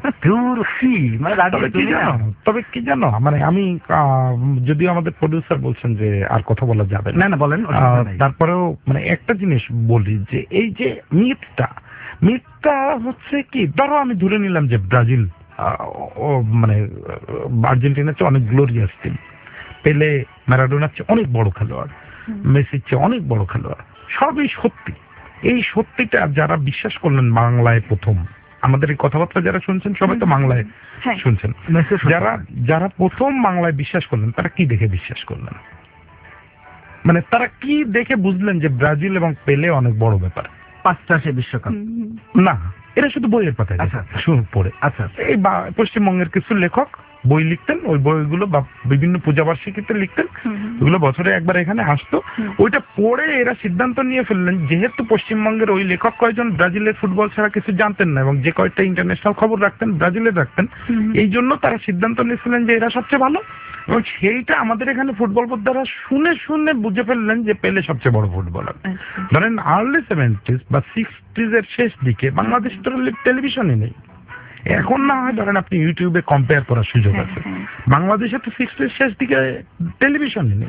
তবে কি জানো, মানে আমি যদিও আমাদের প্রডিউসার বলছেন যে আর কথা বলা যাবে না, বলেন, তারপরেও মানে একটা জিনিস বলি, যে এই যে মিথটা হচ্ছে কি, ধরো আমি ধরে নিলাম যে ব্রাজিল মানে আর্জেন্টিনার চেয়ে অনেক গ্লোরিয়াস টিম, পেলে ম্যারাডোনার চেয়ে অনেক বড় খেলোয়াড়, মেসির চেয়ে অনেক বড় খেলোয়াড়, সবই সত্যি। এই সত্যিটা যারা বিশ্বাস করলেন বাংলায় প্রথম, আমাদের এই কথাবার্তা যারা শুনছেন সবাই তো বাংলায় শুনছেন, যারা প্রথম বাংলায় বিশ্বাস করলেন, তারা কি দেখে বিশ্বাস করলেন? মানে তারা কি দেখে বুঝলেন যে ব্রাজিল এবং পেলে অনেক বড় ব্যাপার? 5টা সে বিশ্বকাপ না, এটা শুধু বইয়ের পাতায় পড়ে। আচ্ছা, এই পশ্চিমবঙ্গের কিছু লেখক বই লিখতেন, ওই বইগুলো বা বিভিন্ন পূজাবার্ষিকীতে লিখতেন, ওগুলো বছরে একবার এখানে আসতো, ওইটা পড়ে এরা সিদ্ধান্ত নিয়ে ফেললেন, যেহেতু পশ্চিমবঙ্গের ওই লেখক কয়জন ব্রাজিলের ফুটবল ছাড়া কিছু জানতেন না, এবং যে কয়েকটা ইন্টারন্যাশনাল খবর রাখতেন ব্রাজিলের রাখতেন, এই জন্য তারা সিদ্ধান্ত নিয়েছিলেন যে এরা সবচেয়ে ভালো, এবং সেইটা আমাদের এখানে ফুটবল বোদ্ধারা শুনে শুনে বুঝে ফেললেন যে পেলে সবচেয়ে বড় ফুটবলার। ধরেন আর্লি 70s বা 60s এর শেষ দিকে বাংলাদেশ তো টেলিভিশনই নেই, এখন না হয় ধরেন আপনি ইউটিউবে কম্পেয়ার করার সুযোগ আছে, বাংলাদেশে তো 60s শেষ দিকে টেলিভিশনই নেই,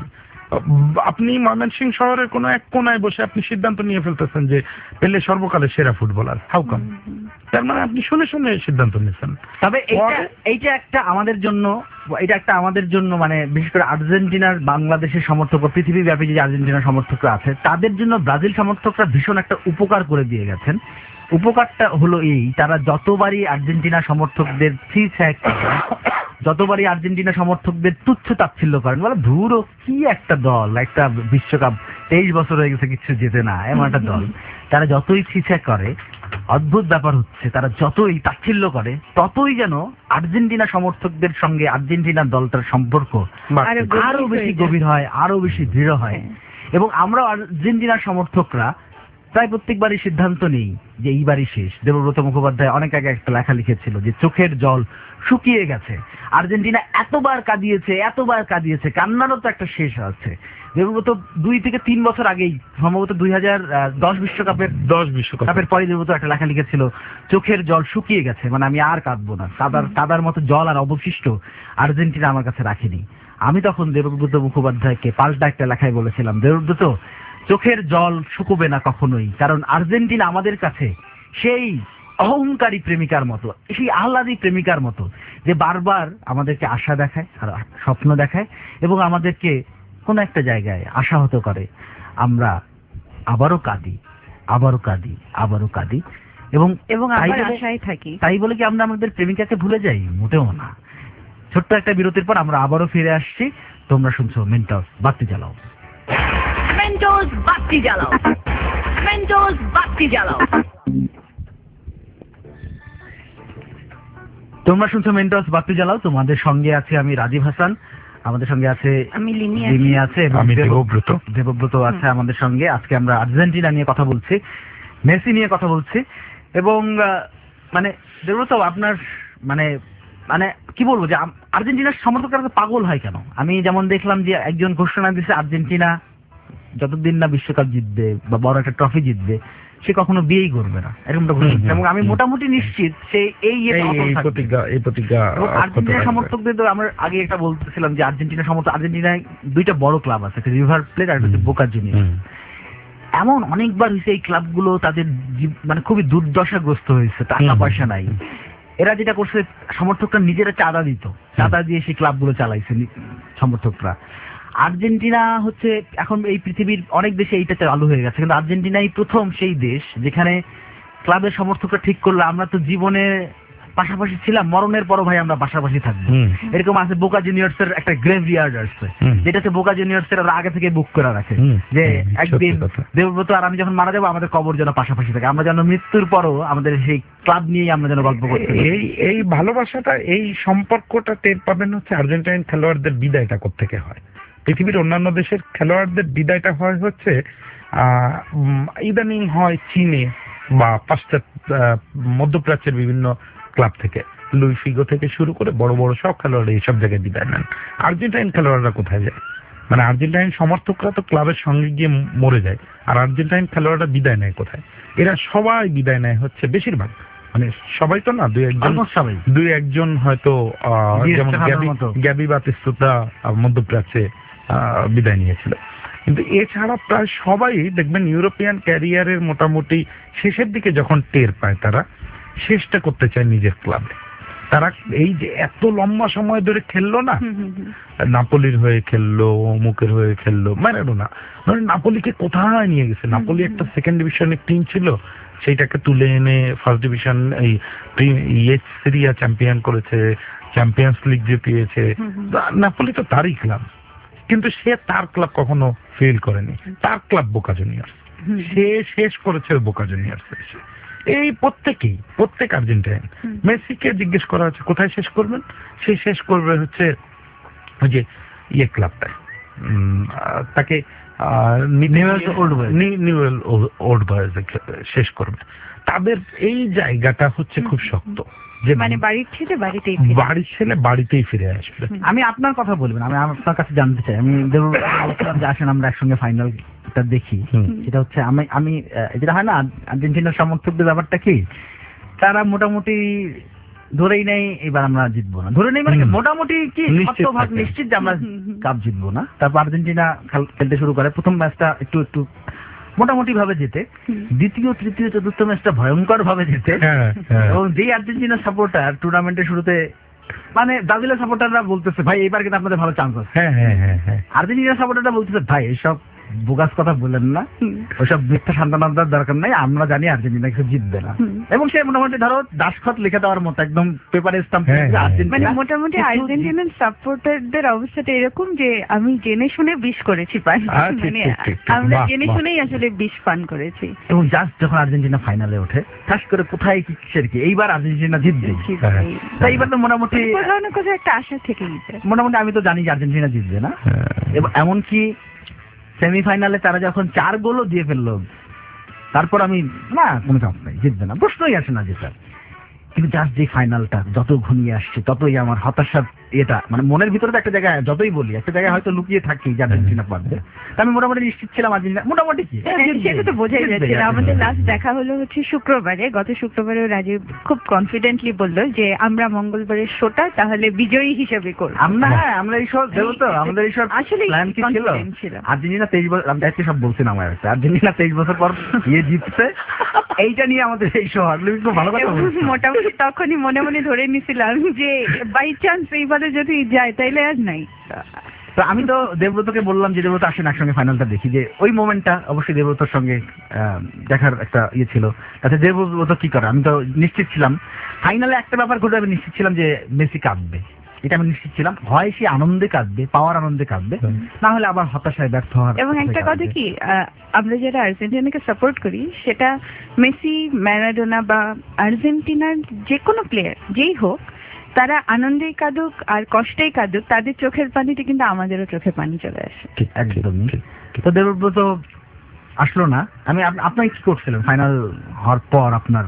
আপনি ময়মনসিংহ শহরের কোনো এক কোনায় বসে আপনি সিদ্ধান্ত নিয়ে ফেলতেছেন যে পেলে সর্বকালের সেরা ফুটবলার, হাউ কাম? তার মানে আপনি শুনে শুনে সিদ্ধান্ত নিয়েছেন। তবে এইটা একটা আমাদের জন্য মানে বিশেষ করে আর্জেন্টিনার বাংলাদেশের সমর্থক, পৃথিবীব্যাপী যে আর্জেন্টিনার সমর্থকরা আছে তাদের জন্য ব্রাজিল সমর্থকরা ভীষণ একটা উপকার করে দিয়ে গেছেন। উপকারটা হলো এই, তারা যতবারই আর্জেন্টিনা সমর্থকদের যতবারই আর্জেন্টিনা সমর্থকদের তুচ্ছ তাচ্ছিল্য করেন, বলে ধুরো কি একটা দল, একটা বিশ্বকাপ 23 বছর হয়ে গেছে কিছু জেতে না, এমন একটা দল। তারা যতই ছিছা করে, অদ্ভুত ব্যাপার হচ্ছে তারা যতই তাচ্ছিল্য করে ততই যেন আর্জেন্টিনা সমর্থকদের সঙ্গে আর্জেন্টিনার দলটার সম্পর্ক আরো বেশি গভীর হয়, আরো বেশি দৃঢ় হয়। এবং আমরা আর্জেন্টিনার সমর্থকরা প্রায় প্রত্যেকবারই সিদ্ধান্ত নেই যে এইবারই শেষ। দেবব্রত মুখোপাধ্যায় অনেক আগে একটা লেখা লিখেছিল যে চোখের জল শুকিয়ে গেছে, আর্জেন্টিনা এতবার কাঁদিয়েছে, কান্নারও তো একটা শেষ আছে। দেবব্রত 2 থেকে 3 বছর আগেই সম্ভবত 2010 বিশ্বকাপের পরে দেবব্রত একটা লেখা লিখেছিল চোখের জল শুকিয়ে গেছে, মানে আমি আর কাঁদবো না, কাদার মতো জল আর অবশিষ্ট আর্জেন্টিনা আমার কাছে রাখেনি। আমি তখন দেবব্রত মুখোপাধ্যায়কে পাল্টা একটা লেখায় বলেছিলাম, দেবব্রত চোখের জল শুকোবে না কখনোই, কারণ আর্জেন্টিনা আমাদের কাছে সেই অহংকারী প্রেমিকার মতো, সেই আহ্লাদী প্রেমিকার মতো যে বারবার আমাদেরকে আশা দেখায় আর স্বপ্ন দেখায় এবং আমাদেরকে কোনো একটা জায়গায় আশাহত করে। আমরা আবারও কাঁদি এবং তাই বলে কি আমরা আমাদের প্রেমিকাকে ভুলে যাই? মোটেও না। ছোট্ট একটা বিরতির পর আমরা আবারও ফিরে আসছি। তোমরা শুনছো মেন্টস বাতি জ্বালাও। Mentos বাতি জ্বালাও, Mentos বাতি জ্বালাও। তোমরা শুনছো মেন্টস বাতি জ্বালাও। তোমাদের সঙ্গে আছে আমি রাজীব হাসান, আমাদের সঙ্গে আছে আমি লিমি আছে এবং আমি দেবব্রত আছে আমাদের সঙ্গে। আজকে আমরা আর্জেন্টিনা নিয়ে কথা বলছি, মেসি নিয়ে কথা বলছি। এবং মানে দেবব্রত আপনার মানে মানে কি বলবো যে আর্জেন্টিনার সমর্থকরা তো পাগল হয় কেন? আমি যেমন দেখলাম যে একজন ঘোষণা দিয়েছে আর্জেন্টিনা যতদিন না বিশ্বকাপ জিতবে বা বড় একটা ট্রফি জিতবে সে কখনো বিয়েই করবে না, এরকমটা ঘোষণা। এবং আমি মোটামুটি নিশ্চিত সে এই প্রতিজ্ঞা। আর্জেন্টিনা সমর্থকদের তো আমরা আগে একটা বলতেছিলাম যে আর্জেন্টিনায় 2টা বড় ক্লাব আছে, একটা রিভার প্লেট আর একটা বোকা জুনিয়র্স। এমন অনেকবার হয়েছে এই ক্লাবগুলো তাদের মানে খুবই দুর্দশাগ্রস্ত হয়েছে, টাকা পয়সা নাই। এরা যেটা করছে, সমর্থকরা নিজেরা চাঁদা দিত, চাঁদা দিয়ে সেই ক্লাবগুলো চালাইছে সমর্থকরা। আর্জেন্টিনা হচ্ছে এখন এই পৃথিবীর অনেক দেশে এইটা চালু হয়ে গেছে, কিন্তু আর্জেন্টিনাই প্রথম সেই দেশ যেখানে ক্লাবের সমর্থকরা ঠিক করলো আমরা তো জীবনে পাশাপাশি ছিলাম, মরণের পরও ভাই আমরা পাশাপাশি থাকবো। এরকম আছে বোকা জুনিয়র্স এর একটা গ্রেভইয়ার্ড আছে, যেটাতে বোকা জুনিয়র্স এর আগে থেকে বুক করে রাখে যে একদিন দেবব্রত আর আমি যখন মারা যাবো আমাদের কবর যেন পাশাপাশি থাকে, আমরা যেন মৃত্যুর পরও আমাদের সেই ক্লাব নিয়েই আমরা যেন গল্প করতে। এই ভালোবাসাটা, এই সম্পর্কটা টের পাবেন হচ্ছে আর্জেন্টাইন খেলোয়াড়দের বিদায়টা কোত্থেকে হয়। পৃথিবীর অন্যান্য দেশের খেলোয়াড়দের বিদায়টা হয় হচ্ছে ইদানিং হয় চীনে বা মধ্যপ্রাচ্যের বিভিন্ন ক্লাব থেকে, লুই ফিগো থেকে শুরু করে বড় বড় সব খেলোয়াড়রা এইসব জায়গায় বিদায় নেন। আর্জেন্টাইন খেলোয়াড়রা কোথায় যায়? মানে আর্জেন্টাইন সমর্থকরা তো ক্লাবের সঙ্গে গিয়ে মরে যায়, আর আর্জেন্টাইন খেলোয়াড়রা বিদায় নেয় কোথায়? এরা সবাই বিদায় নেয় হচ্ছে বেশিরভাগ, মানে সবাই তো না, দুই একজন হয়তো, যেমন গ্যাবি বাতিস্তুতা মধ্যপ্রাচ্যে বিদায় নিয়েছিল। কিন্তু এছাড়া প্রায় সবাই দেখবেন ইউরোপিয়ান ক্যারিয়ারের মোটামুটি শেষের দিকে যখন টের পায় তারা শেষটা করতে চায় নিজের ক্লাবে। তারা এই যে এত লম্বা সময় ধরে খেললো না, নাপোলির হয়ে খেললো, অমুকের হয়ে খেললো, ম্যারাডোনা মানে নাপোলিকে কোথায় নিয়ে গেছে। নাপোলি একটা সেকেন্ড ডিভিশনের টিম ছিল, সেইটাকে তুলে এনে ফার্স্ট ডিভিশন এই সিরিয়া চ্যাম্পিয়ন করেছে, চ্যাম্পিয়ন্স লিগ জিতিয়েছে। নাপোলি তো তারই ক্লাব, কিন্তু সে তার ক্লাব কখনো ফেল করেনি। তার ক্লাব বোকা জুনিয়র্স, সে শেষ করেছে বোকা জুনিয়র্স। এই প্রত্যেক আর্জেন্টাইন। মেসিকে জিজ্ঞেস করা হচ্ছে কোথায় শেষ করবেন, সে শেষ করবে হচ্ছে ওই যে ক্লাবটায়, তাকে নিউয়েল ওল্ড বয়েজ শেষ করবে। তাদের এই জায়গাটা হচ্ছে খুব শক্ত, যে মানে বাড়ির ছেলে বাড়িতেই ফিরে আসবে। আমি আপনার কথা বলবেন, আমি আপনার কাছে জানতে চাই, আমি যে আসেন আমরা একসঙ্গে ফাইনালটা দেখি, সেটা হচ্ছে আমি যেটা হয় না আর্জেন্টিনার সমর্থকদের ব্যাপারটা কি, তারা মোটামুটি ধরেই নেই এবার আমরা জিতবো না, ধরে নেই মানে মোটামুটি কি নিশ্চিত শতভাগ থাকে। নিশ্চিত যে আমরা কাপ জিতবো না। তারপর আর্জেন্টিনা খেলতে শুরু করে, প্রথম ম্যাচটা একটু মোটামুটি ভাবে জেতে, দ্বিতীয় তৃতীয় চতুর্থ ম্যাচটা ভয়ঙ্কর ভাবে জেতে। হ্যাঁ, হ্যাঁ। এবং যেই আর্জেন্টিনা সাপোর্টার টুর্নামেন্টের শুরুতে মানে ব্রাজিলের সাপোর্টাররা বলতেছে ভাই এবার কিন্তু আপনাদের ভালো চান্স আছে, হ্যাঁ, হ্যাঁ, হ্যাঁ, হ্যাঁ। আর্জেন্টিনা সাপোর্টাররা বলতেছে ভাই এসব বোগাস কথা বলেন না, ওইসব মিথ্যা সান্ত্বনার দরকার নাই, আমরা জানি আর্জেন্টিনা কিছু জিতবে না। এবং সে মোটামুটি ধরো দাসখত লিখে দেওয়ার মতো একদম পেপারে স্টাম্প হ্যাঁ, হ্যাঁ। মানে আর্জেন্টিনা মোটামুটি কিছু আর্জেন্টিনার সাপোর্টারদের অবস্থাটা এরকম যে আমি জেনে শুনে বিষ করেছি পান, হ্যাঁ, ঠিক, মানে ঠিক, ঠিক, ঠিক। আমরা বাহ, জেনে বাহ। শুনেই আসলে বিষ পান করেছি। এবং জাস্ট যখন আর্জেন্টিনা ফাইনালে ওঠে ঠাস করে কোথায় কি কিসের কি এইবার আর্জেন্টিনা জিতবে, হ্যাঁ। তাই এবার তো মোটামুটি কোথাও না কোথাও একটা আশা থেকেই যায়। মোটামুটি আমি তো জানি যে আর্জেন্টিনা জিতবে না। হ্যাঁ। এবং এমনকি সেমিফাইনালে তারা যখন 4 গোলও দিয়ে ফেললো, তারপর আমি না কোনো চান্স নাই, জিতবে না, প্রশ্নই আসে না জেতার। কিন্তু জাস্ট যে ফাইনালটা যত ঘনিয়ে আসছে ততই আমার হতাশার এটা মানে মনের ভিতরে তো একটা জায়গায়, যতই বলি একটা জায়গায় হয়তো লুকিয়ে থাকি যে আর্জেন্টিনা পারবে। তা আমি মোটামুটি নিশ্চিত ছিলাম আর্জেন্টিনা মোটামুটি কি সেটা তো বোঝাই জিতবে, যাচ্ছে না। আমাদের আর্জেন্টিনা। লাস্ট দেখা হলো হচ্ছে শুক্রবারে, গত শুক্রবারে রাজীব খুব কনফিডেন্টলি বললো যে আমরা মঙ্গলবারের শোটা তাহলে বিজয়ী হিসেবে করব। আমরা এইসব দেবো তো, আমাদের এইসব আসলে প্ল্যান কি ছিল? confident ছিল। আর্জেন্টিনা 23 বছর, আমি আজকে সব বলছিলাম আমার একটা, আর্জেন্টিনা 23 বছর পর ইয়ে জিতছে, এইটা নিয়ে আমাদের এই শো আপনি খুব ভালো কথা এবং বলছেন। মোটামুটি তখনই মনে মনে ধরে নিছিলাম যে বাই চান্স এইবারে যদি যায় তাইলে আর নাই। তো আমি তো দেবব্রতকে বললাম যে দেবব্রত আসেন একসঙ্গে ফাইনালটা দেখি, যে ওই মোমেন্টটা অবশ্যই দেবব্রতর সঙ্গে দেখার একটা ইয়ে ছিল। তাতে দেবব্রত কি করে, আমি তো নিশ্চিত ছিলাম ফাইনালে একটা ব্যাপার ঘটবে, আমি নিশ্চিত ছিলাম যে মেসি কাঁদবে, এটা আমি নিশ্চিত ছিলাম। হয় সে আনন্দে কাঁদবে, পাওয়ার আনন্দে কাঁদবে, না হলে আবার হতাশায় ব্যর্থ হওয়ার। এবং একটা কথা কি, আমরা যারা আর্জেন্টিনাকে সাপোর্ট করি সেটা মেসি, ম্যারাডোনা বা আর্জেন্টিনার যে কোনো প্লেয়ার যেই হোক, তারা আনন্দেই কাঁদুক আর কষ্টেই কাঁদুক, তাদের চোখের পানিতে কিন্তু আমাদেরও চোখে পানি চলে আসে। একদমই। তো দেবব্রত আসলো না, আমি আপনাকে কি করছিলেন ফাইনাল হওয়ার পর? আপনার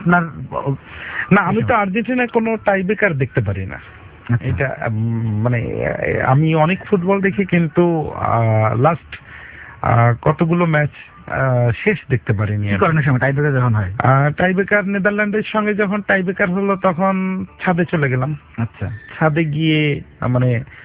না, আমি তো আর্জেন্টিনায় কোনো টাইব্রেকার দেখতে পারি না। আচ্ছা। এটা মানে আমি অনেক ফুটবল দেখি, কিন্তু লাস্ট কতগুলো ম্যাচ শেষ দেখতে পারিনি। কি কারণের সময় টাইব্রেকার যখন হয়? টাইব্রেকার নেদারল্যান্ডের সঙ্গে যখন টাইব্রেকার হলো তখন ছাদে চলে গেলাম। আচ্ছা, ছাদে গিয়ে মানে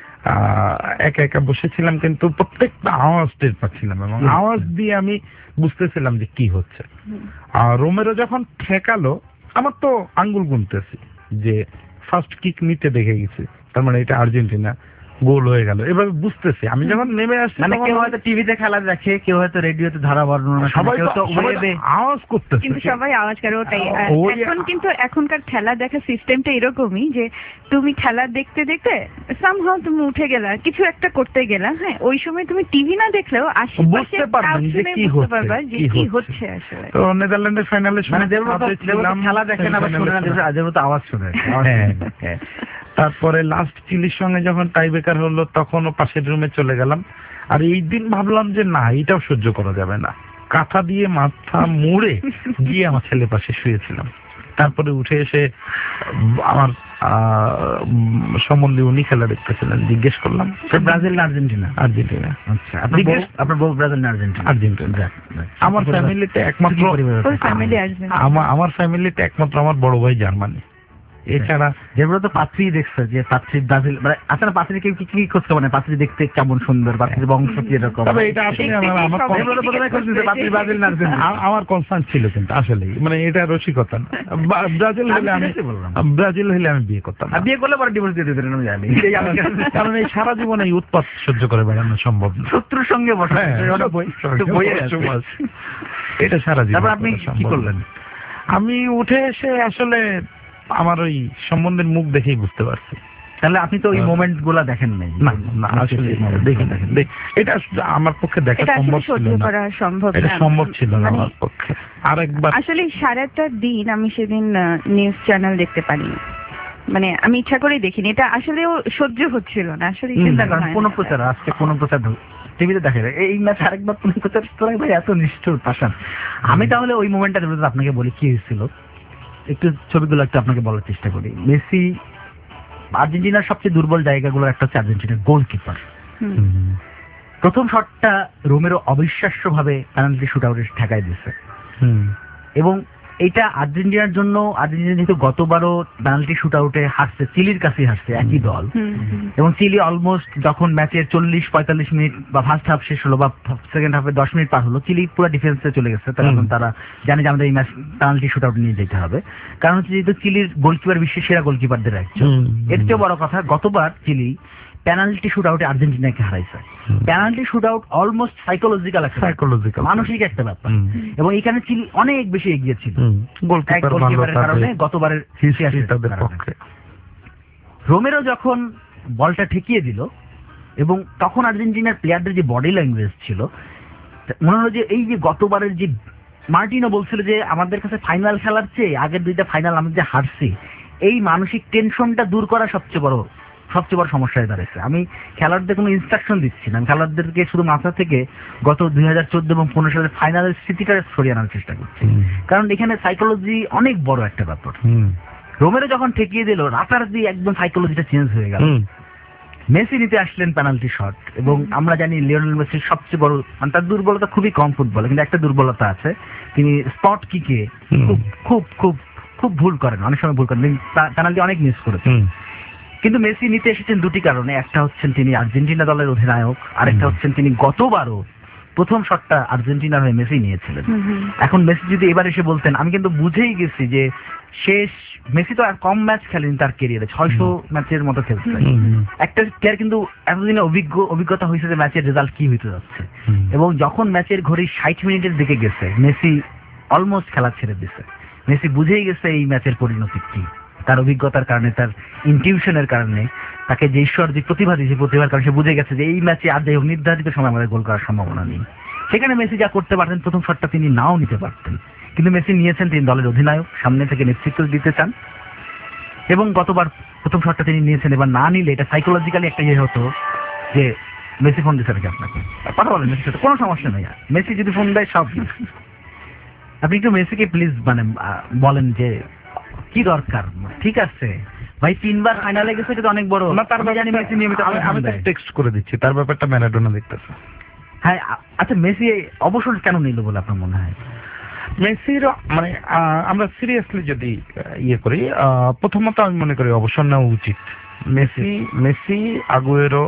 একা একা বসেছিলাম, কিন্তু প্রত্যেকটা আওয়াজ টের পাচ্ছিলাম এবং আওয়াজ দিয়ে আমি বুঝতেছিলাম যে কি হচ্ছে। রোমেরো যখন ঠেকালো, আমার তো আঙ্গুল গুনতেছি যে ফার্স্ট কিক নিতে দেখে গেছি, তার মানে এটা আর্জেন্টিনা, গোল হয়ে গেল। এভাবে বুঝতেছি আমি যখন নেমে আসছি, মানে কেউ হয়তো টিভিতে খেলা দেখে, কেউ হয়তো রেডিওতে ধারা বর্ণনা, সবাই কেউ তো সবাই ওয়েবে। আওয়াজ করতেছে। কিন্তু সবাই আওয়াজ করে ওটাই। আর ওই- এখন কিন্তু এখনকার খেলা দেখা সিস্টেমটা এরকমই যে তুমি খেলা দেখতে দেখতে সামহাও তুমি উঠে গেলা, কিছু একটা করতে গেলা, হ্যাঁ ওই সময় তুমি টিভি না দেখলেও আশেপাশে বুঝতে পারবেন যে কি বুঝতে হচ্ছে, পারবা যে কি কি হচ্ছে। হচ্ছে আসলে। তো নেদারল্যান্ডের ফাইনালে মানে দেবব্রত খেলা দেখে না বা শুনে না, দেবব্রত আওয়াজ শুনে। হ্যাঁ। তারপরে লাস্ট চিলির সঙ্গে যখন টাইব্রেকার হলো তখনও পাশের রুমে চলে গেলাম। আর এই দিন ভাবলাম যে না, এটাও সহ্য করা যাবে না, কাঁথা দিয়ে মাথা মুড়ে গিয়ে আমার ছেলের পাশে শুয়েছিলাম। তারপরে উঠে এসে আমার সম্বন্ধে উনি খেলা দেখতেছিলেন, জিজ্ঞেস করলাম ব্রাজিল না আর্জেন্টিনা? আর্জেন্টিনা। আচ্ছা, আপনার বউ ব্রাজিল না আর্জেন্টিনা? আর্জেন্টিনা। যাক, যাক। আমার ফ্যামিলিতে একমাত্র ফুল ফ্যামিলি আসবে। আমার ফ্যামিলিতে একমাত্র আমার বড় ভাই জার্মানি, এছাড়া দেবব্রত পাত্রী দেখছে যে পাত্রী ব্রাজিল, মানে আসলে পাত্রী কি কি করছে, মানে পাত্রী দেখতে কেমন সুন্দর, পাত্রীর বংশ কি এরকম? তবে এটা আসলে আমার দেবব্রত প্রথমে খোঁজ নিতে পাত্রী ব্রাজিল না আর্জেন্টিনা? আমার কনসার্ন ছিল, কিন্তু আসলে মানে এটা রসিকতা না। ব্রাজিল হলে আমি বিয়ে করতাম না। আর বিয়ে করলে পরে ডিভোর্স দিয়ে দিতেন, আমি জানি। কারণ এই সারা জীবন এই উৎপাত সহ্য করে বেড়ানো সম্ভব না। শত্রুর সঙ্গে বসা, হ্যাঁ, বইয়ে আছে। এটা সারা জীবন। তারপর আপনি কি করলেন? আমি উঠে এসে আসলে আমার ওই সম্বন্ধের মুখ দেখেই বুঝতে পারছি। তাহলে আপনি তো ওই মোমেন্ট গুলা দেখেন নাই? না না, আসলে দেখেন এটা আমার পক্ষে দেখা এটা সম্ভব আসলে ছিল সহ্য না। করা সম্ভব এটা না। সম্ভব ছিল না মানে আমার পক্ষে। আরেকবার আসলে সারাটা দিন আমি সেদিন নিউজ চ্যানেল দেখতে পারিনি, মানে আমি ইচ্ছা করেই দেখিনি, এটা আসলেও সহ্য হচ্ছিল না আসলে। চিন্তা করেন কোনো প্রচার আজকে কোনো প্রচার টিভিতে দেখে এই ম্যাচ আরেকবার কোনো প্রচার তোরা ভাই এত নিষ্ঠুর পাশান। আমি তাহলে ওই মোমেন্টটা আপনাকে বলি কি হয়েছিল, একটু ছবিগুলো একটু আপনাকে বলার চেষ্টা করি। মেসি আর্জেন্টিনার সবচেয়ে দুর্বল জায়গাগুলো একটা হচ্ছে আর্জেন্টিনার গোলকিপার। প্রথম শটটা রোমেরো অবিশ্বাস্য ভাবে পেনাল্টি শুট আউটে ঠেকাই দিয়েছে, এবং এটা আর্জেন্টিনার জন্য, আর্জেন্টিনা যেহেতু গতবারও পেনাল্টি শুট আউটে হারছে, চিলির কাছে হারছে একই দল, এবং চিলি অলমোস্ট যখন ম্যাচের 40-45 মিনিট বা ফার্স্ট হাফ শেষ হলো বা সেকেন্ড হাফে 10 মিনিট পার হলো, চিলি পুরো ডিফেন্সে চলে গেছে, তখন তারা জানে যে আমাদের এই ম্যাচ পেনাল্টি শুট আউট নিয়ে যেতে হবে। কারণ হচ্ছে যেহেতু চিলির গোলকিপার বিশ্বের সেরা গোলকিপারদের একজন। এর চেয়ে বড় কথা, গতবার চিলি পেনাল্টি শুট আউটে আর্জেন্টিনাকে হারাইছে। Penalty shootout almost psychological মানসিক একটা ব্যাপার, এবং এখানে চিলি অনেক বেশি এগিয়ে ছিল গোলকিপারের কারণে, গতবারের পক্ষে। রোমেরো যখন বলটা ঠেকিয়ে দিল, এবং তখন আর্জেন্টিনার প্লেয়ারদের যে বডি ল্যাঙ্গুয়েজ ছিল, মনে হলো যে এই যে গতবারের যে মার্টিনো বলছিল যে আমাদের কাছে ফাইনাল খেলার চেয়ে আগের 2টা ফাইনাল আমরা যে হারছি, এই মানসিক টেনশনটা দূর করা সবচেয়ে বড় সমস্যা হয়ে দাঁড়িয়েছে। আমি খেলোয়াড়দের কোনো ইনস্ট্রাকশন দিচ্ছি না, খেলোয়াড়দেরকে শুধু মাথা থেকে গত 2014 এবং 15 সালের ফাইনালের স্মৃতিটা সরিয়ে আনার চেষ্টা করছি, কারণ এখানে সাইকোলজি অনেক বড় একটা ব্যাপার। রোমেরো যখন ঠেকিয়ে দিল, রাতারাতি একদম সাইকোলজিটা চেঞ্জ হয়ে গেল। মেসি নিতে আসলেন পেনাল্টি শট, এবং আমরা জানি লিওনেল মেসির সবচেয়ে বড়, মানে তার দুর্বলতা খুবই কম ফুটবলে, কিন্তু একটা দুর্বলতা আছে, তিনি স্পট কিকে খুব খুব খুব ভুল করেন, অনেক সময় ভুল করেন, পেনাল্টি অনেক মিস করেছেন। কিন্তু মেসি নিতে এসেছেন দুটি কারণে, একটা হচ্ছেন তিনি আর্জেন্টিনা দলের অধিনায়ক, আরেকটা হচ্ছেন তিনি গতবারও প্রথম শটটা আর্জেন্টিনার হয়ে মেসি নিয়েছিলেন। এখন মেসি যদি এবার এসে বলতেন, আমি কিন্তু বুঝেই গেছি যে শেষ, মেসি তো আর কম ম্যাচ খেলেনি তার ক্যারিয়ারে, 600 ম্যাচের মতো খেলছে একটা প্লেয়ার, কিন্তু এতদিনে অভিজ্ঞতা হয়েছে যে ম্যাচের রেজাল্ট কি হইতে যাচ্ছে, এবং যখন ম্যাচের ঘড়ি 60 মিনিটের দিকে গেছে, মেসি অলমোস্ট খেলা ছেড়ে দিছে। মেসি বুঝেই গেছে এই ম্যাচের পরিণতি কি, তার অভিজ্ঞতার কারণে, তার ইনটিউশনের কারণে, তাকে যে ঈশ্বর যে প্রতিভা দিয়েছে, প্রতিভার কারণে সে বুঝে গেছে যে এই ম্যাচে আর যাই হোক নির্ধারিত সময় আমাদের গোল করার সম্ভাবনা নেই। সেখানে মেসি যা করতে পারতেন, প্রথম শটটা তিনি নাও নিতে পারতেন, কিন্তু মেসি নিয়েছেন, তিনি দলের অধিনায়ক, সামনে থেকে নেতৃত্ব দিতে চান, এবং গতবার প্রথম শটটা তিনি নিয়েছেন। এবার না নিলে এটা সাইকোলজিক্যালি একটা ইয়ে হতো যে মেসি ফোন দিতে পারে আপনাকে, কথা বলেন মেসির সাথে কোনো সমস্যা নেই, মেসি যদি ফোন দেয় সব। আপনি একটু মেসিকে প্লিজ মানে বলেন যে কি দরকার, ঠিক আছে ভাই 3 বার ফাইনালে গেছে, এটা তো অনেক বড় না, তার জানি মেসি নিয়মিত। আমি তো টেক্সট করে দিচ্ছি, তার ব্যাপারটা ম্যারাডোনা দেখতেছে। হ্যাঁ, আচ্ছা মেসি অবসর কেন নিল বলে আপনার মনে হয়? মেসির মানে আমরা সিরিয়াসলি যদি ইয়ে করি, প্রথমত আমি মনে করি অবসর নেওয়া উচিত। Messi, Aguero,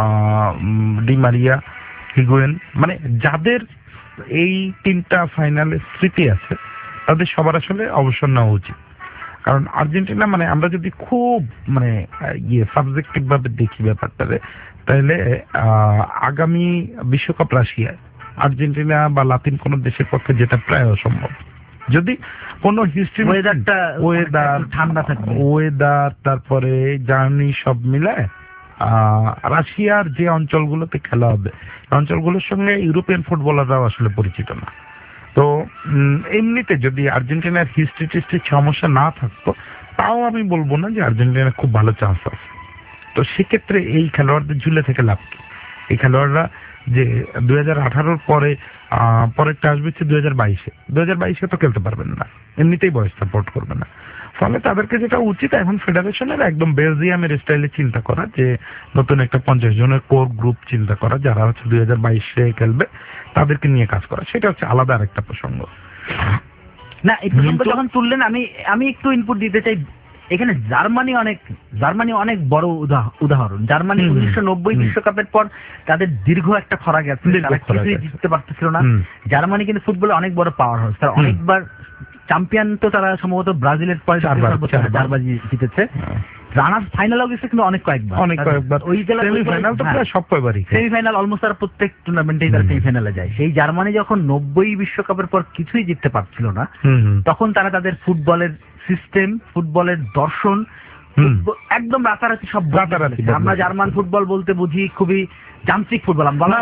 Di Maria, Higuain, মানে যাদের এই 3টা ফাইনালের স্মৃতি আছে, তাদের সবার আসলে অবসর নেওয়া উচিত। কারণ আর্জেন্টিনা, মানে আমরা যদি খুব মানে সাবজেক্টিভ ভাবে দেখি ব্যাপারটারে, তাহলে আগামী বিশ্বকাপ রাশিয়ায় আর্জেন্টিনা বা লাতিন কোন দেশের পক্ষে যেটা প্রায় অসম্ভব। যদি কোনো হিস্ট্রি, ওয়েদার ঠান্ডা থাকবে, ওয়েদার, তারপরে জার্নি সব মিলায় রাশিয়ার যে অঞ্চলগুলোতে খেলা হবে, অঞ্চলগুলোর সঙ্গে ইউরোপিয়ান ফুটবলাররাও আসলে পরিচিত না। তো এমনিতে যদি আর্জেন্টিনার হিস্ট্রি সমস্যা না থাকতো, তাও আমি বলবো না যে আর্জেন্টিনার খুব ভালো চান্স আছে। তো সেক্ষেত্রে এই খেলোয়াড়দের ঝুলে থেকে লাভ কি? এই খেলোয়াড়রা যে 2018 পরেরটা আসবে হচ্ছে 2022-এ তো খেলতে পারবেন না, এমনিতেই বয়স সাপোর্ট করবে না। ফলে তাদেরকে যেটা উচিত এখন ফেডারেশনের একদম বেলজিয়ামের স্টাইলে চিন্তা করা, যে নতুন একটা 50 জনের কোর গ্রুপ চিন্তা করা, যারা হচ্ছে 2022-এ খেলবে, তাদেরকে নিয়ে কাজ করা। সেটা হচ্ছে আলাদা আরেকটা প্রসঙ্গ। না, এই প্রসঙ্গ যখন তুললেন, আমি একটু ইনপুট দিতে চাই। এখানে জার্মানি অনেক বড় উদাহরণ। জার্মানি 1990 বিশ্বকাপের পর তাদের দীর্ঘ একটা খরা গেছে, তারা কিছুই জিততে পারতেছিল না। জার্মানি কিন্তু ফুটবলে অনেক বড় পাওয়ার হাউস, তারা অনেকবার চ্যাম্পিয়ন, তো তারা সম্ভবত ব্রাজিলের পরে 4বার জিতেছে, রানার্স ফাইনালেও গেছে, কিন্তু কয়েকবার ওই সেমিফাইনাল তো প্রায় সব কয়বারই, সেমিফাইনাল অলমোস্ট তারা প্রত্যেক টুর্নামেন্টেই তারা সেমিফাইনালে যায়। সেই জার্মানি যখন 90 বিশ্বকাপের পর কিছুই জিততে পারছিল না, তখন তারা তাদের ফুটবলের সিস্টেম, ফুটবলের দর্শন একদম রাতারাতি সব রাতারাতি। আমরা জার্মান ফুটবল বলতে বুঝি খুবই যান্ত্রিক ফুটবল,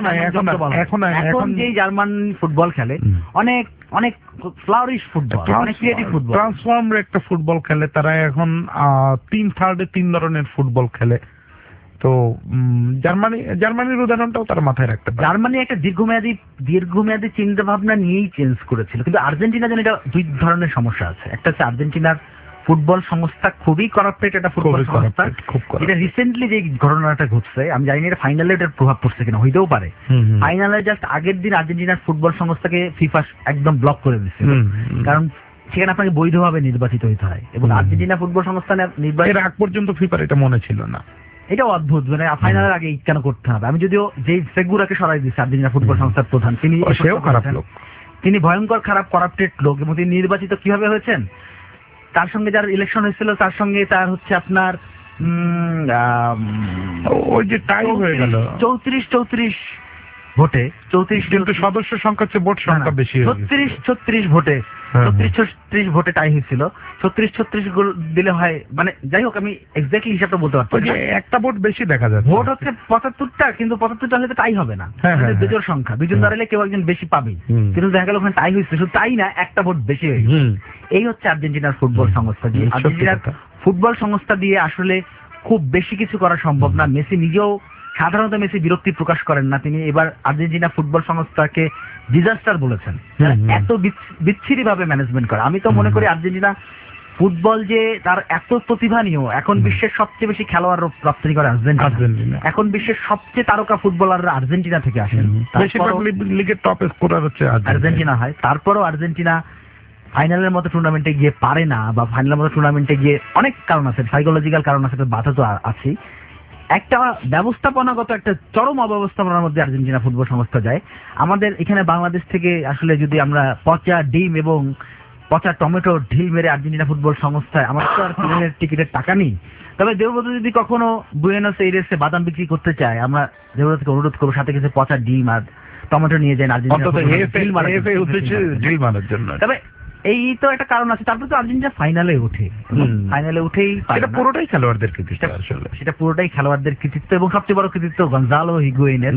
এখন যে জার্মান ফুটবল খেলে অনেক অনেক ফ্লাওয়ারিশ ফুটবল, অনেক ক্রিয়েটিভ ফুটবল, ট্রান্সফর্ম একটা ফুটবল খেলে তারা। এখন 3/3 3 ধরনের ফুটবল খেলে। তো জার্মানির উদাহরণটাও তার মাথায় রাখতে পারে। জার্মানি একটা দীর্ঘমেয়াদী চিন্তা ভাবনা নিয়েই চেঞ্জ করেছিল, কিন্তু আর্জেন্টিনা যেন এটা 2 ধরনের সমস্যা আছে। একটা হচ্ছে আর্জেন্টিনার ফুটবল সংস্থা খুবই করাপ্টেড একটা ফুটবল সংস্থা। এটা রিসেন্টলি যে ঘটনাটা ঘটছে, আমি জানি না এটা ফাইনালে এটার প্রভাব পড়ছে কিনা, হইতেও পারে। ফাইনালে জাস্ট আগের দিন আর্জেন্টিনার ফুটবল সংস্থাকে ফিফা একদম ব্লক করে দিচ্ছে, কারণ সেখানে আপনাকে বৈধভাবে নির্বাচিত হতে হয় এবং আর্জেন্টিনা ফুটবল সংস্থা নির্বাচন এর আগ পর্যন্ত ফিফার এটা মনে ছিল না। এটাও অদ্ভুত, মানে ফাইনালের আগে কেন করতে হবে। আমি যদিও যেই সেগুরাকে সরাই দিচ্ছি আর্জেন্টিনা ফুটবল সংস্থার প্রধান, তিনি সেও খারাপ লোক, তিনি ভয়ঙ্কর খারাপ করাপ্টেড লোক এবং তিনি নির্বাচিত কিভাবে হয়েছেন, তার সঙ্গে যার ইলেকশন হয়েছিল তার সঙ্গে তার হচ্ছে আপনার ওই যে টাই হয়ে গেল 34 ভোটে, 34 কিন্তু সদস্য সংখ্যা চেয়ে ভোট সংখ্যা বেশি, 36 ভোটে 36 ভোটে টাই হয়েছিল। 36 দিলে হয়, মানে যাই হোক আমি এক্স্যাক্টলি হিসাবটা বলতে পারছি না। একটা ভোট বেশি দেখা যাচ্ছে, ভোট হচ্ছে 75টা, কিন্তু 75টা হলে টাই হবে না, বিজোড় সংখ্যা, বিজোড় দাঁড়ালে কেউ একজন বেশি পাবে, কিন্তু দেখা গেল ওখানে টাই হয়েছে, শুধু তাই না একটা ভোট বেশি হয়ে গেছে। এই হচ্ছে আর্জেন্টিনার ফুটবল সংস্থা। যে আর্জেন্টিনার ফুটবল সংস্থা দিয়ে আসলে খুব বেশি কিছু করা সম্ভব না। মেসি নিজেও সাধারণত মেসি বিরক্তি প্রকাশ করেন না, তিনি এবার আর্জেন্টিনা ফুটবল সংস্থাকে ডিজাস্টার বলেছেন, এত বিচ্ছিরি ভাবে ম্যানেজমেন্ট করে। আমি তো মনে করি আর্জেন্টিনা ফুটবল যে তার এত প্রতিভা নিয়েও এখন বিশ্বের সবচেয়ে বেশি খেলোয়াড় রপ্তানি করে আর্জেন্টিনা। এখন বিশ্বের সবচেয়ে তারকা ফুটবলাররা আর্জেন্টিনা থেকে আসেন, লিগের টপ স্কোরার হচ্ছে আর্জেন্টিনা হয়। তারপরও আর্জেন্টিনা ফাইনালের মতো টুর্নামেন্টে গিয়ে পারে না, বা ফাইনালের মতো টুর্নামেন্টে গিয়ে অনেক কারণ আছে, সাইকোলজিক্যাল কারণ আছে, বাধা তো আছে। একটা ব্যবস্থাপনাগত একটা চরম অব্যবস্থাপনার মধ্যে আর্জেন্টিনা ফুটবল সংস্থা যায়। আমাদের এখানে বাংলাদেশ থেকে আসলে যদি আমরা পচা ডিম এবং পচা টমেটো ঢিল মেরে আর্জেন্টিনা ফুটবল সংস্থায়, আমার তো আর প্লেনের টিকিটের টাকা নেই, তবে দেবব্রত যদি কখনো বুয়েনোস এইরেসে বাদাম বিক্রি করতে চায়, আমরা দেবব্রতকে অনুরোধ করবো সাথে কিছু পচা ডিম আর টমেটো নিয়ে যান আর্জেন্টিনা জন্য। তবে এই তো একটা কারণ আছে। তারপর তো আর্জেন্টিনা ফাইনালে ওঠে, ফাইনালে উঠেই এটা পুরোটাই খেলোয়াড়দের কৃতিত্ব, আসলে সেটা পুরোটাই খেলোয়াড়দের কৃতিত্ব এবং সবচেয়ে বড় কৃতিত্ব গঞ্জালো হিগুয়েনের।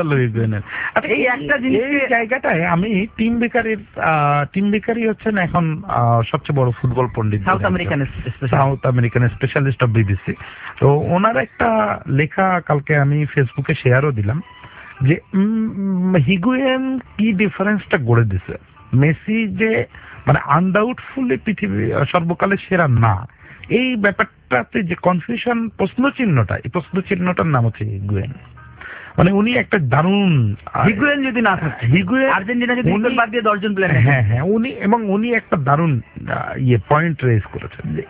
এই একটা জিনিস জায়গাটায় আমি টিম বেকারি হচ্ছেন এখন সবচেয়ে বড় ফুটবল পণ্ডিত, South American specialist of BBC. তো ওনার একটা লেখা কালকে আমি ফেসবুকে শেয়ারও দিলাম যে হিগুয়েন কি ডিফারেন্সটা গড়ে দিছে। মেসি যে মানে আনডাউটফুলি পৃথিবী সর্বকালের সেরা না, এই ব্যাপারটাতে যে কনফিউশন প্রশ্ন চিহ্নটা, এই প্রশ্ন চিহ্নটার নাম হচ্ছে হিগুয়েন। মানে উনি একটা দারুণ, হিগুয়েন যদি না থাকে, হিগুয়েন আর্জেন্টিনা যদি বাদ দিয়ে 10 জন প্লেয়ার, হ্যাঁ উনি একটা দারুণ পয়েন্ট রেজ করেছেন যে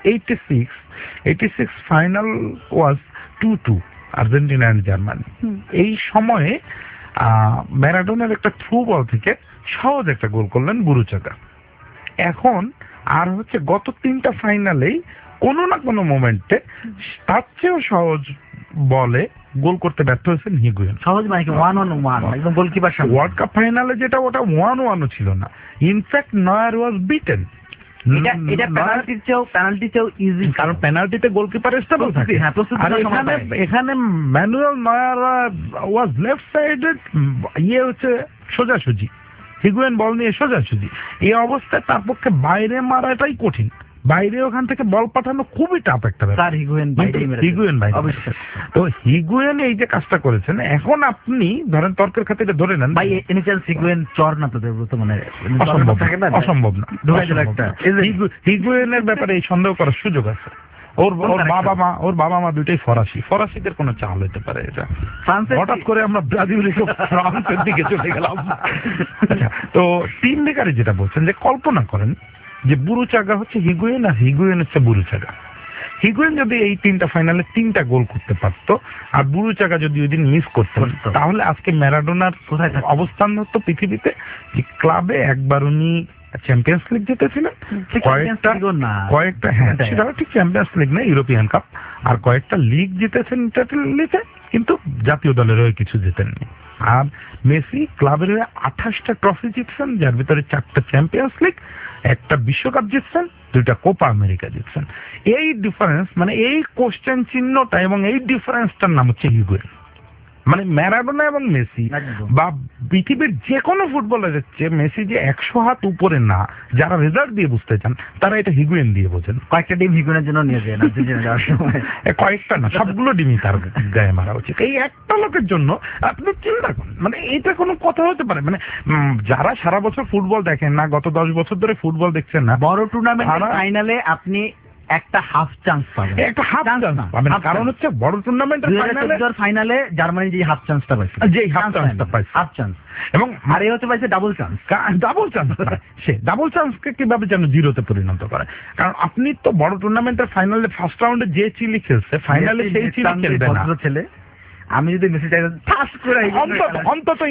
86 final was 2-2 Argentina and Germany. এই সময়ে ম্যারাডোনার একটা থ্রু বল থেকে সহজ একটা গোল করলেন বুরুচাগা। এখন আর হচ্ছে গত 3টা ফাইনালেই কোনো না কোনো মোমেন্টে তার চেয়েও সহজ বলে গোল করতে ব্যর্থ হয়েছেন হিগুয়েন। সহজ মানে কি 1-on-1 একদম গোলকিপার সামনে। ওয়ার্ল্ড কাপ ফাইনালে যেটা ওটা 1-1 ছিল না, ইনফ্যাক্ট নয়ার ওয়াজ বিটেন। এটা পেনাল্টি চেয়েও ইজি, কারণ পেনাল্টিতে গোলকিপার স্টেবল থাকে। আর এখানে ম্যানুয়েল নয়ার ওয়াজ লেফট সাইডে, হচ্ছে সোজাসুজি, হিগুয়েন বল নিয়ে সোজাসুজি। এই অবস্থায় তার পক্ষে বাইরে মারাটাই কঠিন, বাইরে ওখান থেকে বল পাঠানো খুবই টাফ একটা ব্যাপার। হিগুয়েন তো হিগুয়েন এই যে কাজটা করেছেন, এখন আপনি ধরেন তর্কের খাতিরে ধরে নেন ভাই, এনি চান্স হিগুয়েন চর না তো দেবব্রত, মানে অসম্ভব না। হিগুয়েনের ব্যাপারে এই সন্দেহ করার সুযোগ আছে। ওর বাবা মা দুইটাই ফরাসিদের কোনো চাল হইতে পারে এটা। হঠাৎ করে আমরা ব্রাজিল ফ্রান্সের দিকে চলে গেলাম। তো টিম বেকারি যেটা বলছেন যে কল্পনা করেন যে বুরুচাগা হচ্ছে হিগুয়েন আর হিগুয়েন হচ্ছে বুরুচাগা। হিগুয়েন যদি এই 3টা ফাইনালে 3টা গোল করতে পারতো আর বুরুচাগা যদি ওই দিন মিস করতেন, তাহলে আজকে ম্যারাডোনার কোথায় অবস্থান হতো পৃথিবীতে? যে ক্লাবে একবার উনি চ্যাম্পিয়ন্স লিগ জিতেছিলেন, কয়েকটা হ্যাঁ সেটা ঠিক চ্যাম্পিয়ন্স লিগ না, ইউরোপিয়ান কাপ, আর কয়েকটা লিগ জিতেছেন ইটালিতে, কিন্তু জাতীয় দলের হয়ে কিছু জিতেননি। আর মেসি ক্লাবের হয়ে 28টা ট্রফি জিতছেন, যার ভিতরে 4টা চ্যাম্পিয়ন্স লিগ, একটা বিশ্বকাপ জিতছেন, 2টা কোপা আমেরিকা জিতছেন। এই ডিফারেন্স, মানে এই কোশ্চেন চিহ্নটা এবং এই ডিফারেন্সটার নাম হচ্ছে হিগুয়েন। মানে ম্যারাডোনা এবং মেসি বা পৃথিবীর যে কোনো ফুটবলারের চেয়ে মেসি যে 100 হাত উপরে না, যারা রেজাল্ট দিয়ে বুঝতে চান তারা এটা হিগুয়েন দিয়ে বোঝেন। কয়েকটা ডিম হিগুয়েনের জন্য নিয়ে যায় না, কয়েকটা না, সবগুলো ডিমই তার গায়ে মারা উচিত। এই একটা লোকের জন্য আপনি চিন্তা করেন, মানে এইটা কোনো কথা হতে পারে? মানে যারা সারা বছর ফুটবল দেখেন না, গত 10 বছর ধরে ফুটবল দেখছেন না, বড় টুর্নামেন্ট ফাইনালে আপনি একটা হাফ চান্স পাবেন, একটা হাফ চান্স পাবেন, কারণ হচ্ছে বড় টুর্নামেন্টের ফাইনালে জার্মানি যে হাফ চান্সটা পাইছে, যে হাফ চান্সটা পাইছে, হাফ চান্স, এবং আর এই হচ্ছে পাইছে ডাবল চান্স। সে ডাবল চান্সকে কিভাবে যেন জিরোতে পরিণত করে, কারণ আপনি তো বড় টুর্নামেন্টের ফাইনালে ফার্স্ট রাউন্ডে যে চিলি খেলছে ফাইনালে সেই চিলি খেলবে না। ছেলে আমি যদি মেসি চাই ফাস্ট করে অন্তত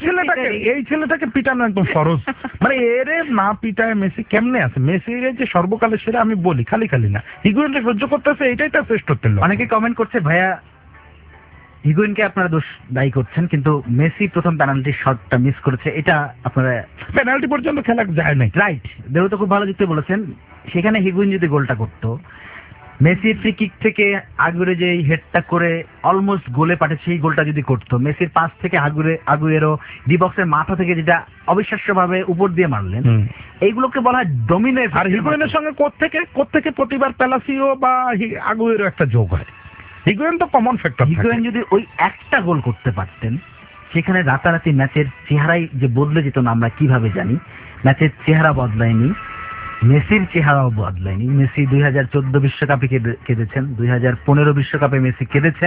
এই ছেলেটাকে পিটানো একদম ফরজ। মানে এরে না পিটায় মেসি কেমনে আছে? মেসির যে সর্বকালের সেরা আমি বলি, খালি না হিগুয়েনকে সহ্য করতেছে, এটাই তার শ্রেষ্ঠত্বের লক্ষণ। অনেকে কমেন্ট করছে ভাইয়া হিগুয়েনকে আপনারা দোষ দায়ী করছেন, কিন্তু মেসি প্রথম পেনাল্টি শটটা মিস করেছে, এটা আপনারা পেনাল্টি পর্যন্ত খেলা যায় নাই। রাইট, দেহ তো খুব ভালো যুক্তি বলেছেন। সেখানে হিগুয়েন যদি গোলটা করতো, মেসি ফ্রি কিক থেকে আগুরে যে হেডটা করে অলমোস্ট গোলে পাঠে, সেই গোলটা যদি করতো, মেসির পাস থেকে আগুয়েরও ডি বক্সের মাথা থেকে যেটা অবিশ্বাস্যভাবে উপর দিয়ে মারলেন, এইগুলোকে বলা হয় ডোমিনেট। আর হিগুয়েনের সঙ্গে কোত্থেকে প্রতিবার পেলাসিও বা আগুয়েরও একটা যোগ হয়। হিগুয়েন তো কমন ফ্যাক্টর। হিগুয়েন যদি ওই একটা গোল করতে পারতেন, সেখানে রাতারাতি ম্যাচের চেহারাই যে বদলে যেত না আমরা কিভাবে জানি। ম্যাচের চেহারা বদলায়নি, মেসির চেহারাও বদলায়নি। মেসি 2014 বিশ্বকাপে কেঁদেছেন, 2015 বিশ্বকাপে মেসি কেঁদেছেন,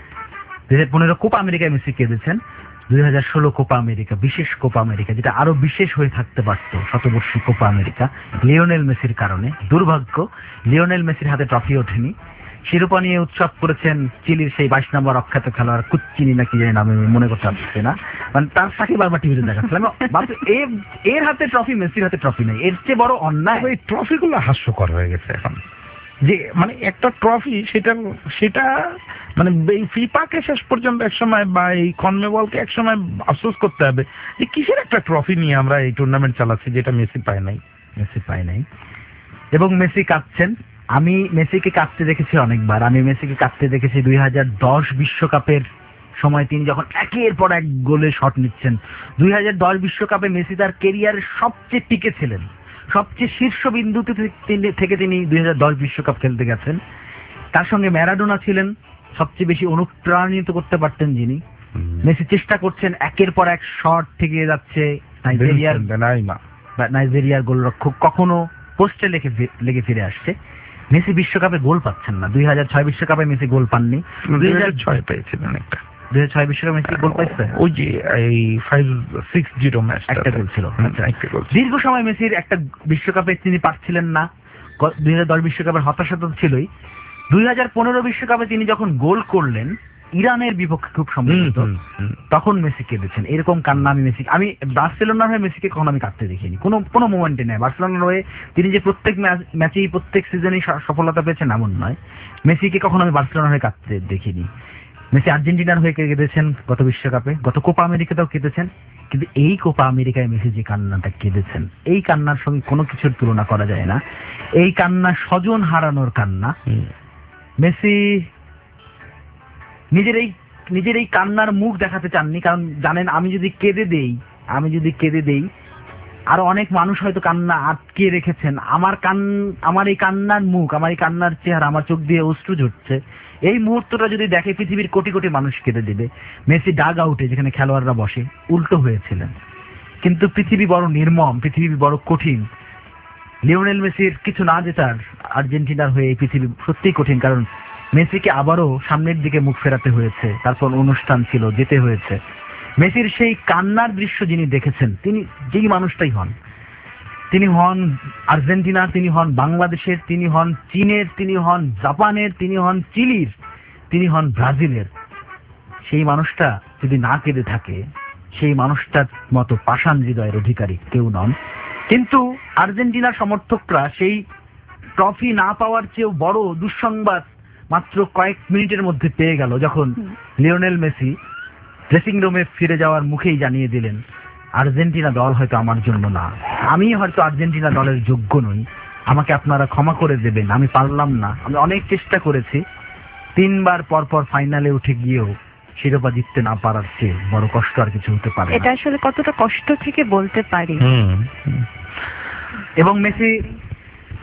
2015 কোপা আমেরিকায় মেসি কেঁদেছেন, 2016 কোপা আমেরিকা, বিশেষ কোপা আমেরিকা, যেটা আরো বিশেষ হয়ে থাকতে পারতো, শতবর্ষী কোপা আমেরিকা, লিওনেল মেসির কারণে। দুর্ভাগ্য, লিওনেল মেসির হাতে ট্রফি ওঠেনি। শিরোপা নিয়ে উৎসব করেছেন চিলির সেই 22 নম্বর অখ্যাত খেলোয়াড় কুচ্চিনি নাকি জানি নামে, মনে করতে পারছে না, মানে তার সাথে বারবার টিভিতে দেখাচ্ছিলাম। এর হাতে ট্রফি, মেসির হাতে ট্রফি নেই, এর চেয়ে বড় অন্যায়। এই ট্রফিগুলো হাস্যকর হয়ে গেছে এখন, যে মানে একটা ট্রফি সেটা মানে এই ফিফাকে শেষ পর্যন্ত একসময় বা এই কনমেবলকে একসময় আফসোস করতে হবে যে কিসের একটা ট্রফি নিয়ে আমরা এই টুর্নামেন্ট চালাচ্ছি যেটা মেসি পায় নাই। এবং মেসি কাঁদছেন। আমি মেসিকে কাঁদতে দেখেছি অনেকবার। আমি মেসিকে কাঁদতে দেখেছি 2010 বিশ্বকাপের সময়, তিনি যখন একের পর এক গোলে শট নিচ্ছেন। 2010 বিশ্বকাপে মেসি তার কেরিয়ারের সবচেয়ে টিকে ছিলেন, সবচেয়ে শীর্ষ বিন্দুতে থেকে তিনি 2010 বিশ্বকাপ খেলতে গেছেন। তার সঙ্গে ম্যারাডোনা ছিলেন, সবচেয়ে বেশি অনুপ্রাণিত করতে পারতেন যিনি। মেসি চেষ্টা করছেন, একের পর এক শট থেকে যাচ্ছে। নাইজেরিয়ার গোলরক্ষক কখনো পোস্টে লেগে ফিরে আসছে। মেসি বিশ্বকাপে গোল পাচ্ছেন না। 2006 বিশ্বকাপে মেসি গোল পাননি। 2006 পেয়েছিলেন একটা, 2006 বিশ্বকাপে মেসি গোল পাইছে, ওই যে এই 5-6-0 ম্যাচ একটা গোল ছিল। দীর্ঘ সময় মেসির একটা বিশ্বকাপে তিনি পাচ্ছিলেন না। 2010 বিশ্বকাপের হতাশা তো ছিলই। 2015 বিশ্বকাপে তিনি যখন গোল করলেন ইরানের বিপক্ষে খুব সম্ভবত, তখন মেসি কেঁদেছেন। এরকম কান্না আমি বার্সেলোনার হয়ে মেসিকে কখনো আমি কাঁদতে দেখিনি, কোনো মোমেন্টে নেই। বার্সেলোনার হয়ে তিনি যে প্রত্যেক ম্যাচেই প্রত্যেক সিজনেই সফলতা পেয়েছেন এমন নয়। মেসিকে কখনো আমি বার্সেলোনার হয়ে কাঁদতে দেখিনি। মেসি আর্জেন্টিনার হয়ে কেঁদেছেন গত বিশ্বকাপে, গত কোপা আমেরিকাতেও কেঁদেছেন, কিন্তু এই কোপা আমেরিকায় মেসি যে কান্নাটা কেঁদেছেন, এই কান্নার সঙ্গে কোনো কিছুর তুলনা করা যায় না। এই কান্না স্বজন হারানোর কান্না। মেসি নিজের এই কান্নার মুখ দেখাতে চাননি, কারণ জানেন আমি যদি কেঁদে দেই আরো অনেক মানুষ হয়তো কান্না আটকে রেখেছেন। আমার এই কান্নার মুখ, আমার এই কান্নার চেহারা, আমার চোখ দিয়ে অশ্রু ঝরছে, এই মুহূর্তটা যদি দেখে পৃথিবীর কোটি কোটি মানুষ কেঁদে দেবে। মেসি ডাগ আউটে, যেখানে খেলোয়াড়রা বসে, উল্টো হয়েছিলেন। কিন্তু পৃথিবী বড় নির্মম, পৃথিবী বড় কঠিন। লিওনেল মেসির কিছু না জেতার আর্জেন্টিনার হয়ে এই পৃথিবী সত্যিই কঠিন, কারণ মেসিকে আবারও সামনের দিকে মুখ ফেরাতে হয়েছে, তারপর অনুষ্ঠান ছিল, যেতে হয়েছে। মেসির সেই কান্নার দৃশ্য যিনি দেখেছেন, তিনি যেই মানুষটাই হন, তিনি হন আর্জেন্টিনার, তিনি হন বাংলাদেশের, তিনি হন চীনের, তিনি হন জাপানের, তিনি হন চিলির, তিনি হন ব্রাজিলের, সেই মানুষটা যদি না কেঁদে থাকে, সেই মানুষটার মতো পাষাণ হৃদয়ের অধিকারী কেউ নন। কিন্তু আর্জেন্টিনার সমর্থকরা সেই ট্রফি না পাওয়ার চেয়েও বড় দুঃসংবাদ মাত্র কয়েক মিনিটের মধ্যে পেয়ে গেল, যখন লিওনেল মেসি ড্রেসিং রুমে ফিরে যাওয়ার মুখেই জানিয়ে দিলেন, আর্জেন্টিনা দল হয়তো আমার জন্য না, আমি হয়তো আর্জেন্টিনা দলের যোগ্য নই, আমাকে আপনারা ক্ষমা করে দেবেন, আমি পারলাম না, আমি অনেক চেষ্টা করেছি। 3 বার পরপর ফাইনালে উঠে গিয়েও শিরোপা জিততে না পারার চেয়ে বড় কষ্ট আর কিছু হতে পারে। এটা আসলে কতটা কষ্ট থেকে বলতে পারি। এবং মেসি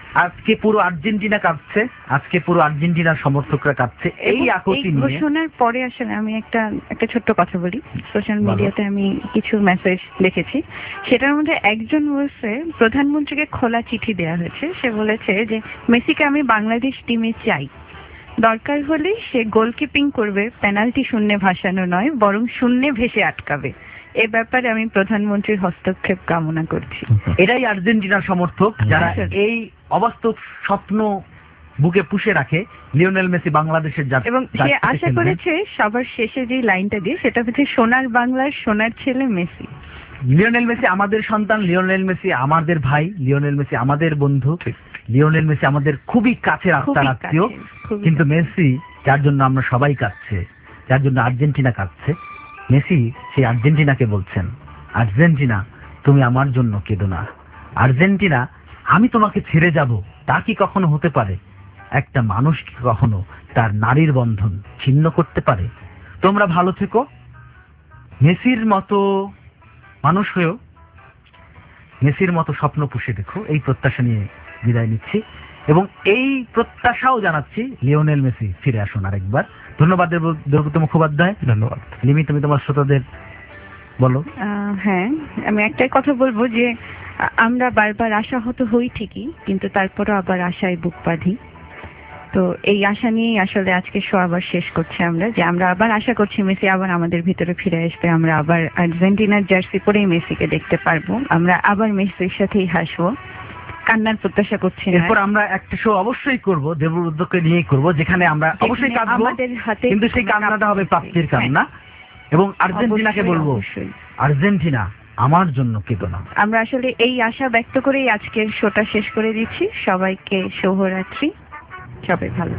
আজকে পুরো আর্জেন্টিনা কাঁদছে, আজকে পুরো আর্জেন্টিনার সমর্থকরা কাঁদছে এই আকুতি নিয়ে। ঘোষণার পরে আসলে আমি একটা ছোট্ট কথা বলি। সোশ্যাল মিডিয়াতে আমি কিছু মেসেজ দেখেছি, সেটার মধ্যে একজন বলছে প্রধানমন্ত্রীকে খোলা চিঠি দেওয়া হয়েছে। সে বলেছে যে মেসিকে আমি বাংলাদেশ টিমে চাই, দরকার হলে সে গোলকিপিং করবে, পেনাল্টি শূন্যে ভাসানো নয় বরং শূন্যে ভেসে আটকাবে। এ ব্যাপারে আমি প্রধানমন্ত্রীর হস্তক্ষেপ কামনা করছি। এটাই আর্জেন্টিনার সমর্থক যারা এই অবাস্তব স্বপ্ন বুকে পুষে রাখে লিওনেল মেসি বাংলাদেশের এবং সে আশা করেছে সবার শেষে যে লাইনটা দিয়ে, সেটা হচ্ছে সোনার বাংলার সোনার ছেলে মেসি। লিওনেল মেসি আমাদের সন্তান, লিওনেল মেসি আমাদের ভাই, লিওনেল মেসি আমাদের বন্ধু, লিওনেল মেসি আমাদের খুবই কাছের আত্মার আত্মীয়। কিন্তু মেসি যার জন্য আমরা সবাই কাঁদছে, যার জন্য আর্জেন্টিনা কাঁদছে, মেসি সেই আর্জেন্টিনাকে বলছেন, আর্জেন্টিনা তুমি আমার জন্য কেঁদো না, আর্জেন্টিনা আমি তোমাকে ছেড়ে যাব তা কি কখনো হতে পারে? একটা মানুষ কি কখনো তার নারীর বন্ধন ছিন্ন করতে পারে? তোমরা ভালো থেকো, মেসির মতো মানুষ হয়েও মেসির মতো স্বপ্ন পুষে দেখো, এই প্রত্যাশা নিয়ে বিদায় নিচ্ছি এবং এই প্রত্যাশাও জানাচ্ছি লিওনেল মেসি ফিরে আসুন আরেকবার। ধন্যবাদ দেবব্রত মুখোপাধ্যায়। ধন্যবাদ। লিমি, তুমি তোমার শ্রোতাদের বলো। হ্যাঁ, আমি একটাই কথা বলবো যে আমরা বারবার আশাহত হই ঠিকই, কিন্তু তারপরও আবার আশায় বুক বাঁধি। তো এই আশা নিয়েই আসলে আজকে শো আবার শেষ করছি আমরা, যে আমরা আবার আশা করছি মেসি আবার আমাদের ভিতরে ফিরে আসবে, আমরা আবার আর্জেন্টিনার জার্সি পরেই মেসিকে দেখতে পারবো, আমরা আবার মেসির সাথেই হাসবো, কান্নার প্রত্যাশা করছি। এরপর আমরা একটা শো অবশ্যই করব, দেবব্রতকে নিয়েই করব, যেখানে আমরা অবশ্যই কাঁদবো, কিন্তু সেই কান্নাটা হবে প্রাপ্তির কান্না। এবং আর্জেন্টিনাকে বলবো, আর্জেন্টিনা আমার জন্য কেঁদো না। আমরা আসলে এই আশা ব্যক্ত করেই আজকের শোটা শেষ করে দিচ্ছি। সবাইকে শুভরাত্রি, সবাই ভালো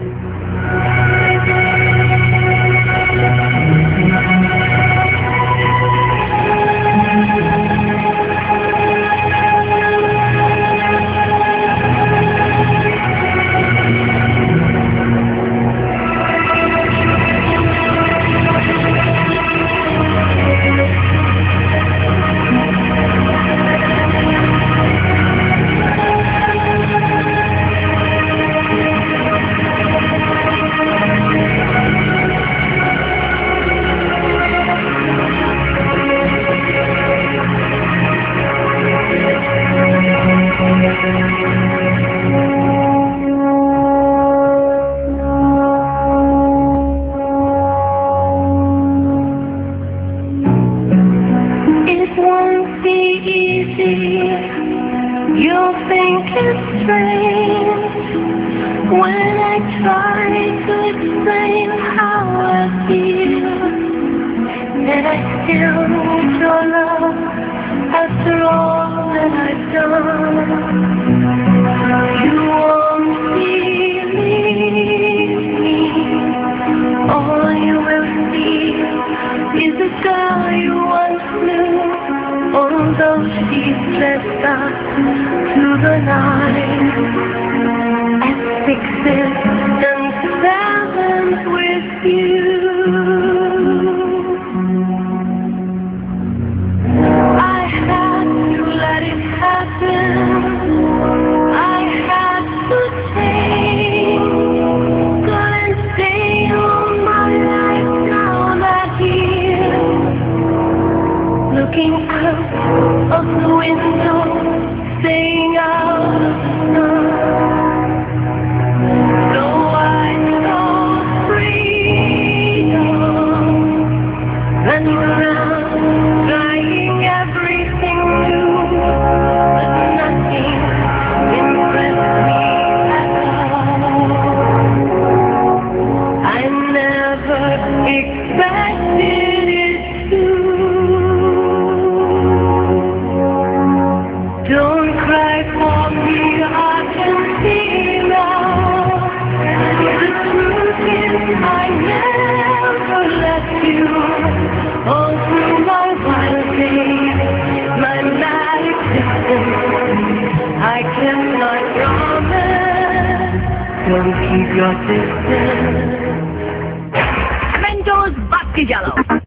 You'll think it's strange when I try to explain how I feel, that I still need your love after all that I've done. You won't believe me, all you will see is a girl you once knew, although she's dressed up to the nines at sixes and sevens with you. I had to let it happen, I had to change, couldn't stay all my life now that year, looking out of the window, staying out of the sun. So I chose freedom, running around, trying everything new, but nothing impressed me at all. I never expected it to. Don't cry for me, I can see now. The truth is I never left you. All through my wild days, my mad existence, I cannot promise. Don't keep your distance. Mentos Batti Jalao.